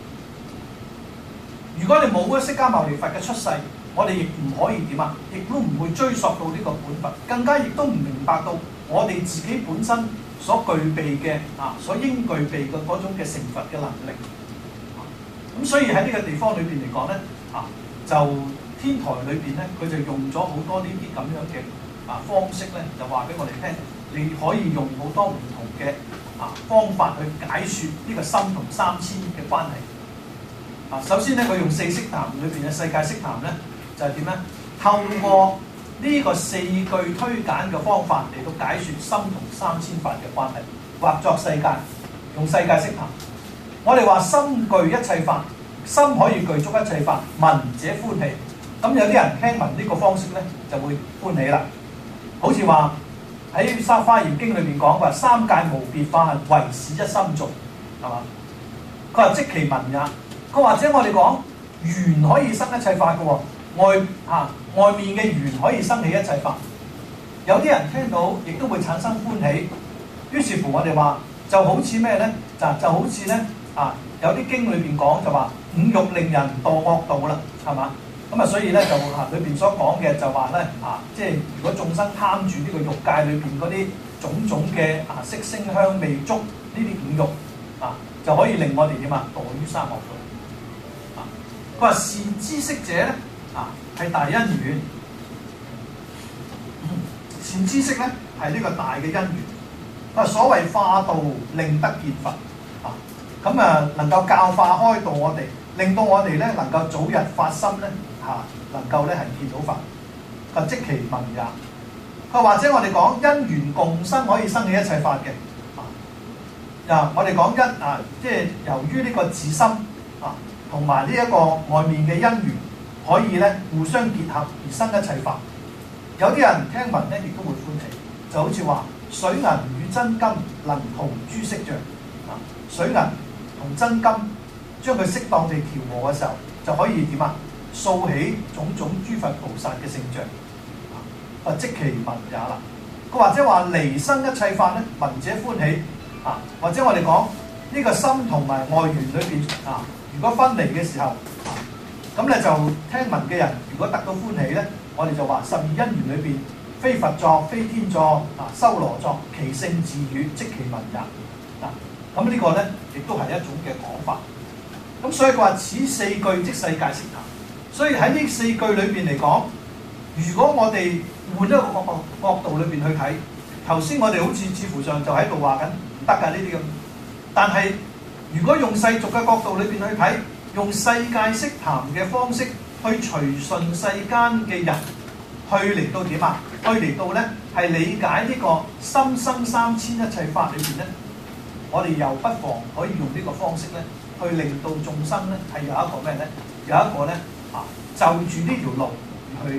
如果你冇咗釋迦牟尼佛嘅出世，我哋亦唔可以點啊？亦都唔會追溯到呢個本佛，更加亦都唔明白到我哋自己本身所具備嘅啊，所應具備嘅嗰種嘅成佛嘅能力。咁、啊、所以喺呢個地方裏邊嚟講咧，啊就天台裏邊咧，佢就用咗好多呢啲咁樣嘅啊方式咧，就話俾我哋聽，你可以用好多唔同嘅啊方法去解説呢個心同三千嘅關係。啊，首先咧，佢用四識談裏邊嘅世界識談咧，就係點咧？透過呢個四句推簡嘅方法嚟到解説心同三千法嘅關係，或作世界，用世界識談。我哋話心具一切法，心可以具足一切法，聞者歡喜。咁有啲人聽聞呢個方式咧，就會歡喜啦。好似話喺《沙華嚴經》裏邊講話，三界無別法，唯是一心造，係嘛？佢話即其聞也。佢或者我哋講緣可以生一切法嘅喎，外嚇、啊、外面嘅緣可以生起一切法。有啲人聽到亦都會產生歡喜。於是乎我哋話就好似咩咧？就就好似咧啊，有啲經裏邊講就話五欲令人墮惡道啦，係嘛？咁啊，所以咧就嚇裏邊所講嘅就話咧啊，即係如果眾生貪住呢個欲界裏邊嗰啲種種嘅啊色聲香味觸呢啲五欲啊，就可以令我哋點啊墮於三惡道。佢話善知識者咧啊係大因緣，善知識咧係呢個大嘅因緣。佢話所謂化道令得見佛啊，咁啊能夠教化開導我哋，令到我哋咧能夠早日發心咧嚇、啊，能夠咧係見到佛。佢即其聞也。佢或者我哋講因緣共生可以生起一切法嘅啊。嗱，我哋講因啊，即係由於呢個自心啊。同埋呢一個外面嘅因緣，可以咧互相結合而生一切法。有啲人聽聞咧，亦都會歡喜，就好似話水銀與真金能塗諸色像啊！水銀同真金將佢適當地調和嘅時候，就可以點啊？掃起種種諸佛菩薩嘅聖像啊！即其聞也啦。佢或者話離生一切法咧，聞者歡喜啊！或者我哋講呢個心同埋外緣裏邊啊。如果分離嘅時候，咁、啊、咧就聽聞嘅人，如果得到歡喜咧，我哋就話十二因緣裏邊，非佛作，非天作，啊，修羅作，其性自語，即其聞也。啊，咁呢個咧亦都係一種嘅講法。咁所以佢話此四句即世界識談。所以喺呢四句裏邊嚟講，如果我哋換一個角角度裏邊去睇，頭先我哋好似似乎上就喺度話緊唔得㗎呢啲咁，但係如果用世俗嘅角度裏邊去睇，用世界識談嘅方式去隨順世間嘅人，去嚟到點啊？去嚟到咧係理解呢個心生三千一切法裏邊咧，我哋又不妨可以用呢個方式咧，去令到眾生咧係有一個咩咧？有一個咧啊，就住呢條路而去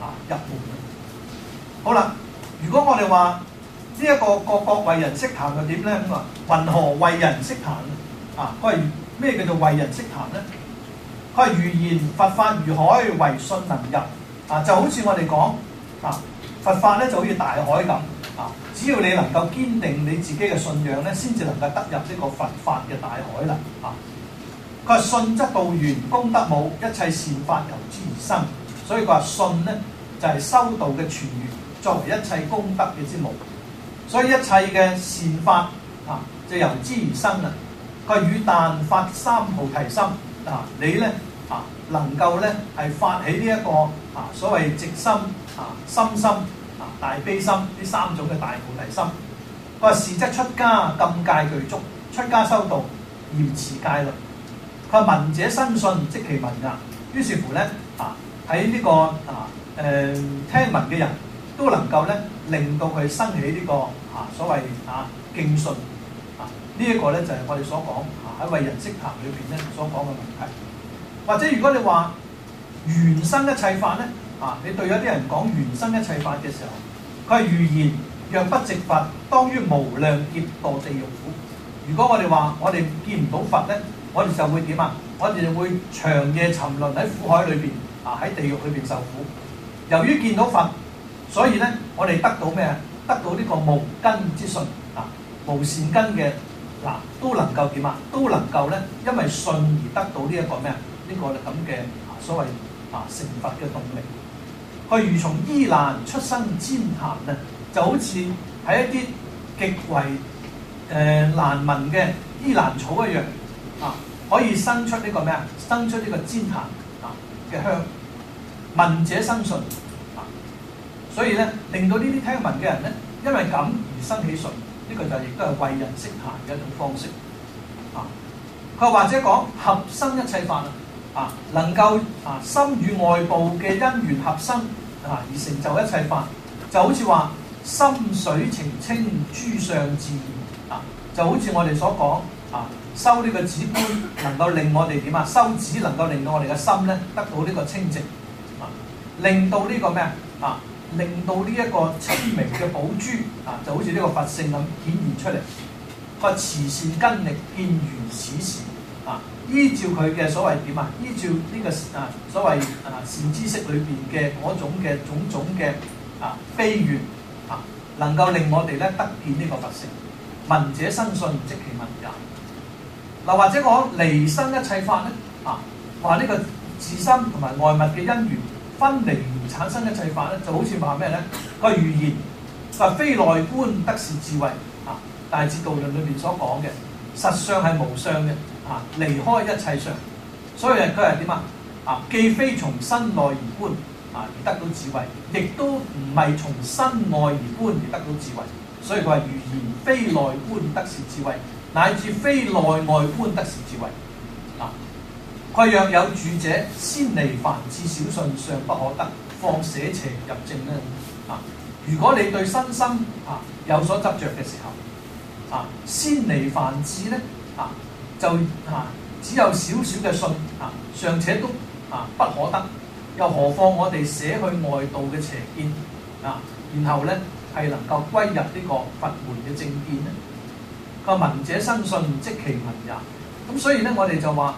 啊入門。好啦，如果我哋話呢一個各國為人識談又點咧？咁啊，雲何為人識談啊？佢係咩叫做為人識談咧？佢係如言佛法如海，唯信能入啊！就好似我哋講啊，佛法咧就好似大海咁啊！只要你能夠堅定你自己嘅信仰咧，先至能夠得入呢個佛法嘅大海啦啊！佢話信則道源，功德冇，一切善法由之而生。所以佢話信咧就係、是、修道嘅泉源，作為一切功德嘅之母。所以一切嘅善法啊，就由之而生啦。佢話與但發三菩提心。啊！你咧啊，能夠咧係發起呢、這、一個啊所謂直心啊、深心啊、大悲心呢三種嘅大菩提心。佢話是則出家禁戒具足，出家修道嚴持戒律。佢話聞者生信，即其聞也。於是乎咧啊，喺呢、這個啊誒、呃、聽聞嘅人都能夠咧令到佢生起呢、這個啊所謂啊敬信啊。這個、呢一個咧就係、是、我哋所講。喺為人識談裏邊咧所講嘅問題，或者如果你話緣生一切法咧，啊，你對有啲人講緣生一切法嘅時候，佢係預言若不值佛，當於無量劫墮地獄苦。如果我哋話我哋見唔到佛咧，我哋就會點啊？我哋就會長夜沉淪喺苦海裏邊，啊喺地獄裏邊受苦。由於見到佛，所以咧我哋得到咩啊？得到呢個無根之信啊，無善根嘅。嗱，都能夠點啊？都能夠咧，因為信而得到呢一個咩啊？呢個咁嘅所謂啊成佛嘅動力。佢如從醫蘭出生煎檀咧，就好似喺一啲極為誒、呃、難聞嘅醫蘭草一樣啊，可以生出呢個咩啊？生出呢個煎檀啊嘅香。聞者生信啊，所以咧令到呢啲聽聞嘅人咧，因為咁而生起信。呢個就亦都係為人識談嘅一種方式啊！佢或者講合生一切法啊，能夠啊心與外部嘅因緣合生啊，而成就一切法，就好似話心水澄清，諸相自然啊！就好似我哋所講啊，修呢個止觀能夠令我哋點啊？修止能夠令到我哋嘅心咧得到呢個清淨啊，令到呢個咩啊？令到呢一個清明嘅寶珠啊，就好似呢個佛性咁顯現出嚟。個慈善根力見如此時啊，依照佢嘅所謂點啊？依照呢、這個啊所謂啊善知識裏邊嘅嗰種嘅種種嘅啊悲願啊，能夠令我哋咧得見呢個佛性。聞者生信，即其聞也。嗱、啊，或者講離生一切法咧啊，話呢個自心同埋外物嘅因緣分離而產生一切法咧，就好似話咩咧？個預言話非內觀得是智慧啊！大智度論裏邊所講嘅實相係無相嘅啊，離開一切相，所以佢係點啊？啊，既非從身內而觀啊而得到智慧，亦都唔係從身外而觀而得到智慧。所以佢話預言非內觀得是智慧，乃至非內外觀得是智慧啊！佢若有住者，先離凡至小信，尚不可得，況捨邪入正咧啊！如果你對身心啊有所執着嘅時候啊，先離凡至咧啊，就啊只有少少嘅信啊，尚且都啊不可得，又何況我哋捨去外道嘅邪見啊，然後咧係能夠歸入呢個佛門嘅正見咧？個聞者生信，即其聞也。咁所以咧，我哋就話。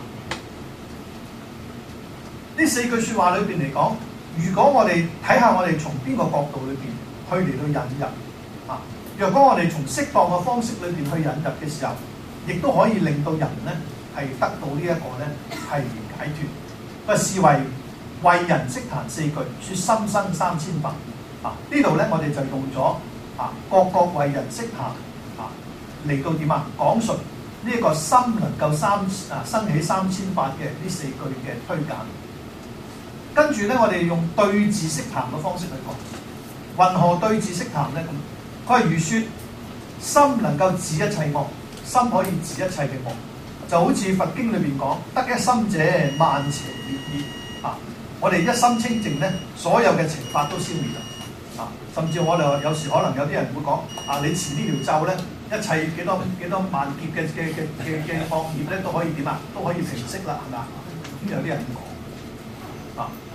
呢四句説話裏邊嚟講，如果我哋睇下我哋從邊個角度裏邊去嚟到引入啊，若果我哋從適當嘅方式裏邊去引入嘅時候，亦都可以令到人咧係得到呢一個咧係解脫。個視為為人識談四句，説心生三千法啊！呢度咧我哋就用咗啊各個為人識談啊嚟到點啊講述呢一個心能夠三啊生起三千法嘅呢四句嘅推簡。跟住咧，我哋用對治識談嘅方式去講。雲何對治識談咧？咁佢係如説心能夠治一切惡，心可以治一切嘅惡，就好似佛經裏邊講，得一心者萬邪滅滅啊！我哋一心清淨咧，所有嘅邪法都消滅啦啊！甚至我哋有時可能有啲人會講啊，你持呢條咒咧，一切幾多幾多萬劫嘅嘅嘅嘅嘅惡業咧，都可以點啊？都可以平息啦，係咪啊？咁有啲人講。啊！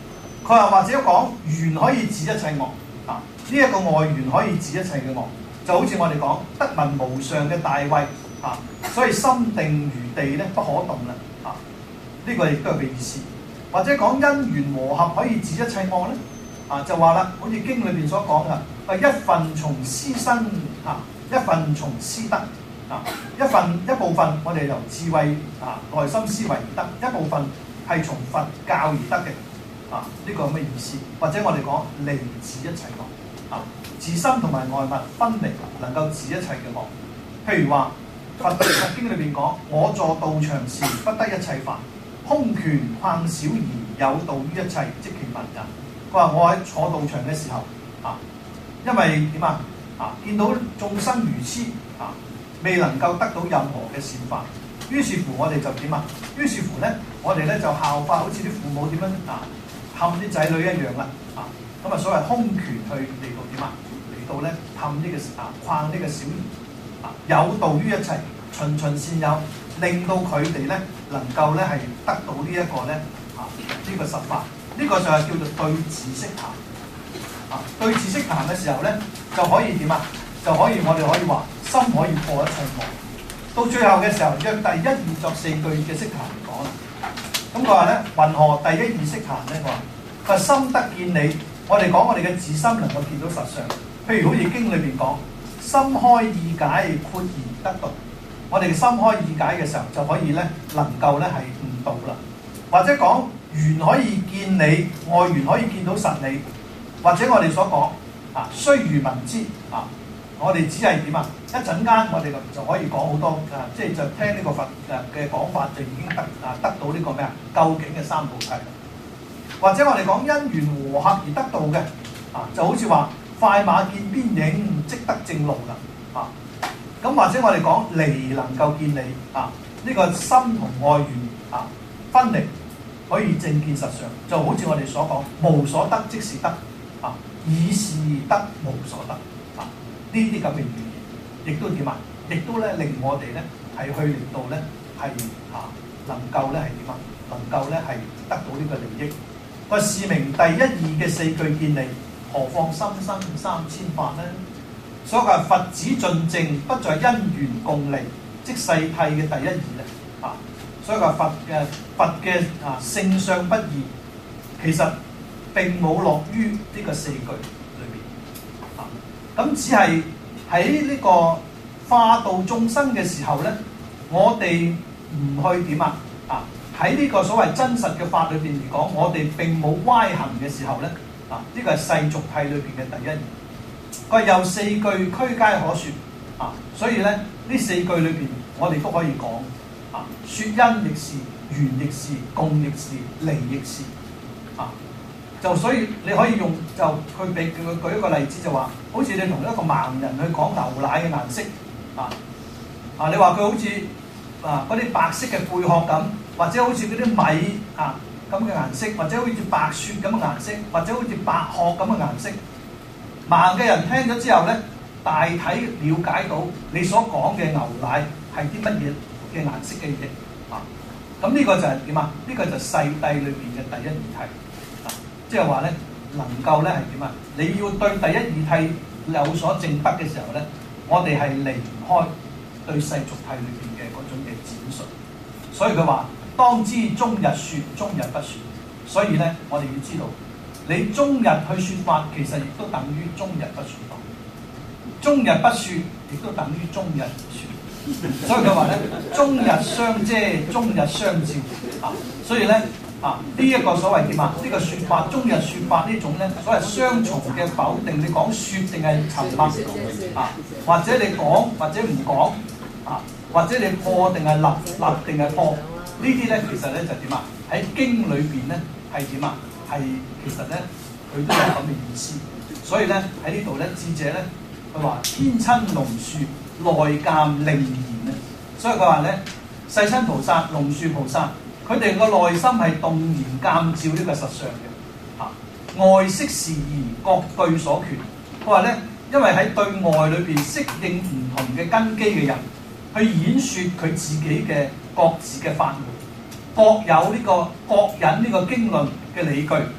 佢話或者講緣可以治一切惡啊，呢、這、一個外緣可以治一切嘅惡，就好似我哋講得聞無上嘅大慧啊，所以心定如地咧不可動啦啊，呢、這個亦都係嘅意思。或者講因緣和合可以治一切惡咧啊，就話啦，好似經裏邊所講嘅，一份從思生啊，一份從思得啊，一份一部分我哋由智慧啊內心思維而得，一部分係從佛教而得嘅。啊！呢、這個有咩意思？或者我哋講離治一切惡啊，自心同埋外物分離，能夠治一切嘅惡。譬如話佛佛經裏邊講：我坐道場時，不得一切法，空拳逛小兒，有道於一切，即其文人。佢話我喺坐道場嘅時候啊，因為點啊啊，見到眾生如痴啊，未能夠得到任何嘅善法，於是乎我哋就點啊？於是乎咧，我哋咧就效法好似啲父母點樣啊？氹啲仔女一樣啦，啊咁啊所謂空拳去嚟到點啊？嚟到咧氹呢個啊框呢個小兒啊，有道於一切，循循善誘，令到佢哋咧能夠咧係得到呢一個咧啊呢、這個實法，呢、這個就係叫做對治識談啊。對治識談嘅時候咧就可以點啊？就可以我哋可以話心可以破一切惡。到最後嘅時候，約第一二作四句嘅識談嚟講啦。咁佢話咧，云何第一二識談咧？佢話佢心得見理，我哋講我哋嘅自心能夠見到實相。譬如好似經裏邊講，心開意解，豁然得道。我哋嘅心開意解嘅時候，就可以咧能夠咧係悟道啦。或者講緣可以見理，外緣可以見到實理。或者我哋所講啊，須臾聞之啊，我哋只係點啊？一陣間我哋就可以講好多啊，即係就聽呢個佛嘅講法，就已經得啊得到呢個咩啊？究竟嘅三菩提。或者我哋講因緣和合而得到嘅啊，就好似話快馬見邊影，即得正路啦啊！咁或者我哋講離能夠見理啊，呢、這個心同外緣啊分離可以正見實相，就好似我哋所講無所得即是得啊，以是得無所得啊，呢啲咁嘅語言。亦都點啊？亦都咧令我哋咧係去令到咧係啊能夠咧係點啊？能夠咧係得到呢個利益。個是名第一義嘅四句見理，何況心生三千法呢？所謂佛子盡淨，不在因緣共離，即世諦嘅第一義咧啊！所以話佛嘅佛嘅啊性相不異，其實並冇落於呢個四句裏邊啊，咁只係。喺呢個化度眾生嘅時候咧，我哋唔去點啊？啊！喺呢個所謂真實嘅法裏邊嚟講，我哋並冇歪行嘅時候咧，啊！呢、這個係世俗諦裏邊嘅第一義。佢有四句俱皆可説啊，所以咧呢四句裏邊我哋都可以講啊，説因亦是，緣亦是，共亦是，離亦是啊。就所以你可以用就佢俾佢舉一個例子就話，好似你同一個盲人去講牛奶嘅顏色啊啊！你話佢好似啊嗰啲白色嘅貝殼咁，或者好似嗰啲米啊咁嘅顏色，或者好似白雪咁嘅顏色，或者好似白殼咁嘅顏色。盲嘅人聽咗之後咧，大體了解到你所講嘅牛奶係啲乜嘢嘅顏色嘅嘢啊！咁呢個就係點啊？呢、這個就係世諦裏邊嘅第一義諦。即係話咧，能夠咧係點啊？你要對第一義諦有所證得嘅時候咧，我哋係離唔開對世俗諦裏邊嘅嗰種嘅展述。所以佢話：當知終日説，終日不説。所以咧，我哋要知道，你終日去説法，其實亦都等於終日不説法；終日不説，亦都等於終日説。所以佢話咧：終日相遮，終日相照。啊，所以咧。啊！呢、這、一個所謂點啊？呢、這個説法，終日説法呢種咧，所謂雙重嘅否定，你講説定係沉默啊？或者你講或者唔講啊？或者你破定係立，立定係破？呢啲咧其實咧就點啊？喺經裏邊咧係點啊？係其實咧佢都有咁嘅意思。所以咧喺呢度咧，智者咧佢話天親龍樹內鑑令言啊！所以佢話咧，世親菩薩、龍樹菩薩。佢哋個內心係動然鑑照呢個實相嘅，啊外識事宜各對所權。佢話咧，因為喺對外裏邊適應唔同嘅根基嘅人，去演説佢自己嘅各自嘅法門，各有呢、這個各引呢個經論嘅理據，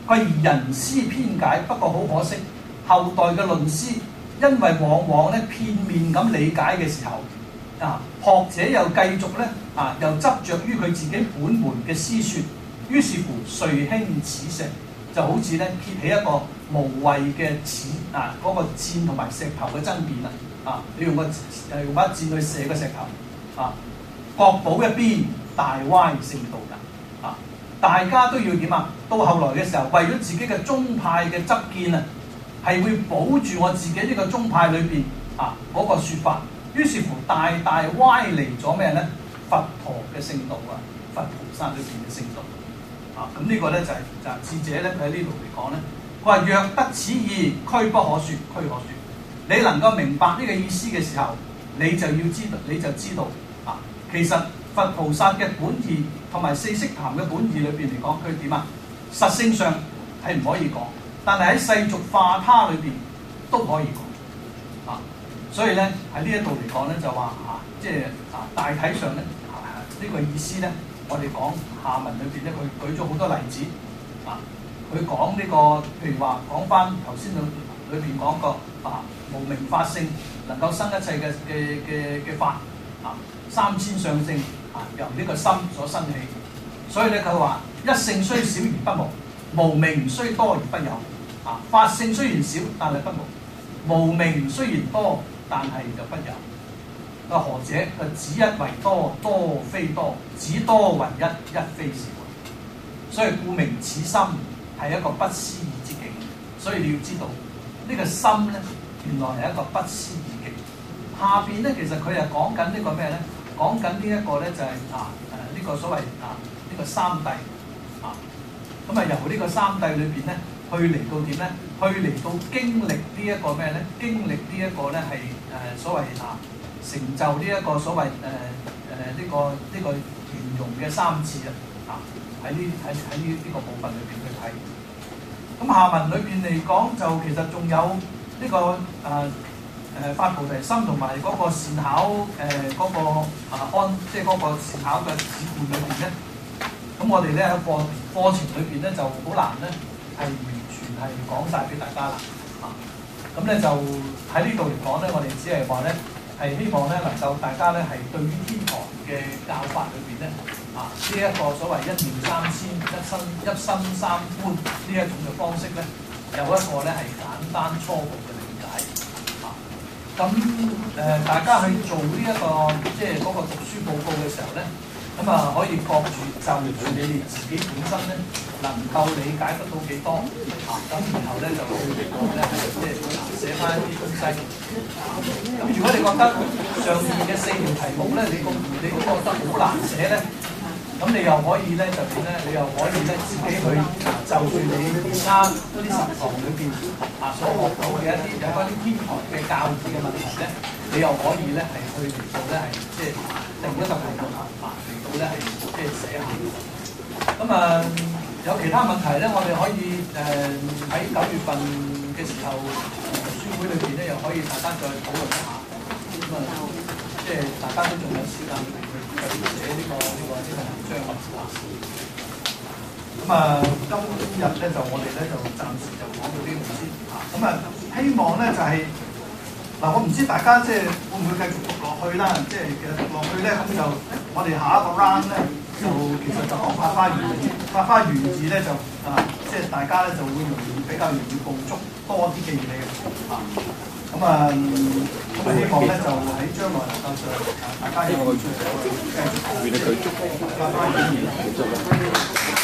佢而人思偏解，不過好可惜，後代嘅論師因為往往咧片面咁理解嘅時候，啊學者又繼續咧啊又執着於佢自己本門嘅思説，於是乎遂興此石，就好似咧揭起一個無謂嘅矢啊嗰、那個箭同埋石頭嘅爭辯啦。啊，你用個誒用把箭去射個石頭，啊各保一邊，大歪聖道人。啊，大家都要點啊？到後來嘅時候，為咗自己嘅宗派嘅執見啊，係會保住我自己呢個宗派裏邊啊嗰、那個説法，於是乎大大歪離咗咩咧？佛陀嘅聖道啊，佛菩薩裏邊嘅聖道。啊，咁呢個咧就係、是、就係智者咧，佢喺呢度嚟講咧，佢話若得此意，區不可説，區可説。你能夠明白呢個意思嘅時候，你就要知道，你就知道啊，其實佛菩薩嘅本義同埋四悉檀嘅本義裏邊嚟講，佢點啊？實性上係唔可以講，但係喺世俗化他裏邊都可以講啊。所以咧喺呢一度嚟講咧，就話啊，即係啊大體上咧啊呢、這個意思咧，我哋講下文裏邊咧，佢舉咗好多例子啊。佢講呢個譬如話講翻頭先裏裏邊講過啊。無明法性能夠生一切嘅嘅嘅嘅法啊，三千相性啊，由呢個心所生起。所以咧佢話一性雖少而不無，無明雖多而不有。啊，法性雖然少，但係不無；無明雖然多，但係就不有。啊，何者？佢只一為多，多非多；只多為一，一非少。所以故名此心係一個不思議之境。所以你要知道呢、這個心咧。原來係一個不思議境。下邊咧，其實佢係講緊呢個咩咧？講緊呢一個咧就係、是、啊誒呢、這個所謂啊呢、這個三諦啊。咁啊由呢個三諦裏邊咧，去嚟到點咧？去嚟到經歷呢一個咩咧？經歷呢一個咧係誒所謂啊成就呢一個所謂誒誒呢個呢、這個圓融嘅三次啊啊喺呢喺喺呢呢個部分裏邊去睇。咁下文裏邊嚟講，就其實仲有。呢、這個誒誒、呃、發菩提心同埋嗰個善巧誒嗰、呃那個啊安，即係嗰個善巧嘅止觀裏邊咧，咁我哋咧喺課課程裏邊咧就好難咧係完全係講晒俾大家啦。啊，咁咧就喺呢度嚟講咧，我哋只係話咧係希望咧能夠大家咧係對於天台嘅教法裏邊咧啊呢一、這個所謂一念三千、一身一身三觀呢一種嘅方式咧。有一個咧係簡單初步嘅理解啊，咁誒、呃、大家去做呢、這、一個即係嗰個讀書報告嘅時候咧，咁啊可以覺住就住你哋自己本身咧能夠理解得到幾多啊，咁然後咧就去嚟到咧係即係寫翻一啲東西。咁如果你覺得上面嘅四條題目咧，你個你都覺得好難寫咧？咁你又可以咧就點咧？你又可以咧自己去就住你而家嗰啲十堂裏邊啊所學到嘅一啲有關啲天台嘅教義嘅問題咧，你又可以咧係去嚟到咧係即係定一個題目啊嚟到咧係即係寫下。咁啊有其他問題咧，我哋可以誒喺九月份嘅時候讀書會裏邊咧，又可以大家再討論一下。咁啊即係大家都仲有時間。寫呢、這個呢、這個呢、這個文章啊，咁啊，今日咧就我哋咧就暫時就講到呢度先啊。咁啊，希望咧就係、是、嗱，我唔知大家即係會唔會繼續讀落去啦。即係其實讀落去咧，咁就我哋下一個 round 咧，就其實就講法花緣字。法花緣字咧就啊，即係大家咧就會容易比較容易捕捉多啲嘅嘢嘅啊。咁啊，咁啊，希望咧就喺將來能夠上，大家有繼續繼續法花緣字。